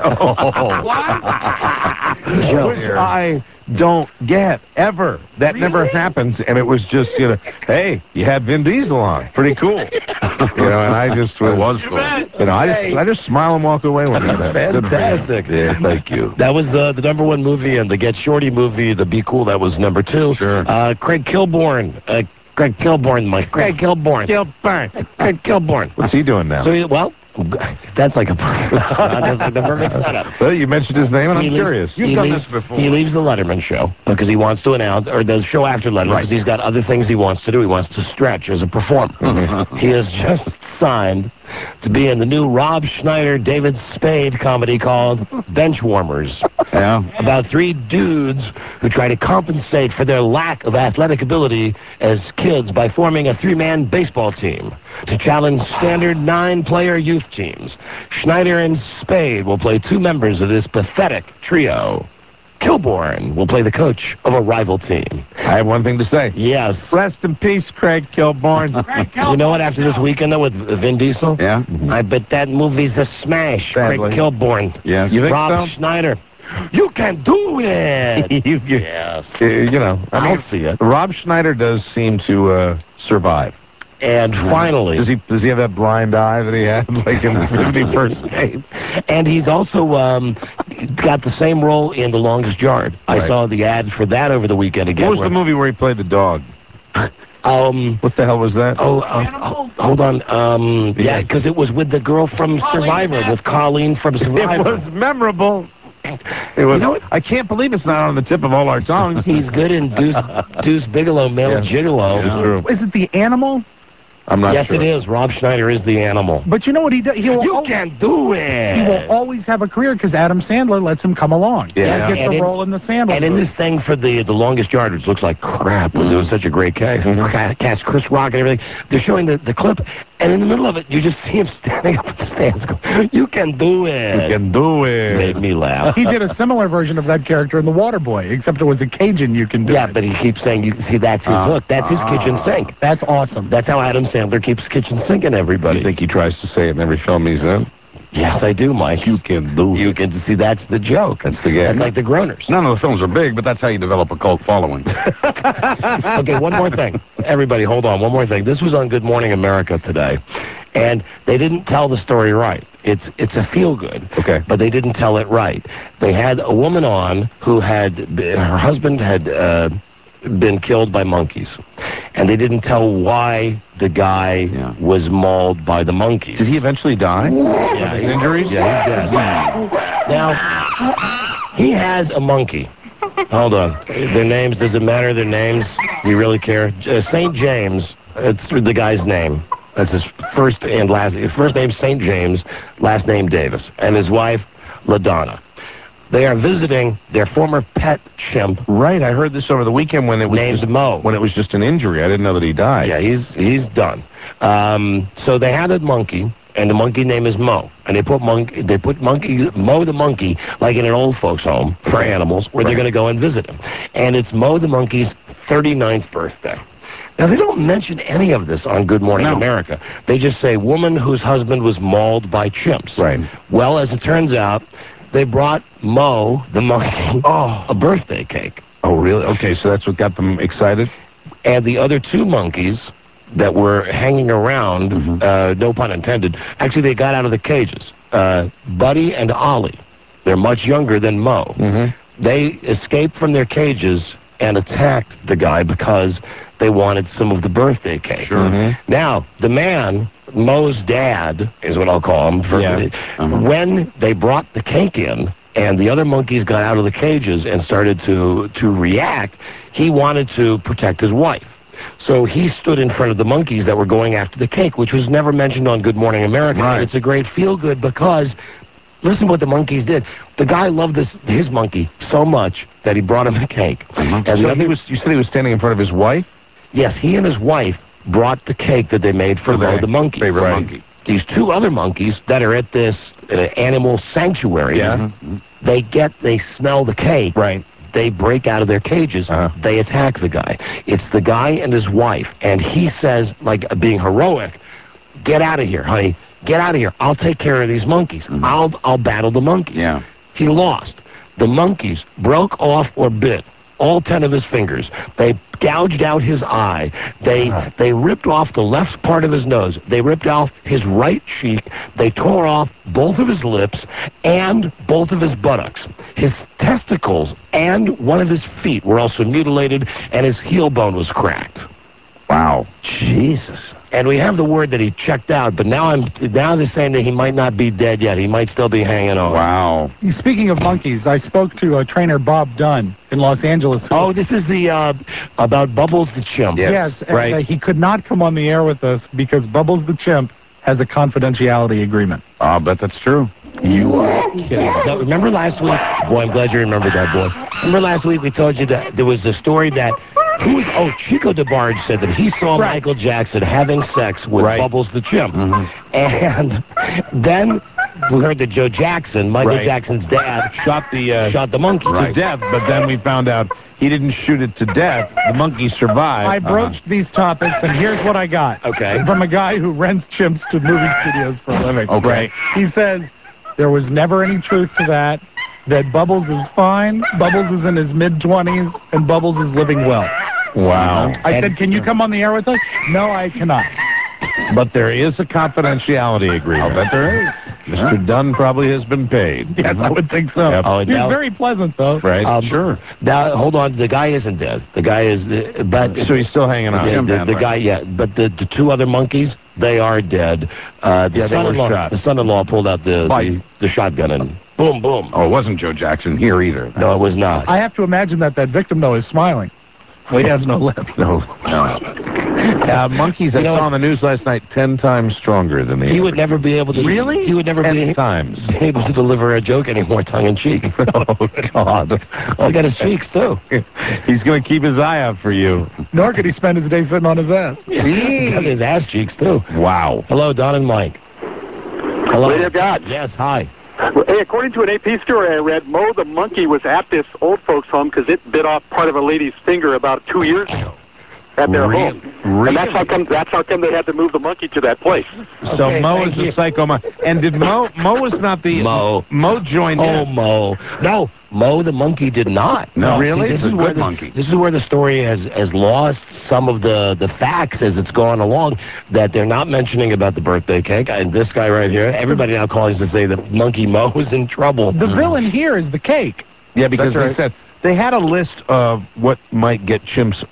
Which I don't get, ever. That never happens, and it was just, you know, hey, you had Vin Diesel on. Pretty cool. you know, and I just was, was cool. you know, I just, I just smile and walk away with That's that. fantastic. Yeah, thank you. That was the the number one movie, and the Get Shorty movie, the Be Cool, that was number two. Sure. Uh, Craig Kilborn. Uh, Craig Kilborn, Mike. Craig Kilborn. Kilborn. Craig Kilborn. What's he doing now? So, he, well, that's like a that's like the perfect setup. Well, you mentioned his name, and I'm He leaves- curious. he leaves, He leaves the Letterman show because he wants to announce, or the show after Letterman, because he's got other things he wants to do. He wants to stretch as a performer. He has just signed to be in the new Rob Schneider, David Spade comedy called Benchwarmers. Yeah. About three dudes who try to compensate for their lack of athletic ability as kids by forming a three-man baseball team to challenge standard nine-player youth teams. Schneider and Spade will play two members of this pathetic trio. Kilborn will play the coach of a rival team. I have one thing to say. Yes. Rest in peace, Craig Kilborn. Craig Kilborn. You know what, after this weekend, though, with Vin Diesel? Yeah? I bet that movie's a smash. Sadly. Craig Kilborn. Yes. You think Rob so? Schneider. You can do it! you, you, yes. Uh, you know, I I'll mean, see it. Rob Schneider does seem to uh, survive. And finally... Does he does he have that blind eye that he had like in fifty-first Dates? And he's also um, got the same role in The Longest Yard. I Right. saw the ad for that over the weekend again. What was where- the movie where he played the dog? Um, what the hell was that? Oh, uh, hold on. Um, yeah, because it was with the girl from Survivor, with Colleen from Survivor. It was memorable. It was, You know what? I can't believe it's not on the tip of all our tongues. He's good in Deuce, Deuce Bigelow, Male Yeah. Gigolo. It's true. Is it the animal? I'm not yes, sure. it is. Rob Schneider is the animal. But you know what he does? He will You al- can do it. He will always have a career because Adam Sandler lets him come along. Yeah. He gets And a in- role in the Sandler And in movie. this thing for the the longest yard, which looks like crap, but it was such a great cast, ca- cast Chris Rock and everything. They're showing the, the clip, and in the middle of it, you just see him standing up in the stands, going, "You can do it." You can do it. Made me laugh. He did a similar version of that character in The Waterboy, except it was a Cajun you can do. Yeah, it. but he keeps saying, "You see, that's his Uh, hook. That's his kitchen sink." That's awesome. That's how Adam Sandler keeps kitchen sinking everybody. You think he tries to say it in every film he's in? Yes, I do, Mike. You can do You it. can see that's the joke. That's the game. That's like the Groaners. None of the films are big, but that's how you develop a cult following. Okay, one more thing. Everybody, hold on. One more thing. This was on Good Morning America today, and they didn't tell the story right. It's it's a feel-good, Okay. but they didn't tell it right. They had a woman on who had, her husband had uh, been killed by monkeys, and they didn't tell why the guy Yeah. was mauled by the monkeys. Did he eventually die? Yeah, His he- injuries? Yeah, he's dead. Now, he has a monkey. Hold on. Their names, does it matter, their names? Do you really care? Uh, Saint James, it's the guy's name. That's his first and last, his first name Saint James, last name Davis, and his wife, LaDonna. They are visiting their former pet chimp, Right, I heard this over the weekend when it was named just, Mo. when it was just an injury. I didn't know that he died. Yeah, he's he's done. Um, so they had a monkey, and the monkey name is Mo. And they put monkey, they put monkey Mo the monkey like in an old folks' home for animals, where they're Right. going to go and visit him. And it's Mo the monkey's thirty-ninth birthday. Now they don't mention any of this on Good Morning No. America. They just say woman whose husband was mauled by chimps. Right. Well, as it turns out, they brought Mo the monkey Oh. a birthday cake. Oh, really? Okay, so that's what got them excited? And the other two monkeys that were hanging around, Mm-hmm. uh, no pun intended, actually they got out of the cages. Uh, Buddy and Ollie, they're much younger than Mo. Mm-hmm. They escaped from their cages and attacked the guy because they wanted some of the birthday cake. Sure. Mhm. Now, the man, Mo's dad, is what I'll call him, for, Yeah. Uh-huh. when they brought the cake in, and the other monkeys got out of the cages and started to, to react, he wanted to protect his wife. So he stood in front of the monkeys that were going after the cake, which was never mentioned on Good Morning America. Right. And it's a great feel-good because, listen to what the monkeys did. The guy loved this his monkey so much that he brought him a cake. Uh-huh. And So the he other, was, you said he was standing in front of his wife? yes, he and his wife brought the cake that they made for For their Mo the monkey. favorite Right. monkey. These two other monkeys that are at this uh, animal sanctuary, Yeah. they get, they smell the cake. Right. They break out of their cages. Uh-huh. They attack the guy. It's the guy and his wife. And he says, like being heroic, get out of here, honey. Get out of here. I'll take care of these monkeys. I'll, I'll battle the monkeys. Yeah. He lost. The monkeys broke off or bit all ten of his fingers. They gouged out his eye. They they ripped off the left part of his nose. They ripped off his right cheek. They tore off both of his lips and both of his buttocks. His testicles and one of his feet were also mutilated, and his heel bone was cracked. Wow. Jesus. And we have the word that he checked out, but now I'm now they're saying that he might not be dead yet. He might still be hanging on. Wow. Speaking of monkeys, I spoke to uh, trainer Bob Dunn in Los Angeles. who- Oh, this is the uh, about Bubbles the chimp. yes, and, right. uh, he could not come on the air with us because Bubbles the chimp has a confidentiality agreement. I'll bet that's true. You are kidding. Now, remember last week? Boy, I'm glad you remembered that, boy. Remember last week we told you that there was a story that Who was? Oh, Chico DeBarge said that he saw Right. Michael Jackson having sex with Right. Bubbles the chimp, Mm-hmm. and then we heard that Joe Jackson, Michael Right. Jackson's dad, Shot the uh, shot the monkey to death, but then we found out he didn't shoot it to death. The monkey survived. I broached these topics, and here's what I got. Okay. From a guy who rents chimps to movie studios for a living. Okay. Right. He says there was never any truth to that, that Bubbles is fine, Bubbles is in his mid-twenties, and Bubbles is living well. Wow. I And- said, can you come on the air with us? No, I cannot. But there is a confidentiality agreement. I'll bet there is. Mister Dunn probably has been paid. Yes, I would think so. Yep. Oh, He's now- very pleasant, though. Right? Um, Sure. Now, hold on. The guy isn't dead. The guy is, uh, but So he's still hanging on. the, the, the guy, yeah. But the, the two other monkeys, they are dead. Uh, the Yeah, they were son-in-law, shot. the son-in-law pulled out the, the the shotgun and boom, boom. Oh, it wasn't Joe Jackson here either. No, it was not. I have to imagine that that victim, though, is smiling. Well, he has no lips. No. No. Uh, monkeys, I You know saw what? on the news last night, ten times stronger than the He would never be able to. Really? He would never ten be times. able to deliver a joke anymore, tongue in cheek. Oh, God. Oh, he got his cheeks too. He's going to keep his eye out for you. Nor could he spend his day sitting on his ass. He got his ass cheeks too. Wow. Hello, Don and Mike. Hello. Radio God. Yes, hi. Hey, according to an A P story I read, Mo the monkey was at this old folks' home because it bit off part of a lady's finger about two years ago at their Re- home. really? And that's how come that's how come they had to move the monkey to that place. So Okay, Mo thank is you. the psycho Mo. And did Mo, Mo was not the... Mo. Mo joined Oh, in. Mo. No, Mo the monkey did not. No, See, really? this It's a is where good the, monkey. This is where the story has, has lost some of the, the facts as it's gone along, that they're not mentioning about the birthday cake. And this guy right here, everybody now calling to say that Monkey Mo is in trouble. The villain here is the cake. Yeah, because That's they right. said... They had a list of what might get chimps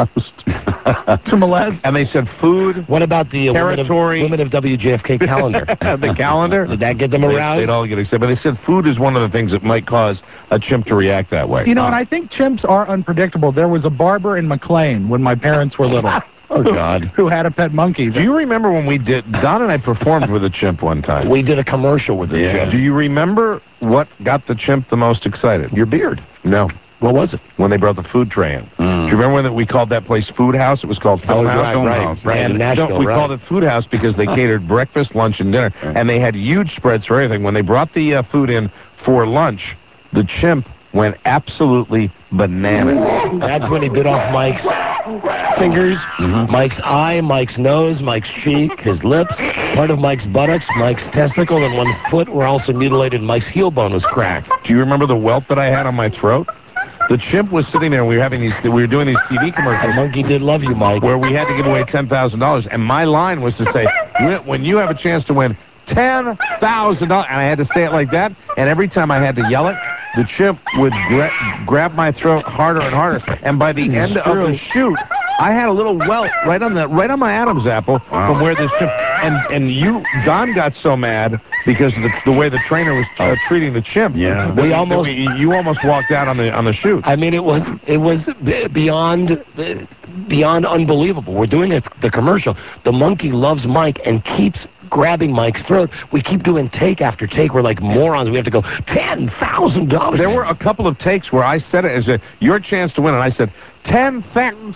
aroused. To molest. And they said food, What about the uh, women, of, territory. women of W J F K calendar? the calendar. Did that get them They- aroused? They'd all get excited. But they said food is one of the things that might cause a chimp to react that way. You know, and I think chimps are unpredictable. There was a barber in McLean when my parents were little. Oh, God. Who had a pet monkey. Do you remember when we did... Don and I performed with a chimp one time. We did a commercial with the chimp. Do you remember what got the chimp the most excited? Your beard. No. What was it? When they brought the food tray in. Do you remember when that we called that place Food House? It was called Film Oh, House. right, Film right, House. right, And in Nashville, no, we right. called it Food House because they catered breakfast, lunch, and dinner. And they had huge spreads for everything. When they brought the uh, food in for lunch, the chimp went absolutely bananas. That's when he bit off Mike's fingers, Mike's eye, Mike's nose, Mike's cheek, his lips, part of Mike's buttocks, Mike's testicle, and one foot were also mutilated. Mike's heel bone was cracked. Do you remember the welt that I had on my throat? The chimp was sitting there, and we were having these, we were doing these T V commercials. The monkey did love you, Mike. Where we had to give away ten thousand dollars, and my line was to say, when you have a chance to win ten thousand dollars, and I had to say it like that, and every time I had to yell it, the chimp would gra- grab my throat harder and harder, and by the end of the shoot, I had a little welt right on the right on my Adam's apple from where this chimp, and and you, Don got so mad because of the, the way the trainer was uh, treating the chimp. Yeah. that We that almost- we- you almost walked out on the on the shoot. I mean, it was it was b- beyond uh, beyond unbelievable. We're doing it, the commercial. The monkey loves Mike and keeps grabbing Mike's throat. We keep doing take after take. We're like morons. We have to go ten thousand dollars. There were a couple of takes where I said it as a your chance to win, and I said ten thousand.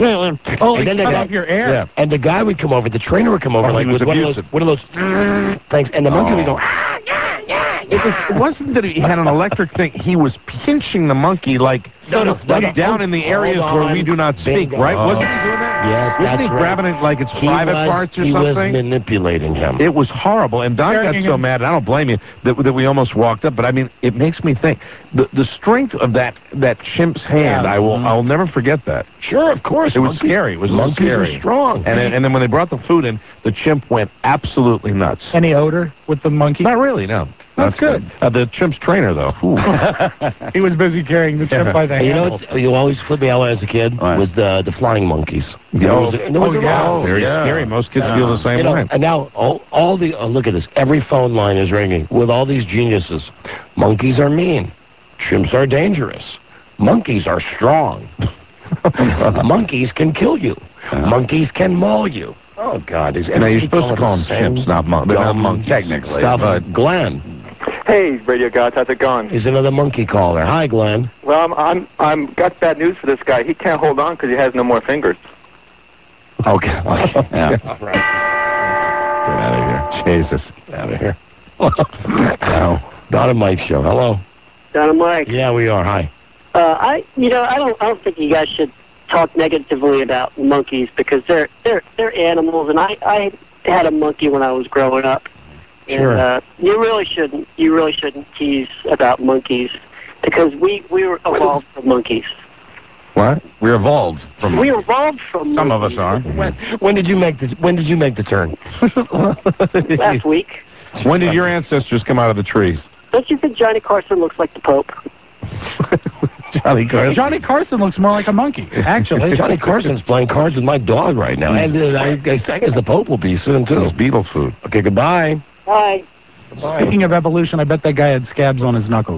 Oh, And he then the cut guy- off your air. Yeah. And the guy would come over, the trainer would come over, Oh, he like was with one of those, abusive. one of those things, and the monkey would go. "Ah, yeah, yeah, yeah." It, was, it wasn't that he had an electric thing. He was pinching the monkey like, No, no, like no, no. down in the Hold areas where we on. do not speak, Bingo. right? Oh. Wasn't he doing that? Yes, Wasn't that's he right. grabbing it like it's He private was, parts or he was something? manipulating him. It was horrible, and Don got Carrying so him. mad, and I don't blame you, that, that we almost walked up. But I mean, it makes me think the the strength of that that chimp's hand. Yeah. I will I will never forget that. Sure, of course. It was monkeys- scary. It was a little monkeys scary. are strong. And then, and then when they brought the food in, the chimp went absolutely nuts. Any odor with the monkey? Not really, no. That's good. Uh, the chimp's trainer, though. Ooh. He was busy carrying the chimp by the And you know handle. what's, you always flipped me out as a kid What? was the the flying monkeys. Oh, There was a- there was oh, a- yeah. oh, Very yeah. scary. Most kids feel the same You know, way. and now all, all the oh, look at this. Every phone line is ringing with all these geniuses. Monkeys are mean. Chimps are dangerous. Monkeys are strong. Monkeys can kill you. Monkeys can maul you. Oh God! Is Now, you're everybody supposed to calling call the them chimps, chimps, not mon- they're not dumb monkeys. technically, Stuff. but- Glenn. Hey, radio guys, how's it going? Here's another monkey caller. Hi, Glenn. Well, I'm I'm I'm got bad news for this guy. He can't hold on because he has no more fingers. Okay. okay. Yeah. All right. Get out of here. Jesus. Get out of here. No. Don and Mike show. Hello. Don and Mike. Yeah, we are. Hi. Uh, I, you know, I don't, I don't think you guys should talk negatively about monkeys because they're, they're, they're animals, and I, I had a monkey when I was growing up. Sure. And, uh, you really shouldn't, you really shouldn't tease about monkeys because we, we were evolved from monkeys. What? We're evolved from We evolved from Some monkeys. of us are. When, when did you make the When did you make the turn? Last week. When did your ancestors come out of the trees? Don't you think Johnny Carson looks like the Pope? Johnny Carson. Johnny Carson looks more like a monkey, actually. Johnny Carson's playing cards with my dog right now, and uh, I, I guess the Pope will be soon too. It's beetle food. Okay, goodbye. Hi. Goodbye. Speaking of evolution, I bet that guy had scabs on his knuckles.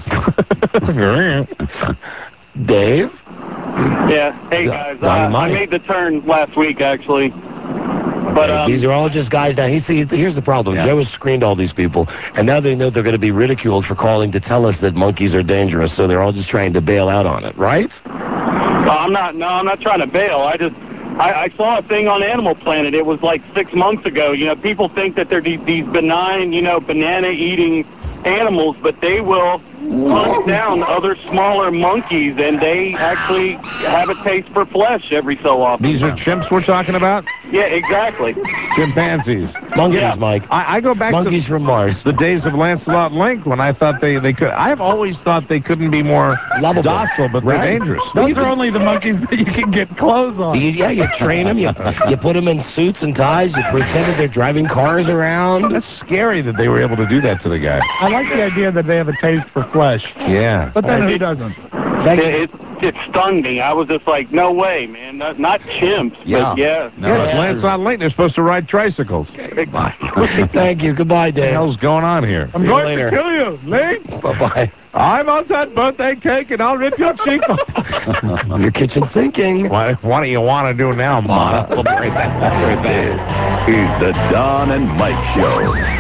Dave. Yeah. Hey guys, uh, I made the turn last week actually. But um, These are all just guys now. He see, here's the problem. Yeah. Joe has screened all these people, and now they know they're going to be ridiculed for calling to tell us that monkeys are dangerous. So they're all just trying to bail out on it, right? well, I'm not. No, I'm not trying to bail. I just. I, I saw a thing on Animal Planet. It was like six months ago. You know, people think that they're these, these benign, you know, banana-eating animals, but they will hunt down other smaller monkeys, and they actually have a taste for flesh every so often. These are chimps we're talking about? Yeah, exactly. Chimpanzees. Monkeys, Yeah. Mike. I, I go back Monkeys to from Mars. the days of Lancelot and Link when I thought they, they could. I've always thought they couldn't be more Lovable. docile, but Right. they're dangerous. Those are only the monkeys that you can get clothes on. You, yeah, you train them. You, you put them in suits and ties. You pretend that they're driving cars around. That's scary that they were able to do that to the guy. I like the idea that they have a taste for flesh. Yeah. But then I who mean- doesn't? It, it, it stunned me. I was just like, no way, man. Not, not chimps, Yeah. but yeah. No, it's Lancelot and Link. They're supposed to ride tricycles. Goodbye. Thank you. Goodbye, What the Dave. hell's going on here? I'm See you going later. to kill you, Link. Bye-bye. I'm on that birthday cake and I'll rip your cheek off. Your kitchen sinking. What, what do you want to do now, Mama? We'll be right back. We'll be right back. This is the Don and Mike Show.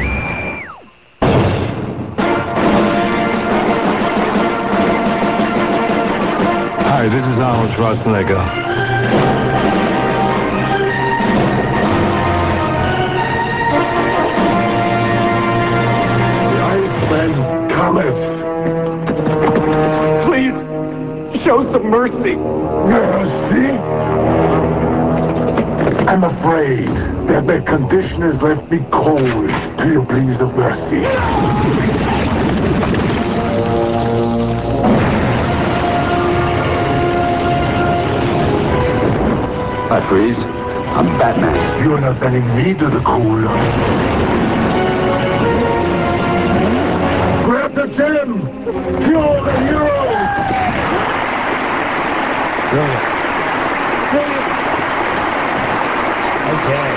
Hi, this is Arnold Schwarzenegger. The Iceman cometh. Please, show some mercy. Mercy? I'm afraid that my condition has left me cold to your pleas of mercy. Hi, Freeze. I'm Batman. You are not sending me to the cooler. Grab the gem! Kill the heroes! Brilliant. Brilliant. Okay.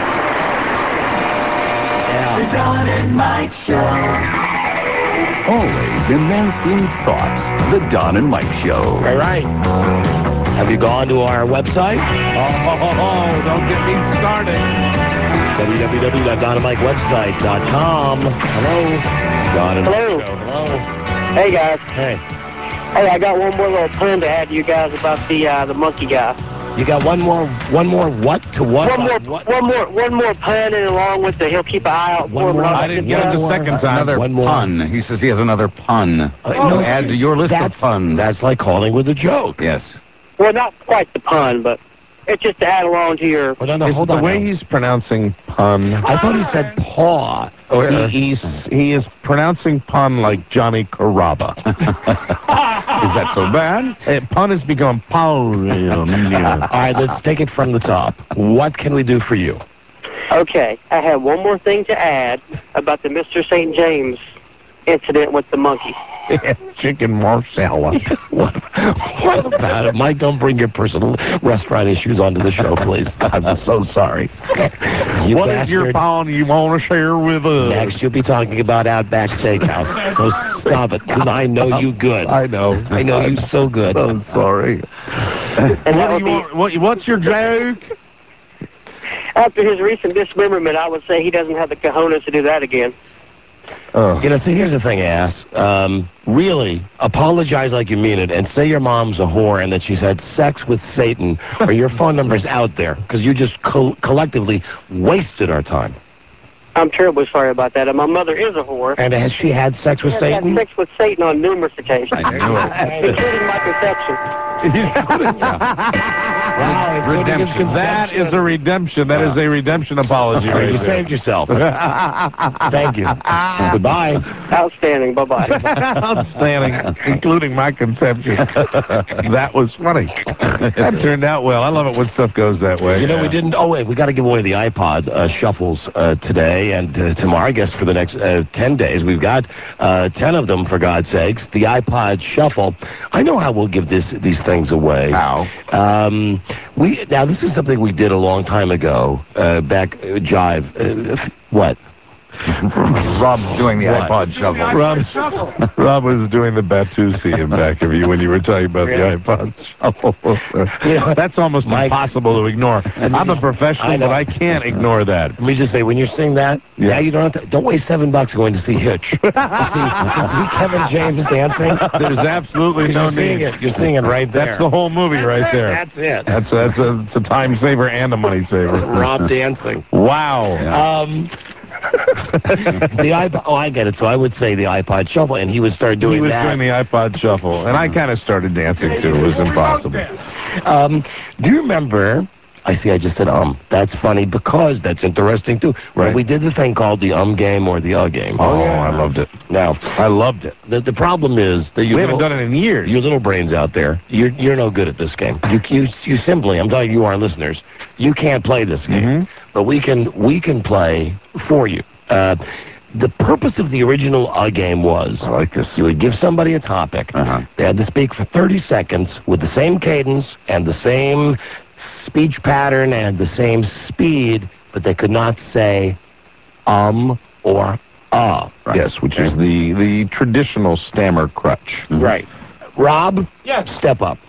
The Yeah. Don and Mike Show. Always immersed in thoughts. The Don and Mike Show. All right. Have you gone to our website? Oh, don't get me started. w w w dot don and mike website dot com. Hello. Don and Hello. Mike Show. Hello. Hey, guys. Hey. Hey, I got one more little pun to add to you guys about the uh, the monkey guy. You got one more, one more what to what? One more, about what? one more, one more pun, and along with the he'll keep an eye out for One him. more. and all I that didn't good get it stuff. the second time. Another One more. pun. He says he has another pun. Uh, to no, add to your list of that's, puns. That's like calling with a joke. Yes. Well, not quite the pun, but it's just to add along to your. Well, no, no, Is hold it the on. way now. he's pronouncing pun? I thought he said paw. Or, uh, He, he's, he is pronouncing pun like Johnny Caraba. Is that so bad? Uh, pun has become power. all right, let's take it from the top. What can we do for you? Okay, I have one more thing to add about the Mister Saint James incident with the monkey. Chicken marsala. What, what about it? Mike, don't bring your personal restaurant issues onto the show, please. I'm so sorry. You What is your bastard. pun you want to share with us? Next, you'll be talking about Outback Steakhouse. So stop it, because I know you good. I know. I know you so good. I'm sorry. And What that do would you be, want, what, what's your joke? after his recent dismemberment, I would say he doesn't have the cojones to do that again. Oh. You know, see, here's the thing, ass. Um, really, apologize like you mean it, and say your mom's a whore and that she's had sex with Satan, or your phone number's out there, because you just co- collectively wasted our time. I'm terribly sorry about that. And my mother is a whore. And has she had sex with She has Satan? had sex with Satan on numerous occasions. I knew it. Including my conception. Wow, Redemption. That is a redemption. That is a redemption apology right You there. saved yourself. Thank you. Goodbye. Outstanding. Bye-bye. Outstanding, including my conception. That was funny. That turned out well. I love it when stuff goes that way. You know, we didn't. Oh, wait, we got to give away the iPod uh, shuffles uh, today and uh, tomorrow, I guess, for the next uh, ten days. We've got uh, ten of them, for God's sakes. The iPod shuffle. I know how we'll give this these things away. How? Um, we now, this is something we did a long time ago, uh, back, uh, Jive. Uh, what? Rob's doing the What? iPod shuffle. Rob, Rob was doing the Batusi in back of you when you were talking about Really? the iPod shuffle. You know, That's almost Mike, impossible to ignore. I'm a professional, I know. but I can't ignore that. Let me just say, when you're seeing that, Yeah. yeah, you don't have to, don't waste seven bucks going to see Hitch. to, see, to see Kevin James dancing. There's absolutely no you're seeing need. it. You're seeing it right there. That's the whole movie right there. That's it. That's that's a, it's a time saver and a money saver. Rob dancing. Wow. Um, the iPod. Oh, I get it. So I would say the iPod shuffle, and he would start doing He was that. doing the iPod shuffle, and I kind of started dancing too. It was impossible. Um, do you remember? I see. I just said um. That's funny because that's interesting too. Right. We did the thing called the um game or the uh game. Oh, yeah. I loved it. Now I loved it. the the problem is that you We haven't done it in years. You little brains out there, you're you're no good at this game. You you you simply, I'm telling you, our listeners, you can't play this game. Mm-hmm. But we can we can play for you. Uh, the purpose of the original uh game was, I like this. you would give somebody a topic. Uh-huh. They had to speak for thirty seconds with the same cadence and the same speech pattern and the same speed, but they could not say um or uh. Right. Yes, which is the the traditional stammer crutch. Mm-hmm. Right. Rob, Yes. step up.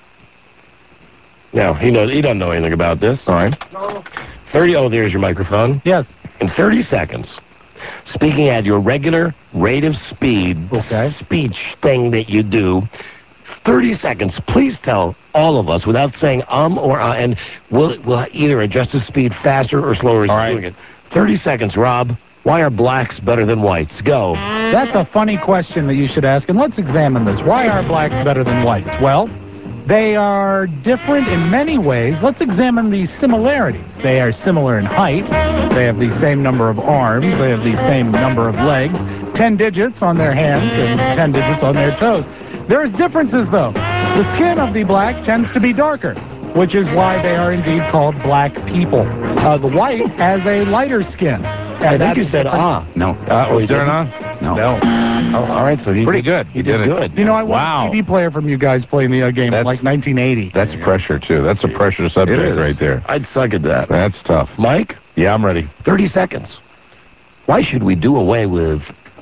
No, he knows. He doesn't know anything about this. All right. Thirty. Oh, there's your microphone. Yes. In thirty seconds, speaking at your regular rate of speed, Okay. speech thing that you do. thirty seconds. Please tell all of us without saying um or uh, and we'll we'll either adjust the speed faster or slower as All you're right. doing it. thirty seconds, Rob. Why are blacks better than whites? Go. That's a funny question that you should ask, and let's examine this. Why are blacks better than whites? Well, they are different in many ways. Let's examine the similarities. They are similar in height. They have the same number of arms. They have the same number of legs. Ten digits on their hands and ten digits on their toes. There's differences, though. The skin of the black tends to be darker, which is why they are indeed called black people. Uh, the white has a lighter skin. I think you said ah. No. Uh, Oh, he was there an didn't? on? No. Oh, all right. So he Pretty did, good. He, He did, did it. good. You know, I was Wow. a T V player from you guys playing the uh, game in That's- like nineteen eighty. That's pressure, too. That's a pressure subject is. right there. I'd suck at that. That's tough. Mike, Yeah, I'm ready. thirty seconds. Why should we do away with...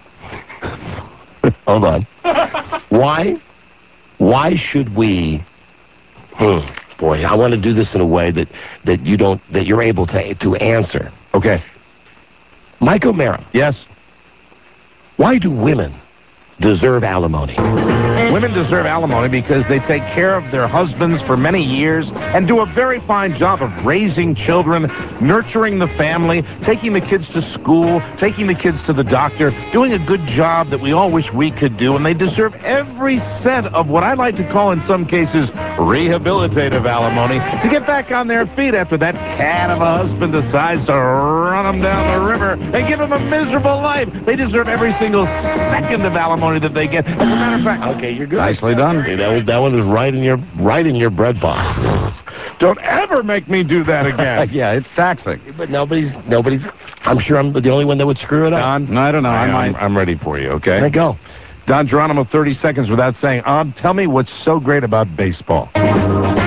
Hold on. Why? Why should we... Hmm, boy, I want to do this in a way that, that you don't... that you're able to, to answer. Okay. Mike O'Mara, Yes. why do women deserve alimony? Women deserve alimony because they take care of their husbands for many years and do a very fine job of raising children, nurturing the family, taking the kids to school, taking the kids to the doctor, doing a good job that we all wish we could do, and they deserve every cent of what I like to call in some cases rehabilitative alimony to get back on their feet after that cat of a husband decides to run them down the river and give them a miserable life. They deserve every single second of alimony that they get. As a matter of fact, Okay, you're good. Nicely done. See, that was that one was right in your right in your bread box. don't ever make me do that again. Yeah, it's taxing. But nobody's nobody's. I'm sure I'm the only one that would screw it up. Don? No, I don't know. I I'm, might. I'm ready for you, okay? There you go. Don Geronimo, thirty seconds without saying, um, tell me what's so great about baseball.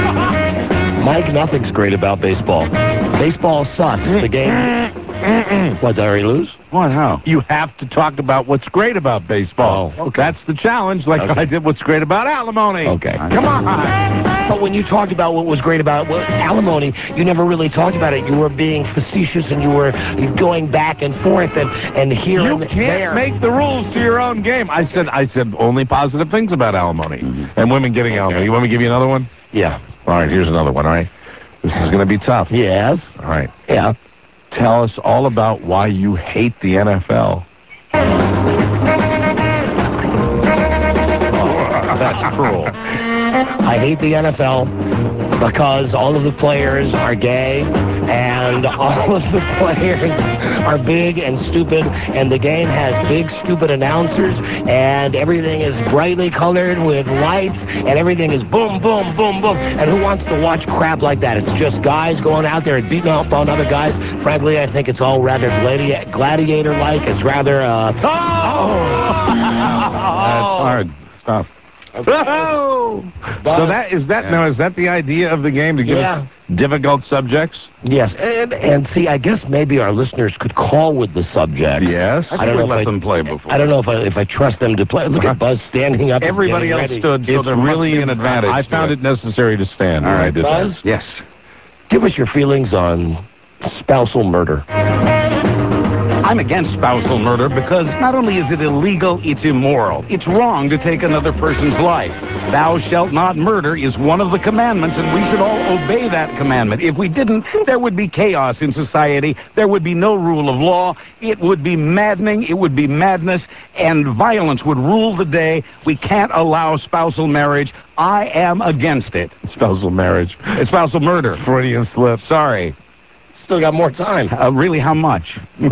Mike, nothing's great about baseball. Baseball sucks. The game. What, did I already lose? What, how? You have to talk about what's great about baseball. Oh, okay. That's the challenge, like Okay. I did what's great about alimony. Okay. Come on. But when you talked about what was great about well, alimony, you never really talked about it. You were being facetious and you were going back and forth and, and here You and can't there. make the rules to your own game. I said I said only positive things about alimony and women getting alimony. You want me to give you another one? Yeah. All right, here's another one, all right? This is going to be tough. Yes. All right. Yeah. Tell us all about why you hate the N F L. Oh, that's cruel. I hate the N F L because all of the players are gay and all of the players are big and stupid and the game has big stupid announcers and everything is brightly colored with lights and everything is boom, boom, boom, boom. And who wants to watch crap like that? It's just guys going out there and beating up on other guys. Frankly, I think it's all rather gladi- gladiator-like. It's rather, uh... Oh! That's hard stuff. Oh! So that is that now is that the idea of the game to give Yeah. us difficult subjects? Yes, and and see, I guess maybe our listeners could call with the subjects. Yes. I don't know if let I, them play before. I don't know if I if I trust them to play. Look at Buzz standing up. and Everybody getting else ready. stood, so It's there must really be an advantage I to found it. it necessary to stand. All when I right, did Buzz? that. Yes. Give us your feelings on spousal murder. I'm against spousal murder because not only is it illegal, it's immoral. It's wrong to take another person's life. Thou shalt not murder is one of the commandments, and we should all obey that commandment. If we didn't, there would be chaos in society. There would be no rule of law. It would be maddening. It would be madness, and violence would rule the day. We can't allow spousal marriage. I am against it. Spousal marriage. Spousal murder. Freudian slip. Sorry. Still got more time. Uh, really, how much? All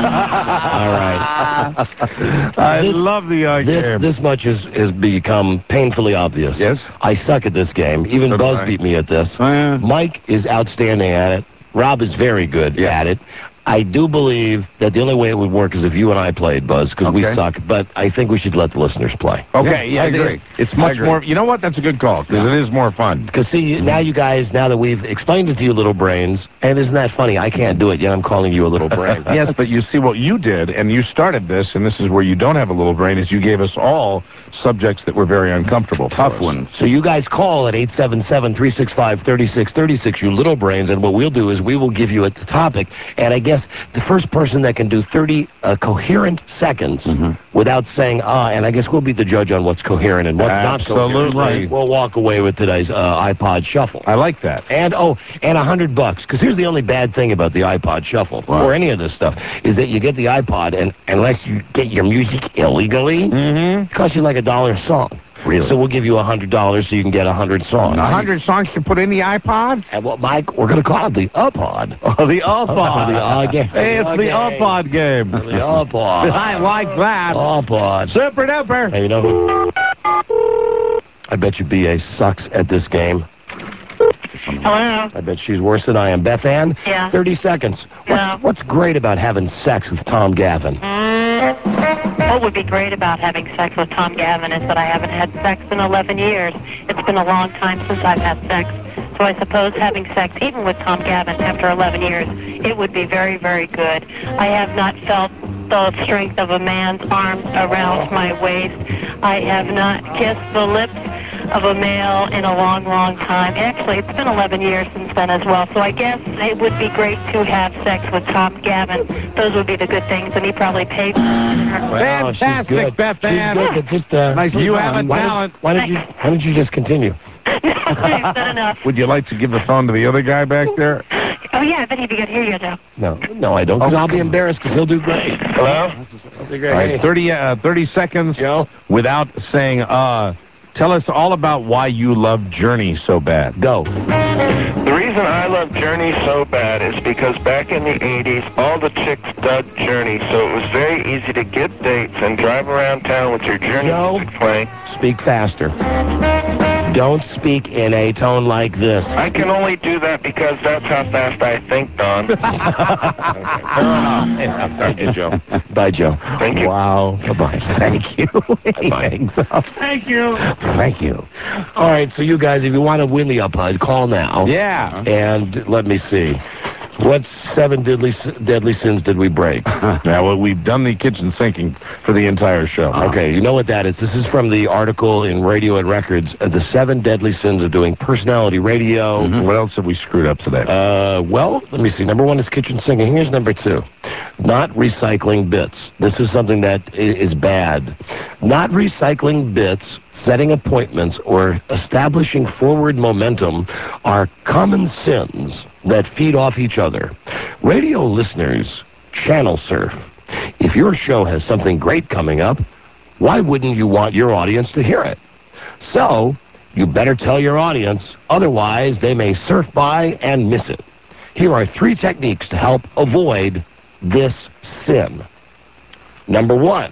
right. I This- love the uh, This game. this much is has become painfully obvious. Yes? I suck at this game. Even So do Buzz I. beat me at this. Uh, Mike is outstanding at it. Rob is very good at it. I do believe that the only way it would work is if you and I played, Buzz, because we Okay. suck. But I think we should let the listeners play. Okay, Yeah, yeah, I it- agree. It's I much agree. more. You know what? That's a good call because it is more fun. Because see, now you guys, now that we've explained it to you, little brains, and isn't that funny? I can't do it yet. I'm calling you a little brain. Yes, but you see what you did, and you started this, and this is where you don't have a little brain, is you gave us all subjects that were very uncomfortable. tough for us. ones. So you guys call at eight seven seven, three six five, three six three six, you little brains, and what we'll do is we will give you a topic, and I guess the first person that can do thirty uh, coherent seconds without saying ah, and I guess we'll be the judge on what's coherent and what's not coherent. Absolutely. We'll walk away with today's uh, iPod Shuffle. I like that. And, oh, and a hundred bucks. Because here's the only bad thing about the iPod Shuffle, or any of this stuff, is that you get the iPod, and unless you get your music illegally, it costs you like a dollar a song. Really? So we'll give you a hundred dollars so you can get a hundred songs. A hundred songs to put in the iPod? And well, Mike, we're going to call it the upod. Oh, the iPod. The uh, game. Hey, it's the iPod game. The upod. I like that. Upod. Super duper. Hey, you know who? I bet you B A sucks at this game. Hello? I bet she's worse than I am. Beth Ann? Yeah. thirty seconds. What's, Yeah. what's great about having sex with Tom Gavin? What would be great about having sex with Tom Gavin is that I haven't had sex in eleven years. It's been a long time since I've had sex. So I suppose having sex, even with Tom Gavin, after eleven years, it would be very, very good. I have not felt the strength of a man's arms around my waist. I have not kissed the lips of a male in a long, long time. Actually, it's been eleven years since then as well. So I guess it would be great to have sex with Tom Gavin. Those would be the good things, and he probably paid for it. Well, she's Fantastic, good. Beth She's Ann. good, but just, uh, Nicely You have a why don't- talent. Why don't you, why don't you just continue? Good enough. Would you like to give the phone to the other guy back there? Oh, yeah, I bet he'd be good to hear you, Joe. No, no, I don't, because I'll be embarrassed, because he'll do great. Hello? He'll do great. All right, thirty, uh, thirty seconds without saying, uh, tell us all about why you love Journey so bad. Go. The reason I love Journey so bad is because back in the eighties, all the chicks dug Journey, so it was very easy to get dates and drive around town with your Journey Joe? music playing. Speak faster. Don't speak in a tone like this. I can only do that because that's how fast I think, Don. Fair enough. Thank you, Joe. Bye, Joe. Thank you. Wow. Bye-bye. Thank you. He hangs up. Thank you. Thank you. All right, so you guys, if you want to win the upod, call now. Yeah. And let me see. What seven deadly deadly sins did we break? Yeah, well, we've done the kitchen sinking for the entire show. Okay, you know what that is. This is from the article in Radio and Records, uh, the seven deadly sins of doing personality radio. Mm-hmm. What else have we screwed up today? Uh, well, let me see. Number one is kitchen sinking. Here's number two. Not recycling bits. This is something that i- is bad. Not recycling bits, setting appointments, or establishing forward momentum are common sins that feed off each other. Radio listeners channel surf. If your show has something great coming up, why wouldn't you want your audience to hear it? So, you better tell your audience, otherwise they may surf by and miss it. Here are three techniques to help avoid this sin. Number one,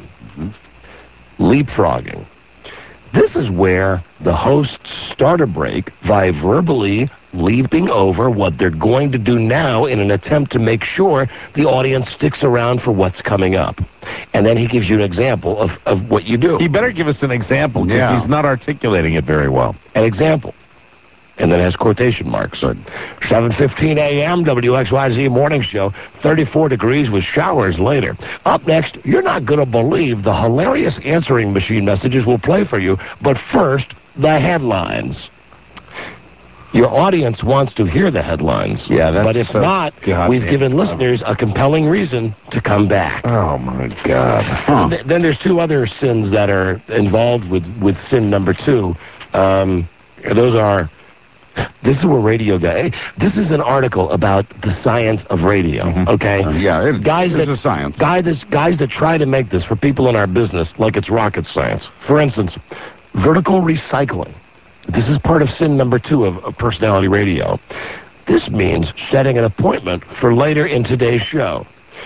leapfrogging. This is where the hosts start a break by verbally leaping over what they're going to do now in an attempt to make sure the audience sticks around for what's coming up. And then he gives you an example of, of what you do. He better give us an example, because Yeah. he's not articulating it very well. An example. And then has quotation marks. seven fifteen a.m. W X Y Z Morning Show, thirty-four degrees with showers later. Up next, you're not going to believe the hilarious answering machine messages we'll play for you, but first, the headlines. Your audience wants to hear the headlines. Yeah, that's But if so not, goddamn we've given dumb. listeners a compelling reason to come back. Oh, my God. And th- then there's two other sins that are involved with, with sin number two. Um, those are... This is where radio guy. This is an article about the science of radio. Okay, Uh, yeah, it, guys it's that a science. guy that's, guys that try to make this for people in our business like it's rocket science. For instance, vertical recycling. This is part of sin number two of, of personality radio. This means setting an appointment for later in today's show.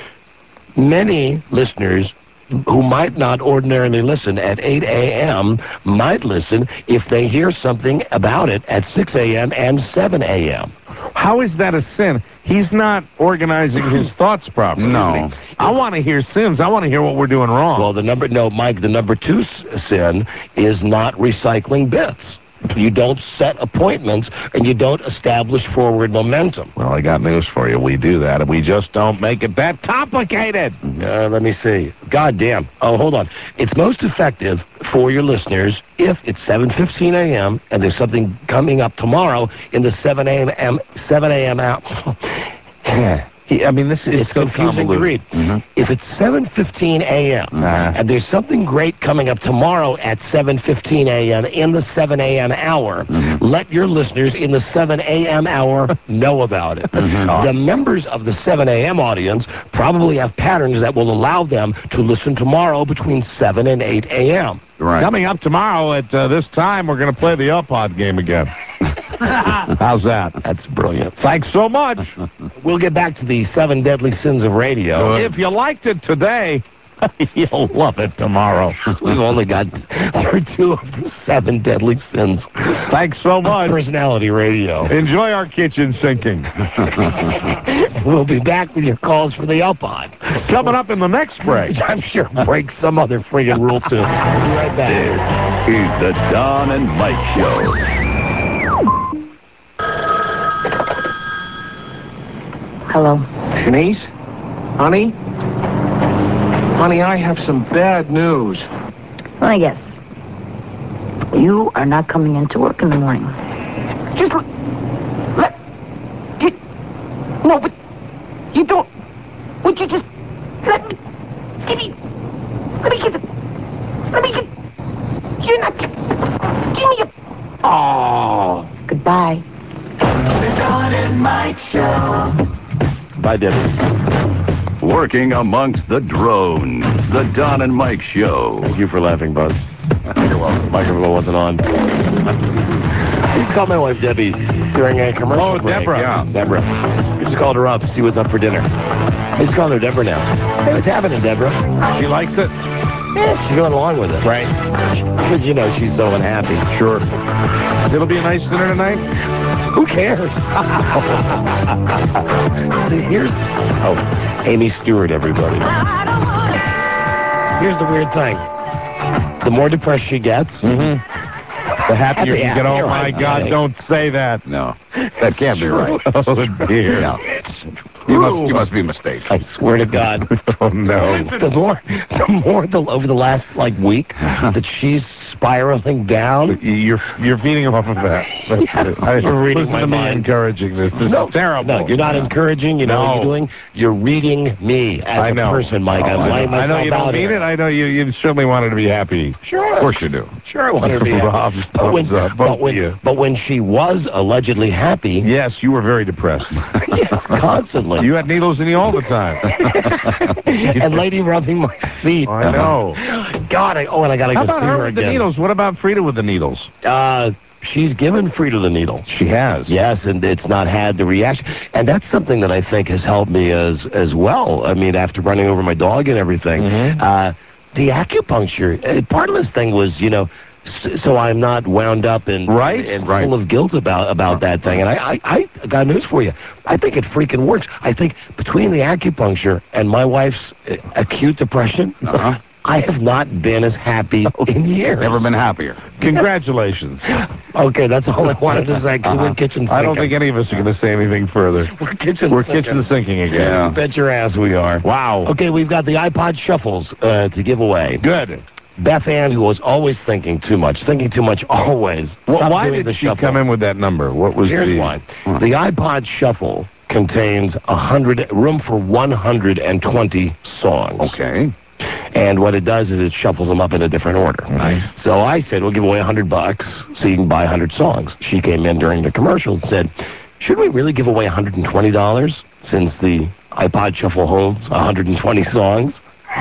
Many listeners who might not ordinarily listen at eight a.m. might listen if they hear something about it at six a.m. and seven a.m. How is that a sin? He's not organizing his thoughts properly. No. Isn't he? I want to hear sins. I want to hear what we're doing wrong. Well, the number, no, Mike, the number two s- sin is not recycling bits. You don't set appointments, and you don't establish forward momentum. Well, I got news for you. We do that, and we just don't make it that complicated. Uh, let me see. God damn. Oh, hold on. It's most effective for your listeners if it's seven fifteen a.m. and there's something coming up tomorrow in the seven a.m. seven a.m. out. He, I mean, this is It's so confusing to read. convoluted. If it's seven fifteen a.m. Uh-huh. and there's something great coming up tomorrow at seven fifteen a.m. in the seven a.m. hour, let your listeners in the seven a.m. hour know about it. The members of the seven a.m. audience probably have patterns that will allow them to listen tomorrow between seven and eight a.m. Right. Coming up tomorrow at uh, this time, we're going to play the Upod game again. How's that? That's brilliant. Thanks so much. We'll get back to the seven deadly sins of radio. If you liked it today, you'll love it tomorrow. We've only got through two of the seven deadly sins. Thanks so much. Personality radio. Enjoy our kitchen sinking. We'll be back with your calls for the Upod. Coming up in the next break. I'm sure break some other friggin' rule too. We'll be right back. This is the Don and Mike Show. Hello. Shanice? Honey? Honey, I have some bad news. Let me guess. You are not coming into work in the morning. Just let... let you, no, but you don't... Would you just... Let me... Give me... Let me get the... Let me get... You're not... Give me a... Oh. Goodbye. The Don and Mike Show. Bye, Debbie. Working amongst the drones. The Don and Mike Show. Thank you for laughing, Buzz. You're welcome. Microphone wasn't on. I just called my wife, Debbie, during a commercial Oh, break. Deborah. Yeah, Deborah. I just called her up to see what's up for dinner. I just called her Deborah now. Hey, what's happening, Deborah? She likes it? Yeah, she's going along with it. Right. Because, you know, she's so unhappy. Sure. It'll be a nice dinner tonight? Who cares? See, here's... Oh, Amy Stewart, everybody. Here's the weird thing. The more depressed she gets... Mm-hmm. The happier you get. Oh, my God, don't say that. No, that can't be right. Oh, dear. Yeah. It's You must, you must be mistaken. I swear to God. Oh, no. The more, the more, the, over the last, like, week, that she's spiraling down. You're, you're feeding off of that. That's Yes, it. I, you're reading listen my to me mind. encouraging this. This No, is terrible. No, you're not Yeah. encouraging. You know No. what you're doing? You're reading me as I a know. person, Mike. Oh, I'm I know. laying I myself know you out don't mean here. it. I know you, you certainly wanted to be happy. Sure. Of course you do. Sure, I wanted to be happy. Rob's But when, thumbs up. but, Both when, of you. but when she was allegedly happy, Yes, you were very depressed. yes, constantly, You had needles in you all the time. and lady rubbing my feet. I know. God, I, oh, and I gotta How go about see her her with the again. needles? What about Frida with the needles? Uh, she's given Frida the needle. She has. Yes, and it's not had the reaction. And that's something that I think has helped me as as well. I mean, after running over my dog and everything, Mm-hmm. uh, the acupuncture, uh, part of this thing was, you know, s- so I'm not wound up and, Right, and right. full of guilt about, about that thing. And I, I, I got news for you. I think it freaking works. I think between the acupuncture and my wife's uh, acute depression, Uh-huh. I have not been as happy in years. Never been happier. Congratulations. Okay, that's all I wanted to say. Uh-huh. We're kitchen sinking. I don't think any of us are going to say anything further. We're kitchen We're sinking. kitchen sinking again. Yeah. You bet your ass we are. Wow. Okay, we've got the iPod Shuffles uh, to give away. Good. Beth Ann, who was always thinking too much, thinking too much always. Well, Stop why doing did the she shuffle. come in with that number? What was Here's the... why. The iPod Shuffle contains a hundred room for one hundred twenty songs. Okay. And what it does is it shuffles them up in a different order. Nice. So I said, we'll give away one hundred bucks so you can buy one hundred songs. She came in during the commercial and said, should we really give away one hundred twenty dollars since the iPod Shuffle holds one hundred twenty songs?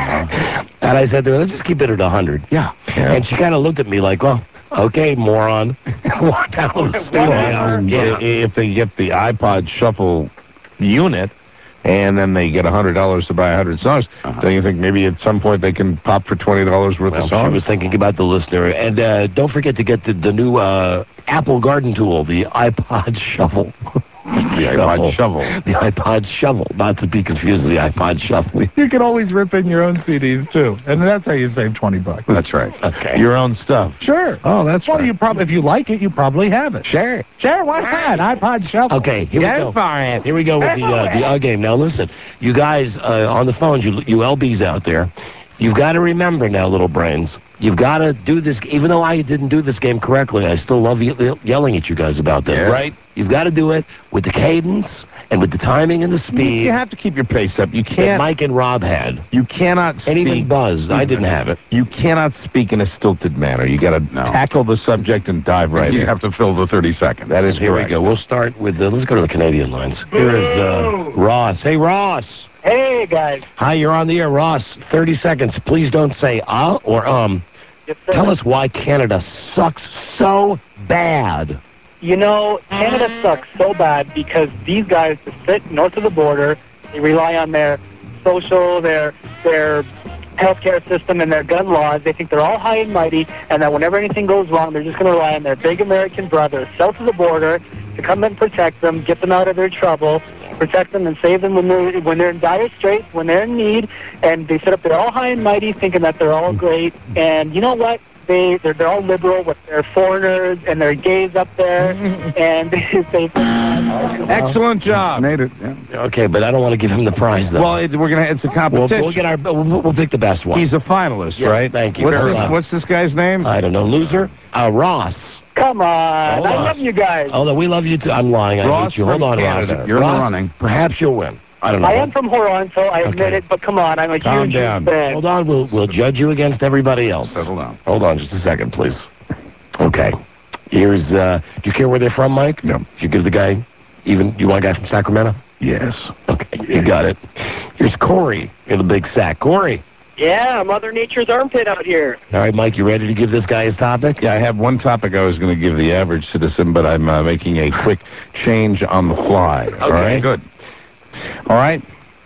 And I said to her, let's just keep it at one hundred. Yeah. Yeah. And she kind of looked at me like, well, okay, moron. Walked out of the studio. Well, Yeah. i- if they get the iPod Shuffle unit and then they get one hundred dollars to buy one hundred songs, Uh-huh. don't you think maybe at some point they can pop for twenty dollars worth Well, of she songs? was thinking about the listener. And uh, don't forget to get the, the new uh, Apple Garden tool, the iPod Shuffle. The iPod Shovel. The iPod Shovel, not to be confused with the iPod Shuffle. You can always rip in your own C Ds, too. And that's how you save twenty bucks. That's right. Okay. Your own stuff. Sure. Oh, that's Well, right. you probably, if you like it, you probably have it. Sure. Sure, why not? iPod Shuffle. Okay, here Go we go. for it. Here we go with the uh, the uh game. Now listen, you guys uh, on the phones, you you L Bs out there, you've got to remember now, little brains. You've got to do this. Even though I didn't do this game correctly, I still love ye- yelling at you guys about this. Yeah. Right? You've got to do it with the cadence and with the timing and the You, speed you have to keep your pace up. You that can't. Mike and Rob had. You cannot speak. And even Buzz, I didn't have it. You cannot speak in a stilted manner. You got to No. tackle the subject and dive right You in. have to fill the thirty seconds. That is Here we correct. go. We'll start with the, let's go to the Canadian lines. Here is uh, Ross. Hey, Ross. Hey, guys. Hi, you're on the air, Ross. thirty seconds. Please don't say uh or um. Yes, sir. Tell us why Canada sucks so bad. You know, Canada sucks so bad because these guys just sit north of the border. They rely on their social, their their healthcare system, and their gun laws. They think they're all high and mighty, and that whenever anything goes wrong, they're just going to rely on their big American brother south of the border to come and protect them, get them out of their trouble, protect them and save them when they're when they're in dire straits, when they're in need. And they sit up there all high and mighty, thinking that they're all great. And you know what? They they're, they're all liberal with their foreigners and their gays up there, and they they. Excellent job. Made it. Yeah. Okay, but I don't want to give him the prize though. Well, it, we're gonna. It's a we'll, competition. we'll get our. We'll, we'll pick the best one. He's a finalist, Yes, right? thank you What's very this, much. what's this guy's name? I don't know, loser. Uh, Ross. Come on, Hold I on. love you guys. Although we love you too. I'm lying. I Ross hate you. Hold from on, Canada. Ross. You're in the Ross, running. Perhaps you'll win. I don't know. I am from Huron, so I admit Okay. it. But come on, I'm a Calm huge down. fan. Hold on. We'll we'll judge you against everybody else. Settle down. Hold on, just a second, please. Okay. Here's. Uh, do you care where they're from, Mike? No. You give the guy. Even you want a guy from Sacramento? Yes. Okay, you got it. Here's Corey in the big sack. Corey. Yeah, Mother Nature's armpit out here. All right, Mike, you ready to give this guy his topic? Yeah, I have one topic I was going to give the average citizen, but I'm uh, making a quick change on the fly. All Okay. right, good. All right.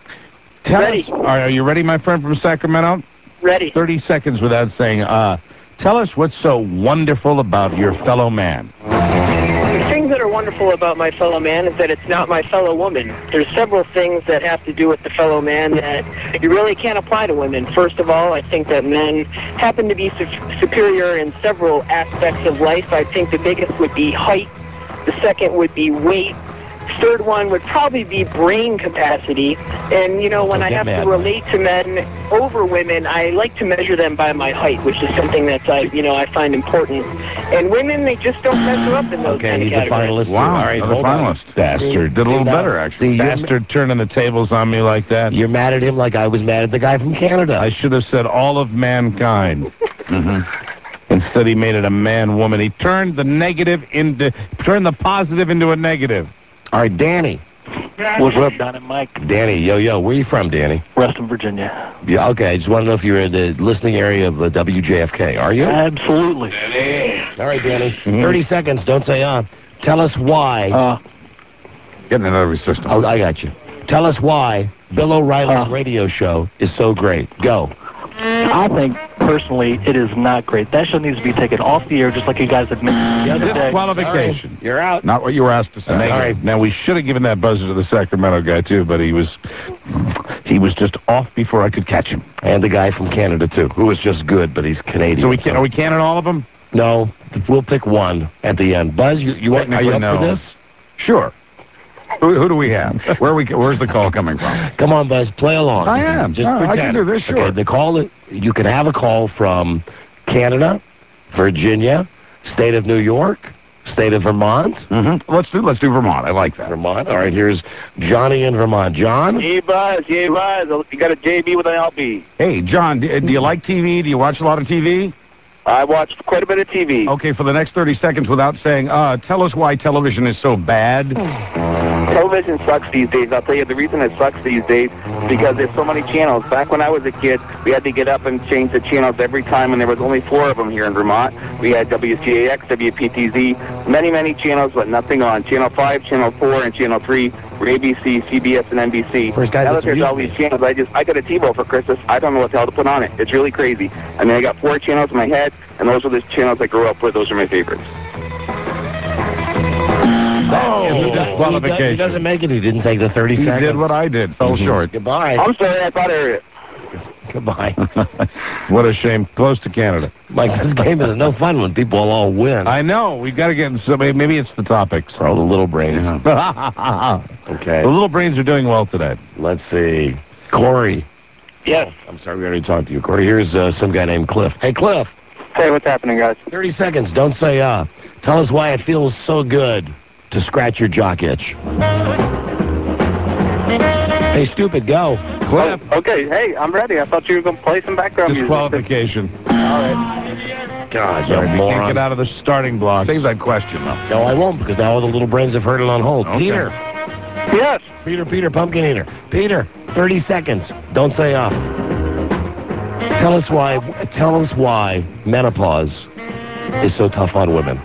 Tell Ready. us. All right, are you ready, my friend from Sacramento? Ready. Thirty seconds without saying uh. Tell us what's so wonderful about your fellow man. The things that are wonderful about my fellow man is that it's not my fellow woman. There's several things that have to do with the fellow man that you really can't apply to women. First of all, I think that men happen to be su- superior in several aspects of life. I think the biggest would be height. The second would be weight. third one would probably be brain capacity. And, you know, when Don't I get have mad, to relate to men over women, I like to measure them by my height, which is something that I, you know, I find important. And women, they just don't measure up in those Okay, kind he's of a categories. finalist. too. Wow, All right, another hold on. finalist. Bastard. Did a See, little now- better, actually. see, you're- Bastard turning the tables on me like that. You're mad at him like I was mad at the guy from Canada. I should have said all of mankind. Mm-hmm. Instead, he made it a man-woman. He turned the negative into, turned the positive into a negative. All right, Danny. What's up, Don and Mike? Danny, yo, yo, where you from, Danny? Reston, Virginia. Yeah, okay, I just want to know if you're in the listening area of uh, W J F K. Are you? Absolutely. All right, Danny. thirty seconds. Don't say uh. Tell us why. Uh, Getting it out of his system. Oh, I got you. Tell us why Bill O'Reilly's Uh. radio show is so great. Go. I think, personally, it is not great. That show needs to be taken off the air, just like you guys had mentioned the other day. Disqualification. Sorry, you're out. Not what you were asked to say. Sorry. Now, we should have given that buzzer to the Sacramento guy, too, but he was he was just off before I could catch him. And the guy from Canada, too, who is just good, but he's Canadian. So we can, are we canning all of them? No, we'll pick one at the end. Buzz, you, you want, are you up no. for this? Sure. Who, who do we have? Where are we? Where's the call coming from? Come on, Buzz, play along. I am. Just Oh, I pretend. can do this, sure. Okay, the call, you can have a call from Canada, Virginia, state of New York, state of Vermont. Mm-hmm. Let's do let's do Vermont. I like that. Vermont. All right, here's Johnny in Vermont. John? Hey, Buzz. Hey, Buzz. You got a J B with an L B. Hey, John, do, do you like T V? Do you watch a lot of T V? I watched quite a bit of T V. Okay, for the next thirty seconds, without saying, uh, tell us why television is so bad. Television sucks these days. I'll tell you the reason it sucks these days because there's so many channels. Back when I was a kid, we had to get up and change the channels every time, and there was only four of them here in Vermont. We had W C A X, W P T Z, many, many channels, but nothing on. Channel five, Channel four, and Channel three were A B C, C B S, and N B C. First guy now that's that there's all amused these channels, I just I got a TiVo for Christmas. I don't know what the hell to put on it. It's really crazy. I mean, I got four channels in my head, and those are the channels I grew up with. Those are my favorites. Oh, is a he, does, disqualification. he doesn't make it. He didn't take the thirty He seconds. did what I did. Fell Mhm. short. Goodbye. I'm sorry, I thought I heard it. Goodbye. What a shame. Close to Canada. Mike, this game is no fun when people all win. I know. We've got to get in somebody. Maybe it's the topics. For all the little brains. Yeah. Okay. The little brains are doing well today. Let's see. Corey. Yes. I'm sorry, we already talked to you. Corey, here's uh, some guy named Cliff. Hey, Cliff. Hey, what's happening, guys? thirty seconds. Don't say uh. Tell us why it feels so good to scratch your jock itch. Hey, stupid, go. Cliff. Oh, okay, hey, I'm ready. I thought you were going to play some background music. Disqualification. All right. God, So you're we a can't moron. get out of the starting block. Save that question, though. No, I won't, because now all the little brains have heard it on hold. Okay. Peter. Yes. Peter, Peter, pumpkin eater. Peter, thirty seconds. Don't say uh. Tell us why, tell us why menopause is so tough on women.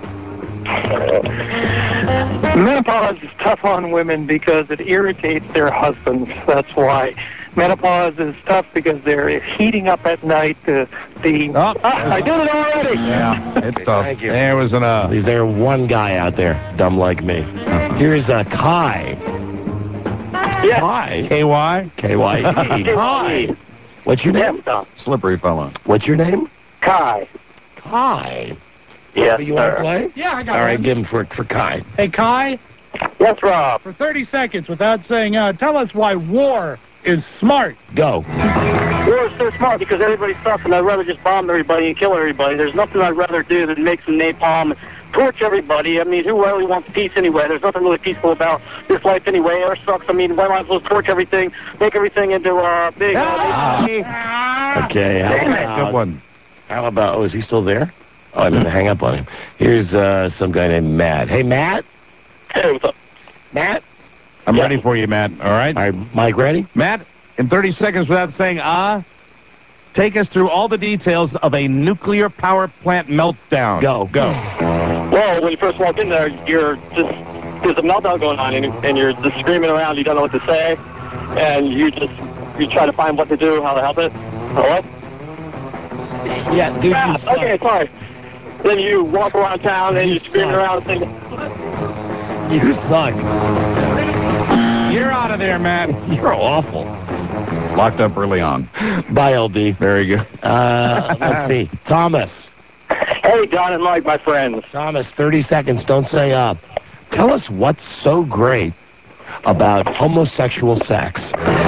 Menopause is tough on women because it irritates their husbands. That's why. Menopause is tough because they're heating up at night. Uh, the Oh. ah, I did it already. Yeah, it's tough. Thank you. There was an uh. Is there one guy out there dumb like me? Here's uh, Kai. Yeah. Kai. K Y? K Y E. Kai. What's your name? Slippery fella. What's your name? Kai. Kai. Yes, You want to sir. play? Yeah, I got All right, one. give him for, for Kai. Hey, Kai, Yes, Rob. for thirty seconds, without saying uh, tell us why war is smart. Go. War is so smart because everybody sucks, and I'd rather just bomb everybody and kill everybody. There's nothing I'd rather do than make some napalm and torch everybody. I mean, who really wants peace anyway? There's nothing really peaceful about this life anyway. War sucks. I mean, why might as well torch everything, make everything into a big... Uh, Ah. Okay, how Good about, one. how about, oh, is he still there? Oh, I meant to hang up on him. Here's uh, some guy named Matt. Hey, Matt? Hey, what's up? Matt? I'm Yeah. ready for you, Matt. All right? All right, Mike, ready? Matt, in thirty seconds without saying ah, take us through all the details of a nuclear power plant meltdown. Go. Go. Well, when you first walk in there, you're just, there's a meltdown going on, and, and you're just screaming around. You don't know what to say, and you just, you try to find what to do, how to help it. Hello? Yeah, dude, Ah, you suck. okay, sorry. Then you walk around town, and You you're screaming suck. around, saying, You suck. You're out of there, Matt. You're awful. Locked up early on. Bye, L B. Very good. Uh, let's see. Thomas. hey, John and Mike, my friends. Thomas, thirty seconds. Don't say up. Tell us what's so great about homosexual sex.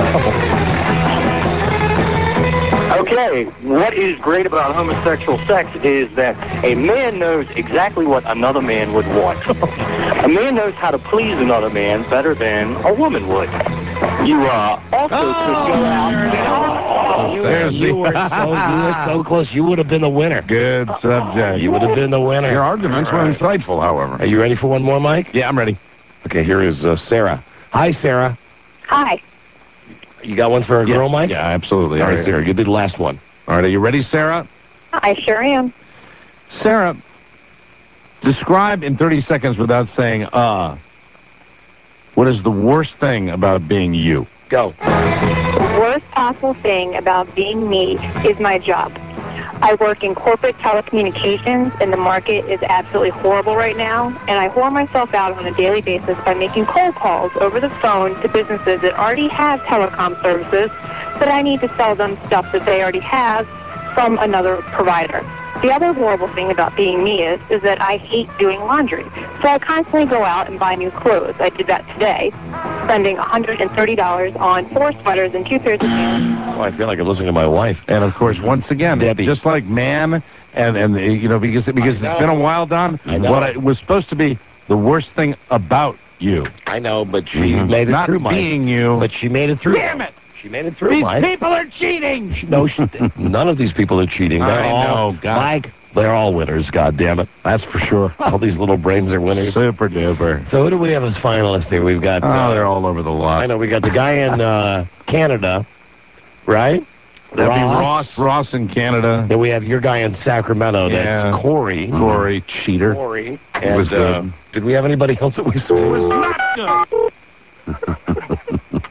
Okay, what is great about homosexual sex is that a man knows exactly what another man would want. A man knows how to please another man better than a woman would. You uh, also Oh, could go out. Oh, you, were, you, were so, you were so close. You would have been the winner. Good subject. You would have been the winner. Your arguments were Right. insightful, however. Are you ready for one more, Mike? Yeah, I'm ready. Okay, here is uh, Sarah. Hi, Sarah. Hi. You got one for a Yeah. girl, Mike? Yeah, absolutely. All right, right. Sarah, you be the last one. All right, are you ready, Sarah? I sure am. Sarah, describe in thirty seconds without saying, uh, what is the worst thing about being you? Go. The worst possible thing about being me is my job. I work in corporate telecommunications, and the market is absolutely horrible right now, and I whore myself out on a daily basis by making cold calls over the phone to businesses that already have telecom services, but I need to sell them stuff that they already have from another provider. The other horrible thing about being me is, is that I hate doing laundry. So I constantly go out and buy new clothes. I did that today, spending one hundred thirty dollars on four sweaters and two pairs of pants. Oh, I feel like I'm listening to my wife. And of course, once again, Debbie. just like man, and and uh, you know, because because it's been a while, Don. I know. What I, was supposed to be the worst thing about you. I know, but she Mhm. made it Not through, Mike. being you. But she made it through. Damn it! She made it through, These Mike. people are cheating. She, no, she, none of these people are cheating. They're I all, know, God. Mike, they're all winners, God damn it. That's for sure. All these little brains are winners. Super duper. So who do we have as finalists here? We've got... Oh, uh, they're all over the lot. I know, we got the guy in uh, Canada, right? That'd be Ross. Ross in Canada. Then we have your guy in Sacramento. Yeah. That's Corey. Corey, cheater. Corey. It And, was good. uh, did we have anybody else that we saw? It was not good.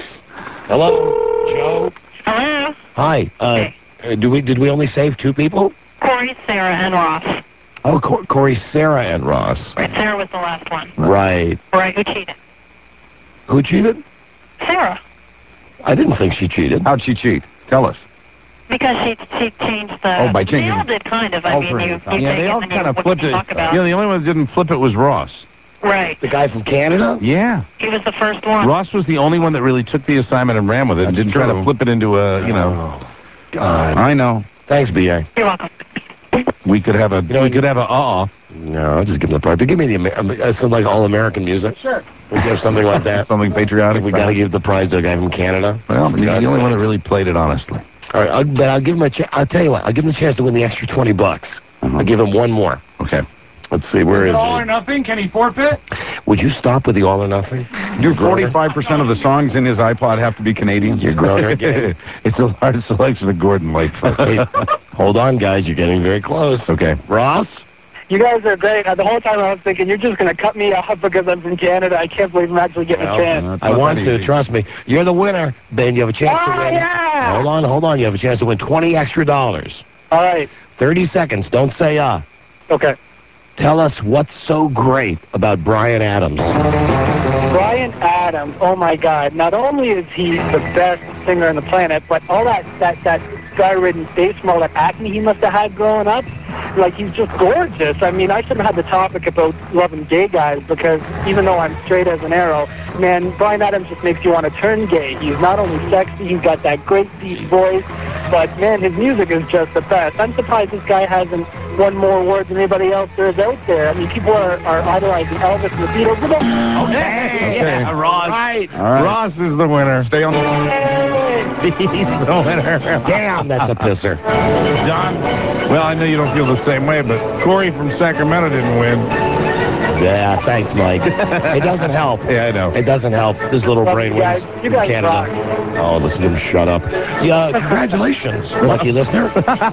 Hello, Joe. Hello? Hi. Uh, uh, do we did we only save two people? Corey, Sarah, and Ross. Oh, Cor- Corey, Sarah, and Ross. Right, Sarah was the last one. Right. Right, who cheated? Who cheated? Sarah. I didn't think she cheated. How'd she cheat? Tell us. Because she she changed the... Oh, by changing- They all did kind of. I mean, you, you Yeah, take they it all and then kind you, of what flipped you it. talk about. Yeah, the only one that didn't flip it was Ross. Right. The guy from Canada? Yeah. He was the first one. Ross was the only one that really took the assignment and ran with it and That's didn't try to true. flip it into a, you know. Oh, God. I know. Thanks, B A. You're welcome. We could have a, know, we could have a uh-uh. No, I'll just give him the prize. But give me the Amer- uh, some like all American music. Sure. We give something like that. Something patriotic. We got to give the prize to a guy from Canada. Well, For he's God's the only one that sakes. really played it honestly. All right, I'll, but I'll give him a. Ch- I'll tell you what. I'll give him the chance to win the extra twenty bucks. I'll give him one more. Okay. Let's see. Where Is is it all he? or nothing? Can he forfeit? Would you stop with the all or nothing? Do forty-five percent of the songs in his iPod have to be Canadian? You're grown again. It's a large selection of Gordon Lightfoot. Hey, hold on, guys. You're getting very close. Okay. Ross. You guys are great. Uh, the whole time I was thinking, you're just going to cut me off because I'm from Canada. I can't believe I'm actually getting Well, a chance. I want to. Trust me. You're the winner. Ben, you have a chance to Oh, win. yeah! Hold on, hold on. You have a chance to win twenty extra dollars. All right. thirty seconds. Don't say uh. Okay. Tell us what's so great about Bryan Adams. Bryan Adams, oh my God! Not only is he the best singer on the planet, but all that that that sky-ridden face from all that acne he must have had growing up, like he's just gorgeous. I mean, I should have had the topic about loving gay guys because even though I'm straight as an arrow, man, Bryan Adams just makes you want to turn gay. He's not only sexy, he's got that great deep voice, but man, his music is just the best. I'm surprised this guy hasn't won more awards than anybody else there is out there. I mean, people are, are idolizing Elvis and the Beatles. Okay. Yeah, Ross. Right. All right. Ross is the winner. Stay on the... He's the winner. Damn, that's a pisser. Don, well, I know you don't feel the same way, but Corey from Sacramento didn't win. Yeah, thanks, Mike. It doesn't help. Yeah, I know. It doesn't help. This little Love brain you guys. wins You in guys Canada. rock. Oh, listen to him. Shut up. Yeah, congratulations, lucky listener.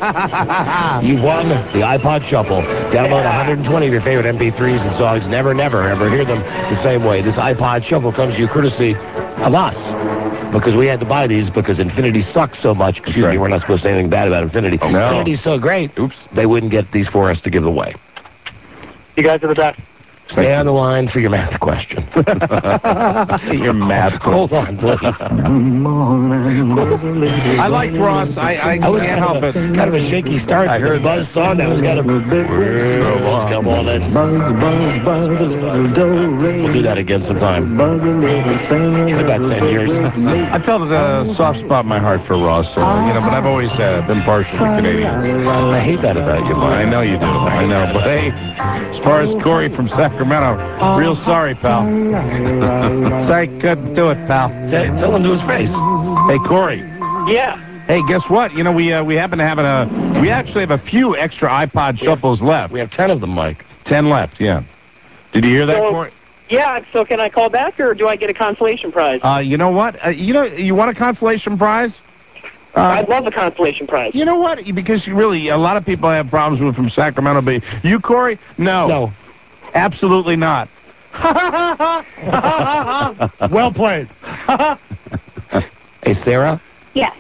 You won the iPod Shuffle. Download one hundred twenty of your favorite M P threes and songs. Never, never, ever hear them the same way. This iPod Shuffle comes to you courtesy of us. Because we had to buy these because Infinity sucks so much. Excuse right. me, we're not supposed to say anything bad about Infinity. Oh, no. Infinity's so great. Oops. They wouldn't get these for us to give away. You guys are the best. Stay on the line for your math question. Your math. Hold on, please. I liked Ross. I, I, I was can't kind help of a, it. kind of a shaky start. I heard Buzz that. song. That was kind of. Come on, let's. Buzz, buzz, buzz, buzz. We'll do that again sometime. In about ten years. I felt a soft spot in my heart for Ross, uh, you know, but I've always uh, been partial to Canadians. I hate that about you, Mike. I know you do. I know. But hey, as far as Corey from Sacramento, real sorry, pal. Sorry, couldn't do it, pal. Tell, tell him to his face. Hey, Corey. Yeah. Hey, guess what? You know, we uh, we happen to have a, we actually have a few extra iPod shuffles left. We have ten of them, Mike. Ten left, yeah. Did you hear that, So- Corey? Yeah, so can I call back, or do I get a consolation prize? Uh, you know what? Uh, you know, you want a consolation prize? Uh, I'd love a consolation prize. You know what? Because you really, a lot of people have problems with from Sacramento. But you, Corey? No. No. Absolutely not. Well played. Hey, Sarah. Yes.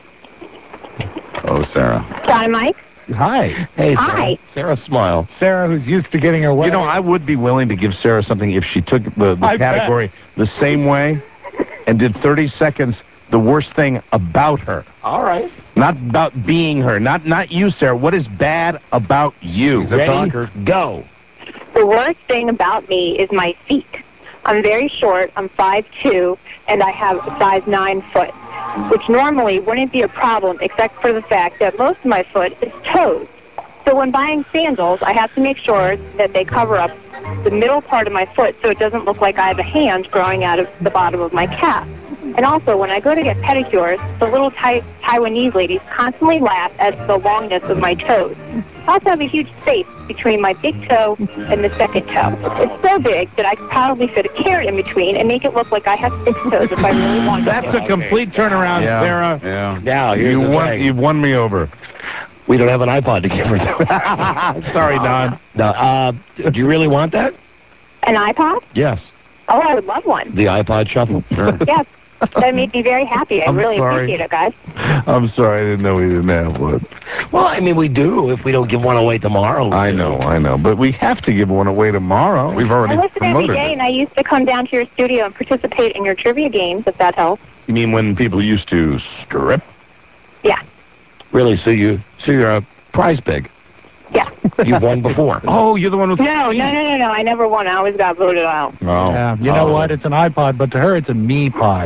Oh, Sarah. Hi, Mike. Hi. Hey, Sarah. Hi. Sarah, smile. Sarah, who's used to getting her way. You know, I would be willing to give Sarah something if she took the, the I bet. category the same way and did thirty seconds the worst thing about her. All right. Not about being her. Not not you, Sarah. What is bad about you? Ready? Go. The worst thing about me is my feet. I'm very short. I'm five two, and I have a size nine foot, which normally wouldn't be a problem except for the fact that most of my foot is toes. So when buying sandals, I have to make sure that they cover up the middle part of my foot so it doesn't look like I have a hand growing out of the bottom of my calf. And also, when I go to get pedicures, the little tai- Taiwanese ladies constantly laugh at the longness of my toes. I also have a huge space between my big toe and the second toe. It's so big that I could probably fit a carrot in between and make it look like I have six toes if I really wanted That's to. a complete turnaround, Yeah. Sarah. Yeah. Now, here's You the won. thing. You've won me over. We don't have an iPod to give her. Sorry, Don. No, uh, do you really want that? An iPod? Yes. Oh, I would love one. The iPod Shuffle. Sure. Yes. That made me very happy. I I'm really sorry. appreciate it, guys. I'm sorry. I didn't know we didn't have one. Well, I mean, we do if we don't give one away tomorrow. we I do. know, I know. But we have to give one away tomorrow. We've I already listen every promoted day, it. and I used to come down to your studio and participate in your trivia games, if that helps. You mean when people used to strip? Yeah. Really? So you, so you're a prize pig. Yeah. You've won before. Oh, you're the one with... No, no, no, no, no. I never won. I always got voted out. Oh. Yeah, you know Oh. what? It's an iPod, but to her, it's a me pod.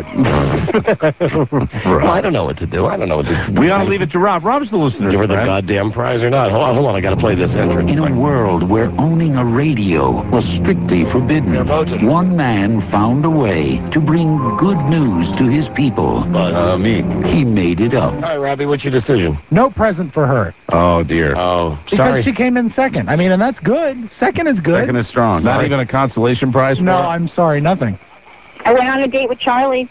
Well, I don't know what to do. I don't know what to do. We ought to leave it to Rob. Rob's the listener. Give her the friend. goddamn prize or not. Hold on, hold on. I got to play this entrance. In a world where owning a radio was strictly forbidden, one man found a way to bring good news to his people. Uh, me. He made it up. All right, Robbie, what's your decision? No present for her. Oh, dear. Oh, Because sorry. she came in second. I mean, and that's good. Second is good. Second is strong. Not Sorry. even a consolation prize for no, her? I'm sorry, nothing. I went on a date with Charlie.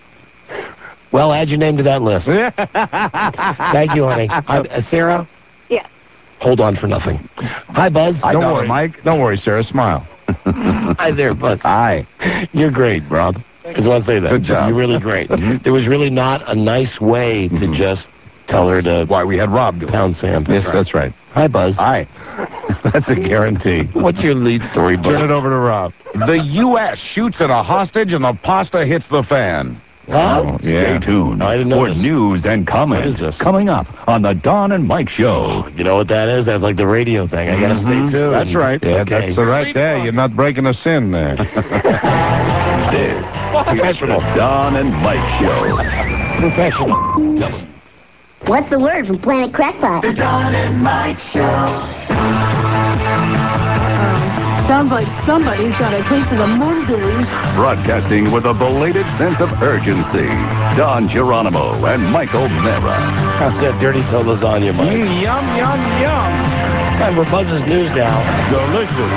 Well, add your name to that list. Thank you, honey. Hi, uh, Sarah? Yes. Hold on for nothing. Hi, Buzz. Don't worry, Mike. Don't worry, Sarah. Smile. Hi there, Buzz. Hi. You're great, Rob. I just want to say that. Good job. You're really great. There was really not a nice way to just tell her to Why we had Rob do it. pound sand. Yes, that's right. Hi, Buzz. Hi. That's a guarantee. What's your lead story, Buzz? Turn it over to Rob. The U S shoots at a hostage and the pasta hits the fan. Huh? Stay tuned I didn't know for this. news and comment What is this? coming up on the Don and Mike Show. You know what that is? That's like the radio thing. I got to stay tuned. Mm-hmm. That's right. Yeah, Okay. that's right there. You're not breaking us in there. This Professional. is the Don and Mike Show. Professional. Tell me. What's the word from Planet Crackpot? The Don and Mike Show. Sounds like somebody's got a case of the Mondays. Broadcasting with a belated sense of urgency. Don Geronimo and Michael Mara. How's that dirty toe lasagna, Mike? Mm, yum, yum, yum. It's time for Buzz's News now. Delicious.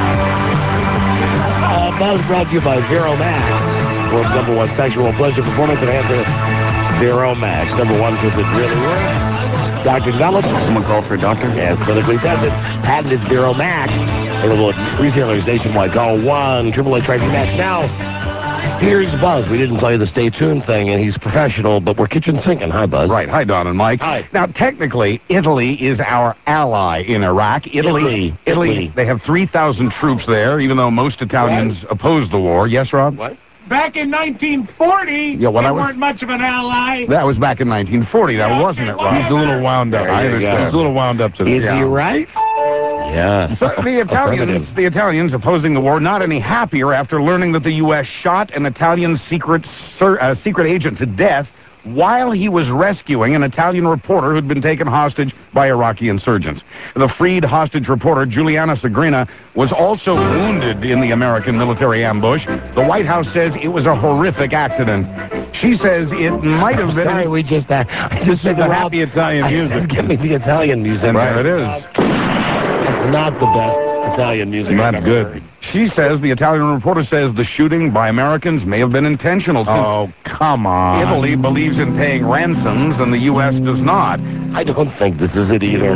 Uh, Buzz brought to you by Vero Max. World's number one sexual pleasure performance enhancer. Vero Max. Number one because it really works. Doctor developed. Someone call for a doctor? And clinically tested. Patented Vero Max. Available at retailers nationwide. Call one triple eight Max now. Here's Buzz. We didn't play the stay tuned thing, and he's professional, but we're kitchen sinking. Hi, Buzz. Right. Hi, Don and Mike. Hi. Now, technically, Italy is our ally in Iraq. Italy, Italy. Italy, Italy. they have three thousand troops there, even though most Italians oppose the war. Yes, Rob? What? Back in nineteen forty, Yeah, well, they that was- weren't much of an ally. That was back in nineteen forty, that Yeah, wasn't it, okay, Rob? He's a little wound up. There I you understand. go. He's a little wound up to this. Is he Yeah. right? Yeah. So the Italians, the Italians opposing the war, not any happier after learning that the U S shot an Italian secret ser- uh, secret agent to death while he was rescuing an Italian reporter who'd been taken hostage by Iraqi insurgents. The freed hostage reporter, Giuliana Sagrina, was also wounded in the American military ambush. The White House says it was a horrific accident. She says it might have been... Sorry, we just uh, I just said The Rob, happy Italian I music. said, give me the Italian music. And there it is. It's not the best Italian music. Not I've ever good. heard. She says, the Italian reporter says the shooting by Americans may have been intentional since Oh, come on. Italy believes in paying ransoms and the U S does not. I don't think this is it either.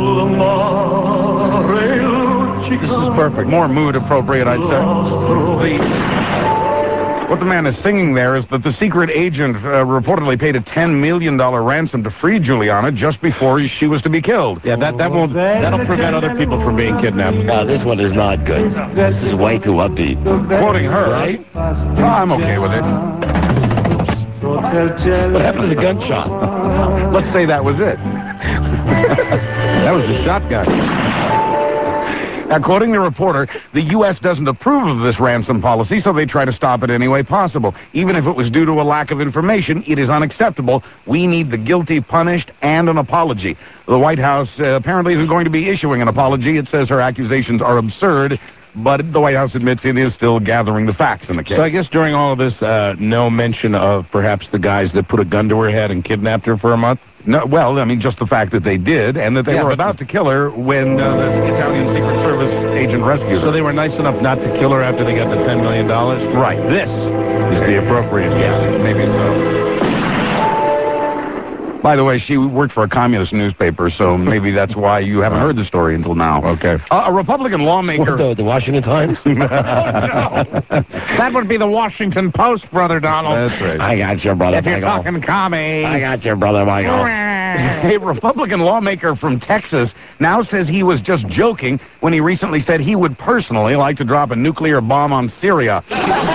This is perfect. More mood appropriate, I'd say. The, what the man is singing there is that the secret agent uh, reportedly paid a ten million dollars ransom to free Giuliana just before she was to be killed. Yeah, that, that won't, that'll prevent other people from being kidnapped. Uh, this one is not good. This is way too upbeat. Quoting her, Right? oh, I'm okay with it. What happened to the gunshot? Let's say that was it. That was the shotgun. According to the reporter, the U S doesn't approve of this ransom policy, so they try to stop it any way possible. Even if it was due to a lack of information, it is unacceptable. We need the guilty punished and an apology. The White House uh, apparently isn't going to be issuing an apology. It says her accusations are absurd, but the White House admits it is still gathering the facts in the case. So I guess during all of this, uh, no mention of perhaps the guys that put a gun to her head and kidnapped her for a month? No, well, I mean, just the fact that they did, and that they Yeah, were but- about to kill her when uh, the Italian Secret Service agent rescued So her. they were nice enough not to kill her after they got the ten million dollars? Right. This is the appropriate Yeah, music. maybe so. By the way, she worked for a communist newspaper, so maybe that's why you haven't heard the story until now. Okay. Uh, a Republican lawmaker... What, the, the Washington Times? That would be the Washington Post, Brother Donald. That's right. I got you, brother If you're Michael. talking commie. I got you, brother Michael. A Republican lawmaker from Texas now says he was just joking when he recently said he would personally like to drop a nuclear bomb on Syria.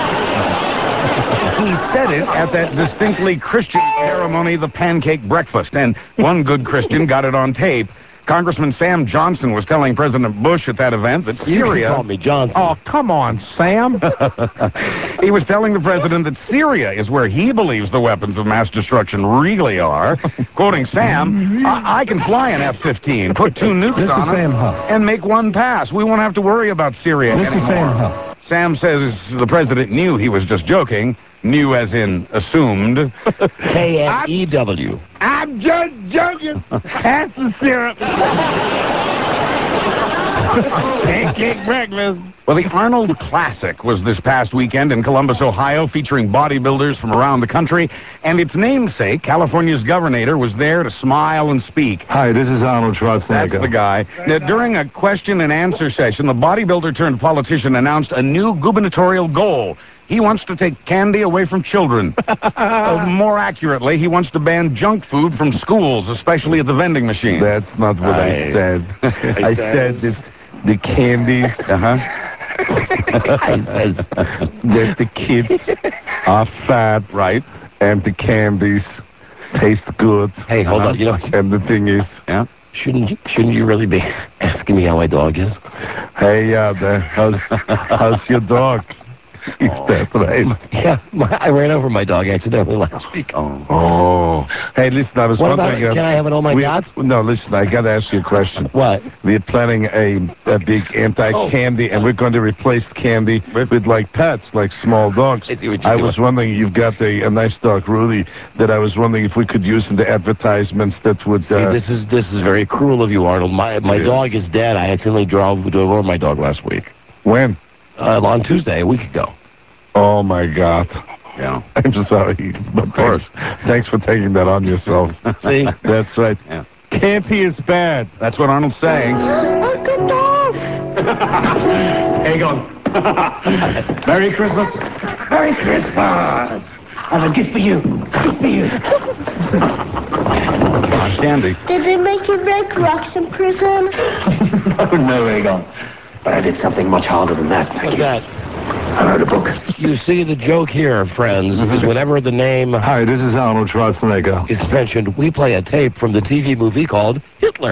He said it at that distinctly Christian ceremony, the pancake breakfast, and one good Christian got it on tape. Congressman Sam Johnson was telling President Bush at that event that You can Syria... call me Johnson. Oh, come on, Sam. He was telling the president that Syria is where he believes the weapons of mass destruction really are. Quoting Sam, I, I can fly an F fifteen, put two nukes This is on Sam it, Huff. and make one pass. We won't have to worry about Syria This is anymore. Sam Huff. Sam says the president knew he was just joking, knew as in assumed. K N E W. I'm just joking. Pass the syrup. Pancake breakfast. Well, the Arnold Classic was this past weekend in Columbus, Ohio, featuring bodybuilders from around the country, and its namesake, California's governor, was there to smile and speak. Hi, this is Arnold Schwarzenegger. That's the guy. Now, during a question and answer session, the bodybuilder turned politician announced a new gubernatorial goal. He wants to take candy away from children. uh, more accurately, he wants to ban junk food from schools, especially at the vending machine. That's not what I, I- said. I said that the candies Uh-huh. I says, that the kids are fat, Right. and the candies taste good. hey, hold on. You know, And the thing is, Yeah. shouldn't you, shouldn't you really be asking me how my dog is? hey, uh, the, how's, how's your dog? Is that right? Yeah, my, I ran over my dog accidentally last week. Oh. Oh. Hey, listen, I was What about wondering... it? uh, Can I have it all my we- yachts? No, listen, I got to ask you a question. What? We're planning a, a big anti-candy, and we're going to replace candy with, like, pets, like small dogs. I see what you're I doing. was wondering, you've got a, a nice dog, Rudy, that I was wondering if we could use in the advertisements that would... See, Uh, this is this is very cruel of you, Arnold. My my It is. dog is dead. I accidentally drove drove over my dog last week. when? Uh, on Tuesday, a week ago. Oh, my God. Yeah. I'm sorry. Of course. Thanks, thanks for taking that on yourself. See? That's right. Yeah. Candy is bad. That's what Arnold's saying. Uncle Dolph. Hey, go. Merry Christmas. Merry Christmas! I have a gift for you. Gift for you. Candy. Did they make you break rocks in prison? Oh, no, Egon. But I did something much harder than that. Thank What's you. that? I wrote a book. You see, the joke here, friends, is whenever the name Hi, this is Arnold Schwarzenegger. is mentioned, we play a tape from the T V movie called Hitler.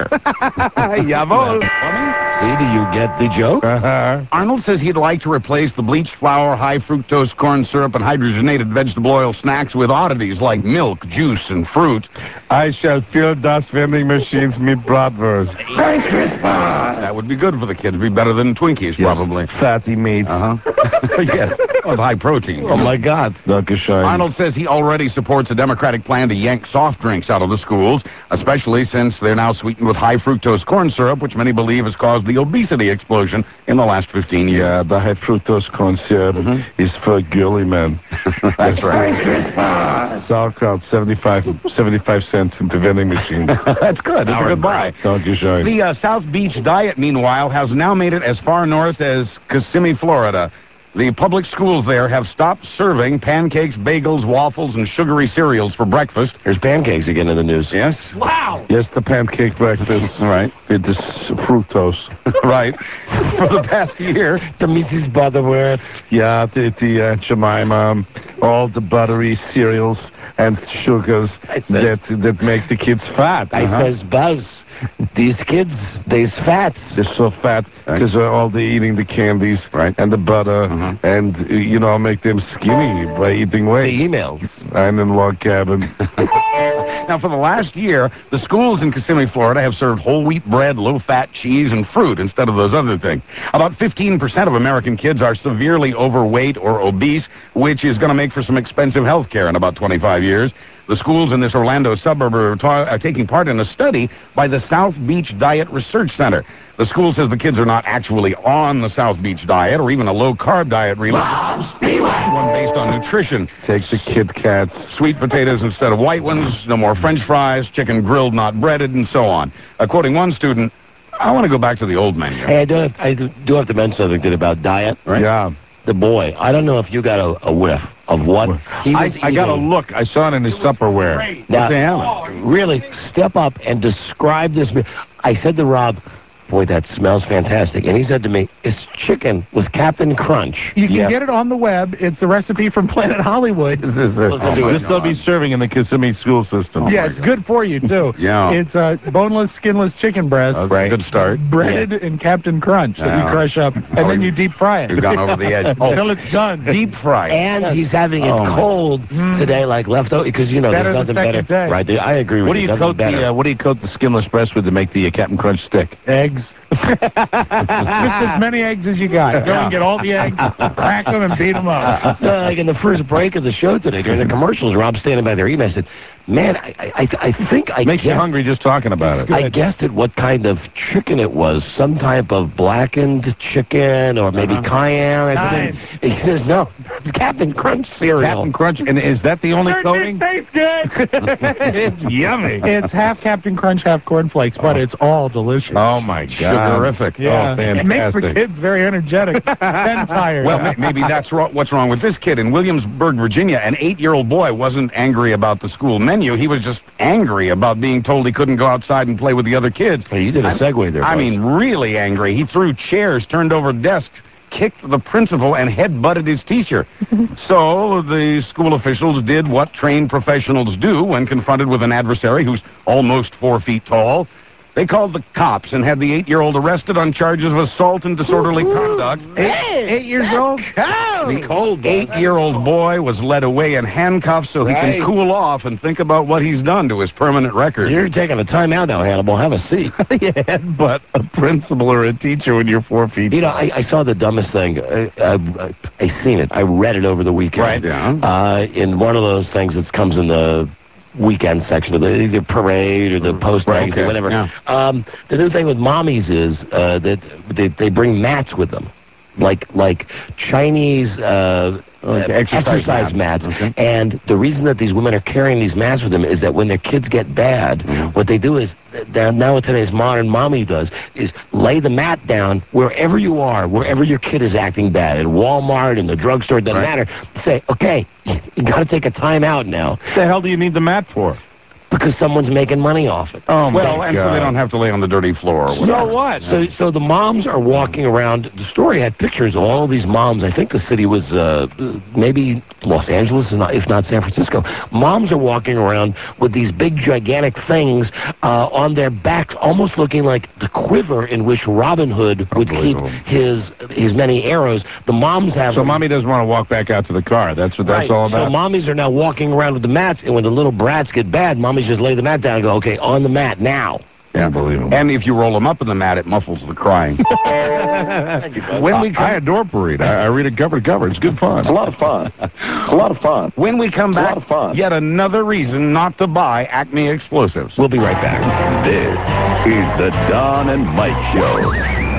Jawohl. See, do you get the joke? Uh-huh. Arnold says he'd like to replace the bleached flour, high fructose corn syrup, and hydrogenated vegetable oil snacks with oddities like milk, juice, and fruit. I shall fill das vending machines with bratwurst. Merry Christmas! That would be good for the kids. Be better than Twinkies, probably. Fatty meats. Uh-huh. Yes, of high protein. Oh, my God. Dankeschön. Arnold says he already supports a Democratic plan to yank soft drinks out of the schools, especially since they're now sweetened with high fructose corn syrup, which many believe has caused the obesity explosion in the last fifteen years. Yeah, the high fructose corn syrup is for girly men. That's right. Merry Christmas! Sauerkraut, seventy-five, seventy-five cents into vending machines. That's good. That's a good buy. Dankeschön. The uh, South Beach diet, meanwhile, has now made it as far north as Kissimmee, Florida. The public schools there have stopped serving pancakes, bagels, waffles, and sugary cereals for breakfast. There's pancakes again in the news. Yes? Wow! Yes, the pancake breakfast. All right. With this fructose. Right. For the past year. The Missus Butterworth. Yeah, the, the uh, Jemima, all the buttery cereals and sugars that that make the kids fat. I Uh-huh. says, Buzz, these kids, they's fats. They're so fat because uh, all they eating the candies right. and the butter, and uh, you know, make them skinny by eating weight. The emails. I'm in log cabin. Now, for the last year, the schools in Kissimmee, Florida have served whole wheat bread, low-fat cheese, and fruit instead of those other things. About fifteen percent of American kids are severely overweight or obese, which is going to make for some expensive health care in about twenty-five years. The schools in this Orlando suburb are, ta- are taking part in a study by the South Beach Diet Research Center. The school says the kids are not actually on the South Beach diet or even a low-carb diet, really. One based on nutrition. Take the Kit Kats. Sweet potatoes instead of white ones, no more French fries, chicken grilled, not breaded, and so on. Uh, quoting one student, I want to go back to the old menu. Hey, I do have, I do have to mention something good about diet. Right? Yeah. The boy, I don't know if you got a, a whiff of what he I, was I got a eating. look. I saw it in his Tupperware. Now, really, step up and describe this. meal. I said to Rob, boy, that smells fantastic. And he said to me, it's chicken with Captain Crunch. You can Yeah. get it on the web. It's a recipe from Planet Hollywood. This is it. Listen to it. This they'll be serving in the Kissimmee school system. yeah, it's good for you, too. Yeah. It's uh, boneless, skinless chicken breast. That's a good start. Breaded in Captain Crunch that Yeah. you crush up, and Oh, then you deep fry it. You've gone over the edge. Until it's done. Deep fry. And he's having it Oh, my. cold today, like leftover, because, you know, Better there's the nothing better. second day. Right, there, I agree with What do you. you nothing coat better. the uh, What do you coat the skinless breast with to make the uh, Captain Crunch stick? Eggs. Just as many eggs as you got. Go and get all the eggs, crack them, and beat them up. So, like in the first break of the show today, during the commercials, Rob's standing by there eating. I said, man, I, I, I think I Makes you guessed, hungry just talking about it. I guessed at what kind of chicken it was. Some type of blackened chicken or maybe cayenne. I said, he says, no, it's Captain Crunch cereal. Captain Crunch, and is that the only coating? Tastes good. It's yummy. It's half Captain Crunch, half cornflakes, but it's all delicious. Oh my God! Sugarific. Yeah, Oh, it makes the fantastic. kids very energetic and tired. Well, ma- maybe that's ro- what's wrong with this kid. In Williamsburg, Virginia, an eight-year-old boy wasn't angry about the school menu. He was just angry about being told he couldn't go outside and play with the other kids. Hey, you did a segue there, I Buzz. mean, really angry. He threw chairs, turned over desks, kicked the principal, and head-butted his teacher. So the school officials did what trained professionals do when confronted with an adversary who's almost four feet tall. They called the cops and had the eight-year-old arrested on charges of assault and disorderly conduct. Eight, eight years old? The cold eight-year-old boy was led away in handcuffs so he Right. can cool off and think about what he's done to his permanent record. You're taking a time out now, Hannibal. Have a seat. Yeah, but a principal or a teacher when you're four feet. You know, I, I saw the dumbest thing. I, I, I seen it. I read it over the weekend. Right, yeah. Uh, in one of those things that comes in the weekend section of the either parade or the post Right, magazine, okay, whatever. yeah. Um, the new thing with mommies is uh, that they, they bring mats with them. Like like Chinese uh, Okay, uh, exercise exercise mats. mats. Okay. And the reason that these women are carrying these mats with them is that when their kids get bad, Mm-hmm. what they do is, they're, now what today's modern mommy does, is lay the mat down wherever you are, wherever your kid is acting bad, at Walmart, in the drugstore, it doesn't Right. matter. Say, okay, you got to take a time out now. What the hell do you need the mat for? Because someone's making money off it. Oh, Well, my and so God. they don't have to lay on the dirty floor. Or So whatever. what? So, so the moms are walking around. The story had pictures of all these moms. I think the city was uh, maybe Los Angeles, if not, if not San Francisco. Moms are walking around with these big, gigantic things uh, on their backs, almost looking like the quiver in which Robin Hood would keep his his many arrows. The moms have. So them. mommy doesn't want to walk back out to the car. That's what that's Right. all about. So mommies are now walking around with the mats, and when the little brats get bad, mommies just lay the mat down and go, okay, on the mat now. Unbelievable. And if you roll them up in the mat, it muffles the crying. when we come, I adore Parade. I, I read it cover to cover. It's good fun. It's a lot of fun. It's a lot of fun. When we come It's a back, lot of fun. yet another reason not to buy Acme Explosives. We'll be right back. This is the Don and Mike Show.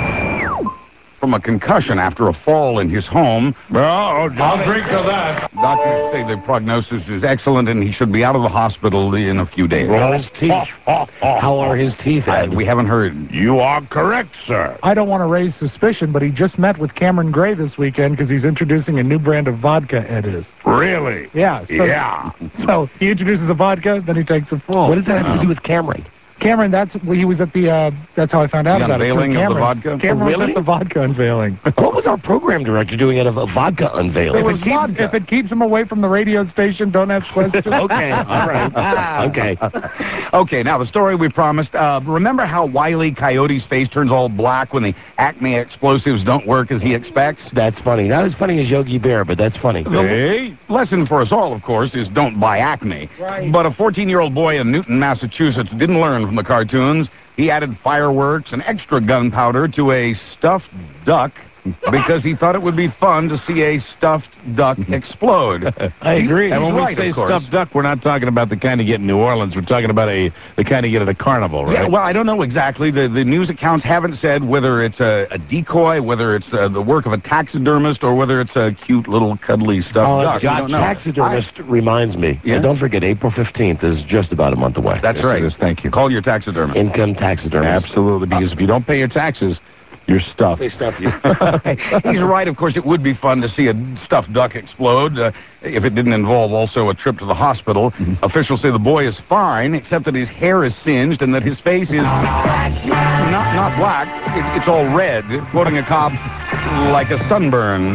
From a concussion after a fall in his home. Oh, I'll drink to that. Doctors say the prognosis is excellent and he should be out of the hospital in a few days. Well, his teeth. How are his teeth, I, Ed? we haven't heard. You are correct, sir. I don't want to raise suspicion, but he just met with Cameron Gray this weekend because he's introducing a new brand of vodka, Ed is. Really? Yeah. So, Yeah. So he introduces a vodka, then he takes a fall. What does that have to do with Cameron? Cameron, that's well, he was at the. Uh, that's how I found out The about unveiling it. of the Cameron. vodka? Cameron Oh, was really? at the vodka unveiling. What was our program director doing at a, a vodka unveiling? If it, keeps, if it keeps him away from the radio station, don't ask questions. Okay, all right. Okay. Okay, now the story we promised. Uh, remember how Wile E. Coyote's face turns all black when the Acme Explosives don't work as he expects? That's funny. Not as funny as Yogi Bear, but that's funny. The Hey. lesson for us all, of course, is don't buy Acme. Right. But a fourteen-year-old boy in Newton, Massachusetts didn't learn from the cartoons. He added fireworks and extra gunpowder to a stuffed duck because he thought it would be fun to see a stuffed duck explode. I agree. And when He's we right, say of course. stuffed duck, we're not talking about the kind you get in New Orleans. We're talking about a the kind you get at a carnival, right? Yeah, well, I don't know exactly. The the news accounts haven't said whether it's a, a decoy, whether it's uh, the work of a taxidermist, or whether it's a cute little cuddly stuffed Oh, duck. We God, don't know. taxidermist reminds me. Yeah? And don't forget, April fifteenth is just about a month away. That's Yes, right. it is. Thank you. Call your taxidermist. Income taxidermist. Absolutely, because if you don't pay your taxes, you're stuffed. They stuff you. He's right. Of course, it would be fun to see a stuffed duck explode uh, if it didn't involve also a trip to the hospital. Mm-hmm. Officials say the boy is fine, except that his hair is singed and that his face is not not black. It, it's all red, quoting a cop, like a sunburn.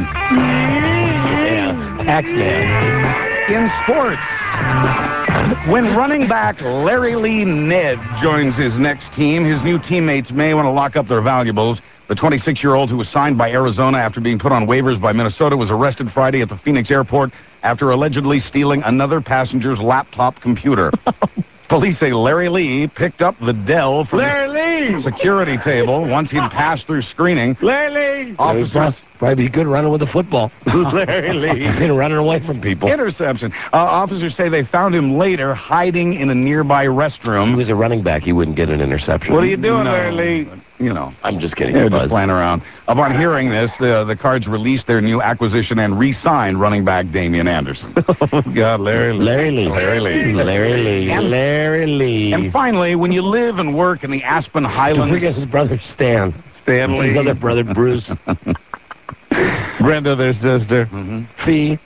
Yeah, tax man. In sports, when running back Larry Lee Ned joins his next team, his new teammates may want to lock up their valuables. The twenty-six-year-old who was signed by Arizona after being put on waivers by Minnesota was arrested Friday at the Phoenix airport after allegedly stealing another passenger's laptop computer. Police say Larry Lee picked up the Dell from Larry the Lee! security table once he'd passed through screening. Larry Lee! Officers... Probably be good running with a football. Larry Lee. Been running away from people. Interception. Uh, officers say they found him later hiding in a nearby He restroom. was a running back. He wouldn't get an interception. What are you doing, No. Larry Lee? You know. I'm just kidding. Yeah, you, just Buzz. playing around. Upon hearing this, the, the Cards released their new acquisition and re-signed running back Damian Anderson. Oh, God, Larry Lee. Larry Lee. Larry Lee. Larry Lee. And- Larry Lee. And finally, when you live and work in the Aspen Don't Highlands... forget his brother Stan. Stanley. His other brother Bruce. Brenda, their sister. Mhm. Fee.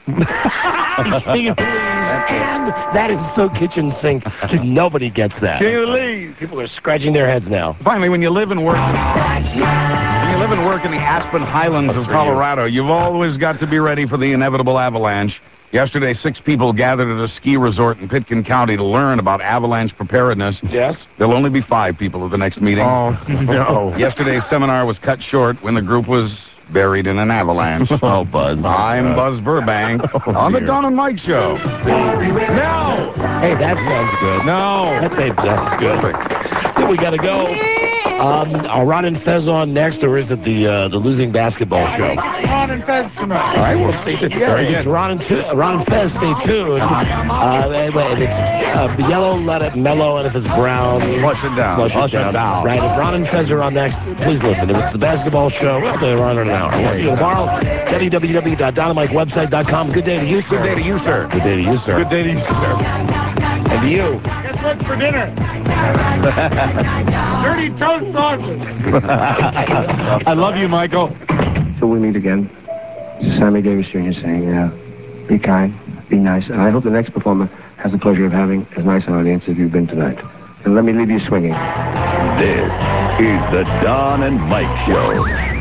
And that is so kitchen sink. Nobody gets that. King of the Lees. People are scratching their heads now. Finally, when you live and work... When you live and work in the Aspen Highlands of for Colorado, you've always got to be ready for the inevitable avalanche. Yesterday, six people gathered at a ski resort in Pitkin County to learn about avalanche preparedness. Yes? There'll only be five people at the next meeting. Oh, no. Yesterday's seminar was cut short when the group was buried in an avalanche. Oh, Buzz. I'm Buzz Burbank on the dear. Don and Mike Show. No! Hey, that sounds good. No. That sounds good. So we gotta go. Um, are Ron and Fez on next, or is it the uh, the losing basketball show? Ron and Fez tonight. All right, we'll stay tuned. Yeah, it's Ron and, tu- Ron and Fez. Stay tuned. Uh, anyway, if it's uh, yellow, let it mellow, and if it's brown, flush it down. Flush, Flush it, down. it down. Right. If Ron and Fez are on next, please listen. If it's the basketball show, well, they're on in an hour. We'll see you tomorrow. w w w dot dynamite website dot com. Good day to you, sir. Good day to you, sir. Good day to you, sir. Good day to you, sir. And to you. Guess what's for dinner? Dirty toast sausage. I love you, Michael. Till we meet again, this is Sammy Davis Junior saying, uh, be kind, be nice, and I hope the next performer has the pleasure of having as nice an audience as you've been tonight. And let me leave you swinging. This is the Don and Mike Show.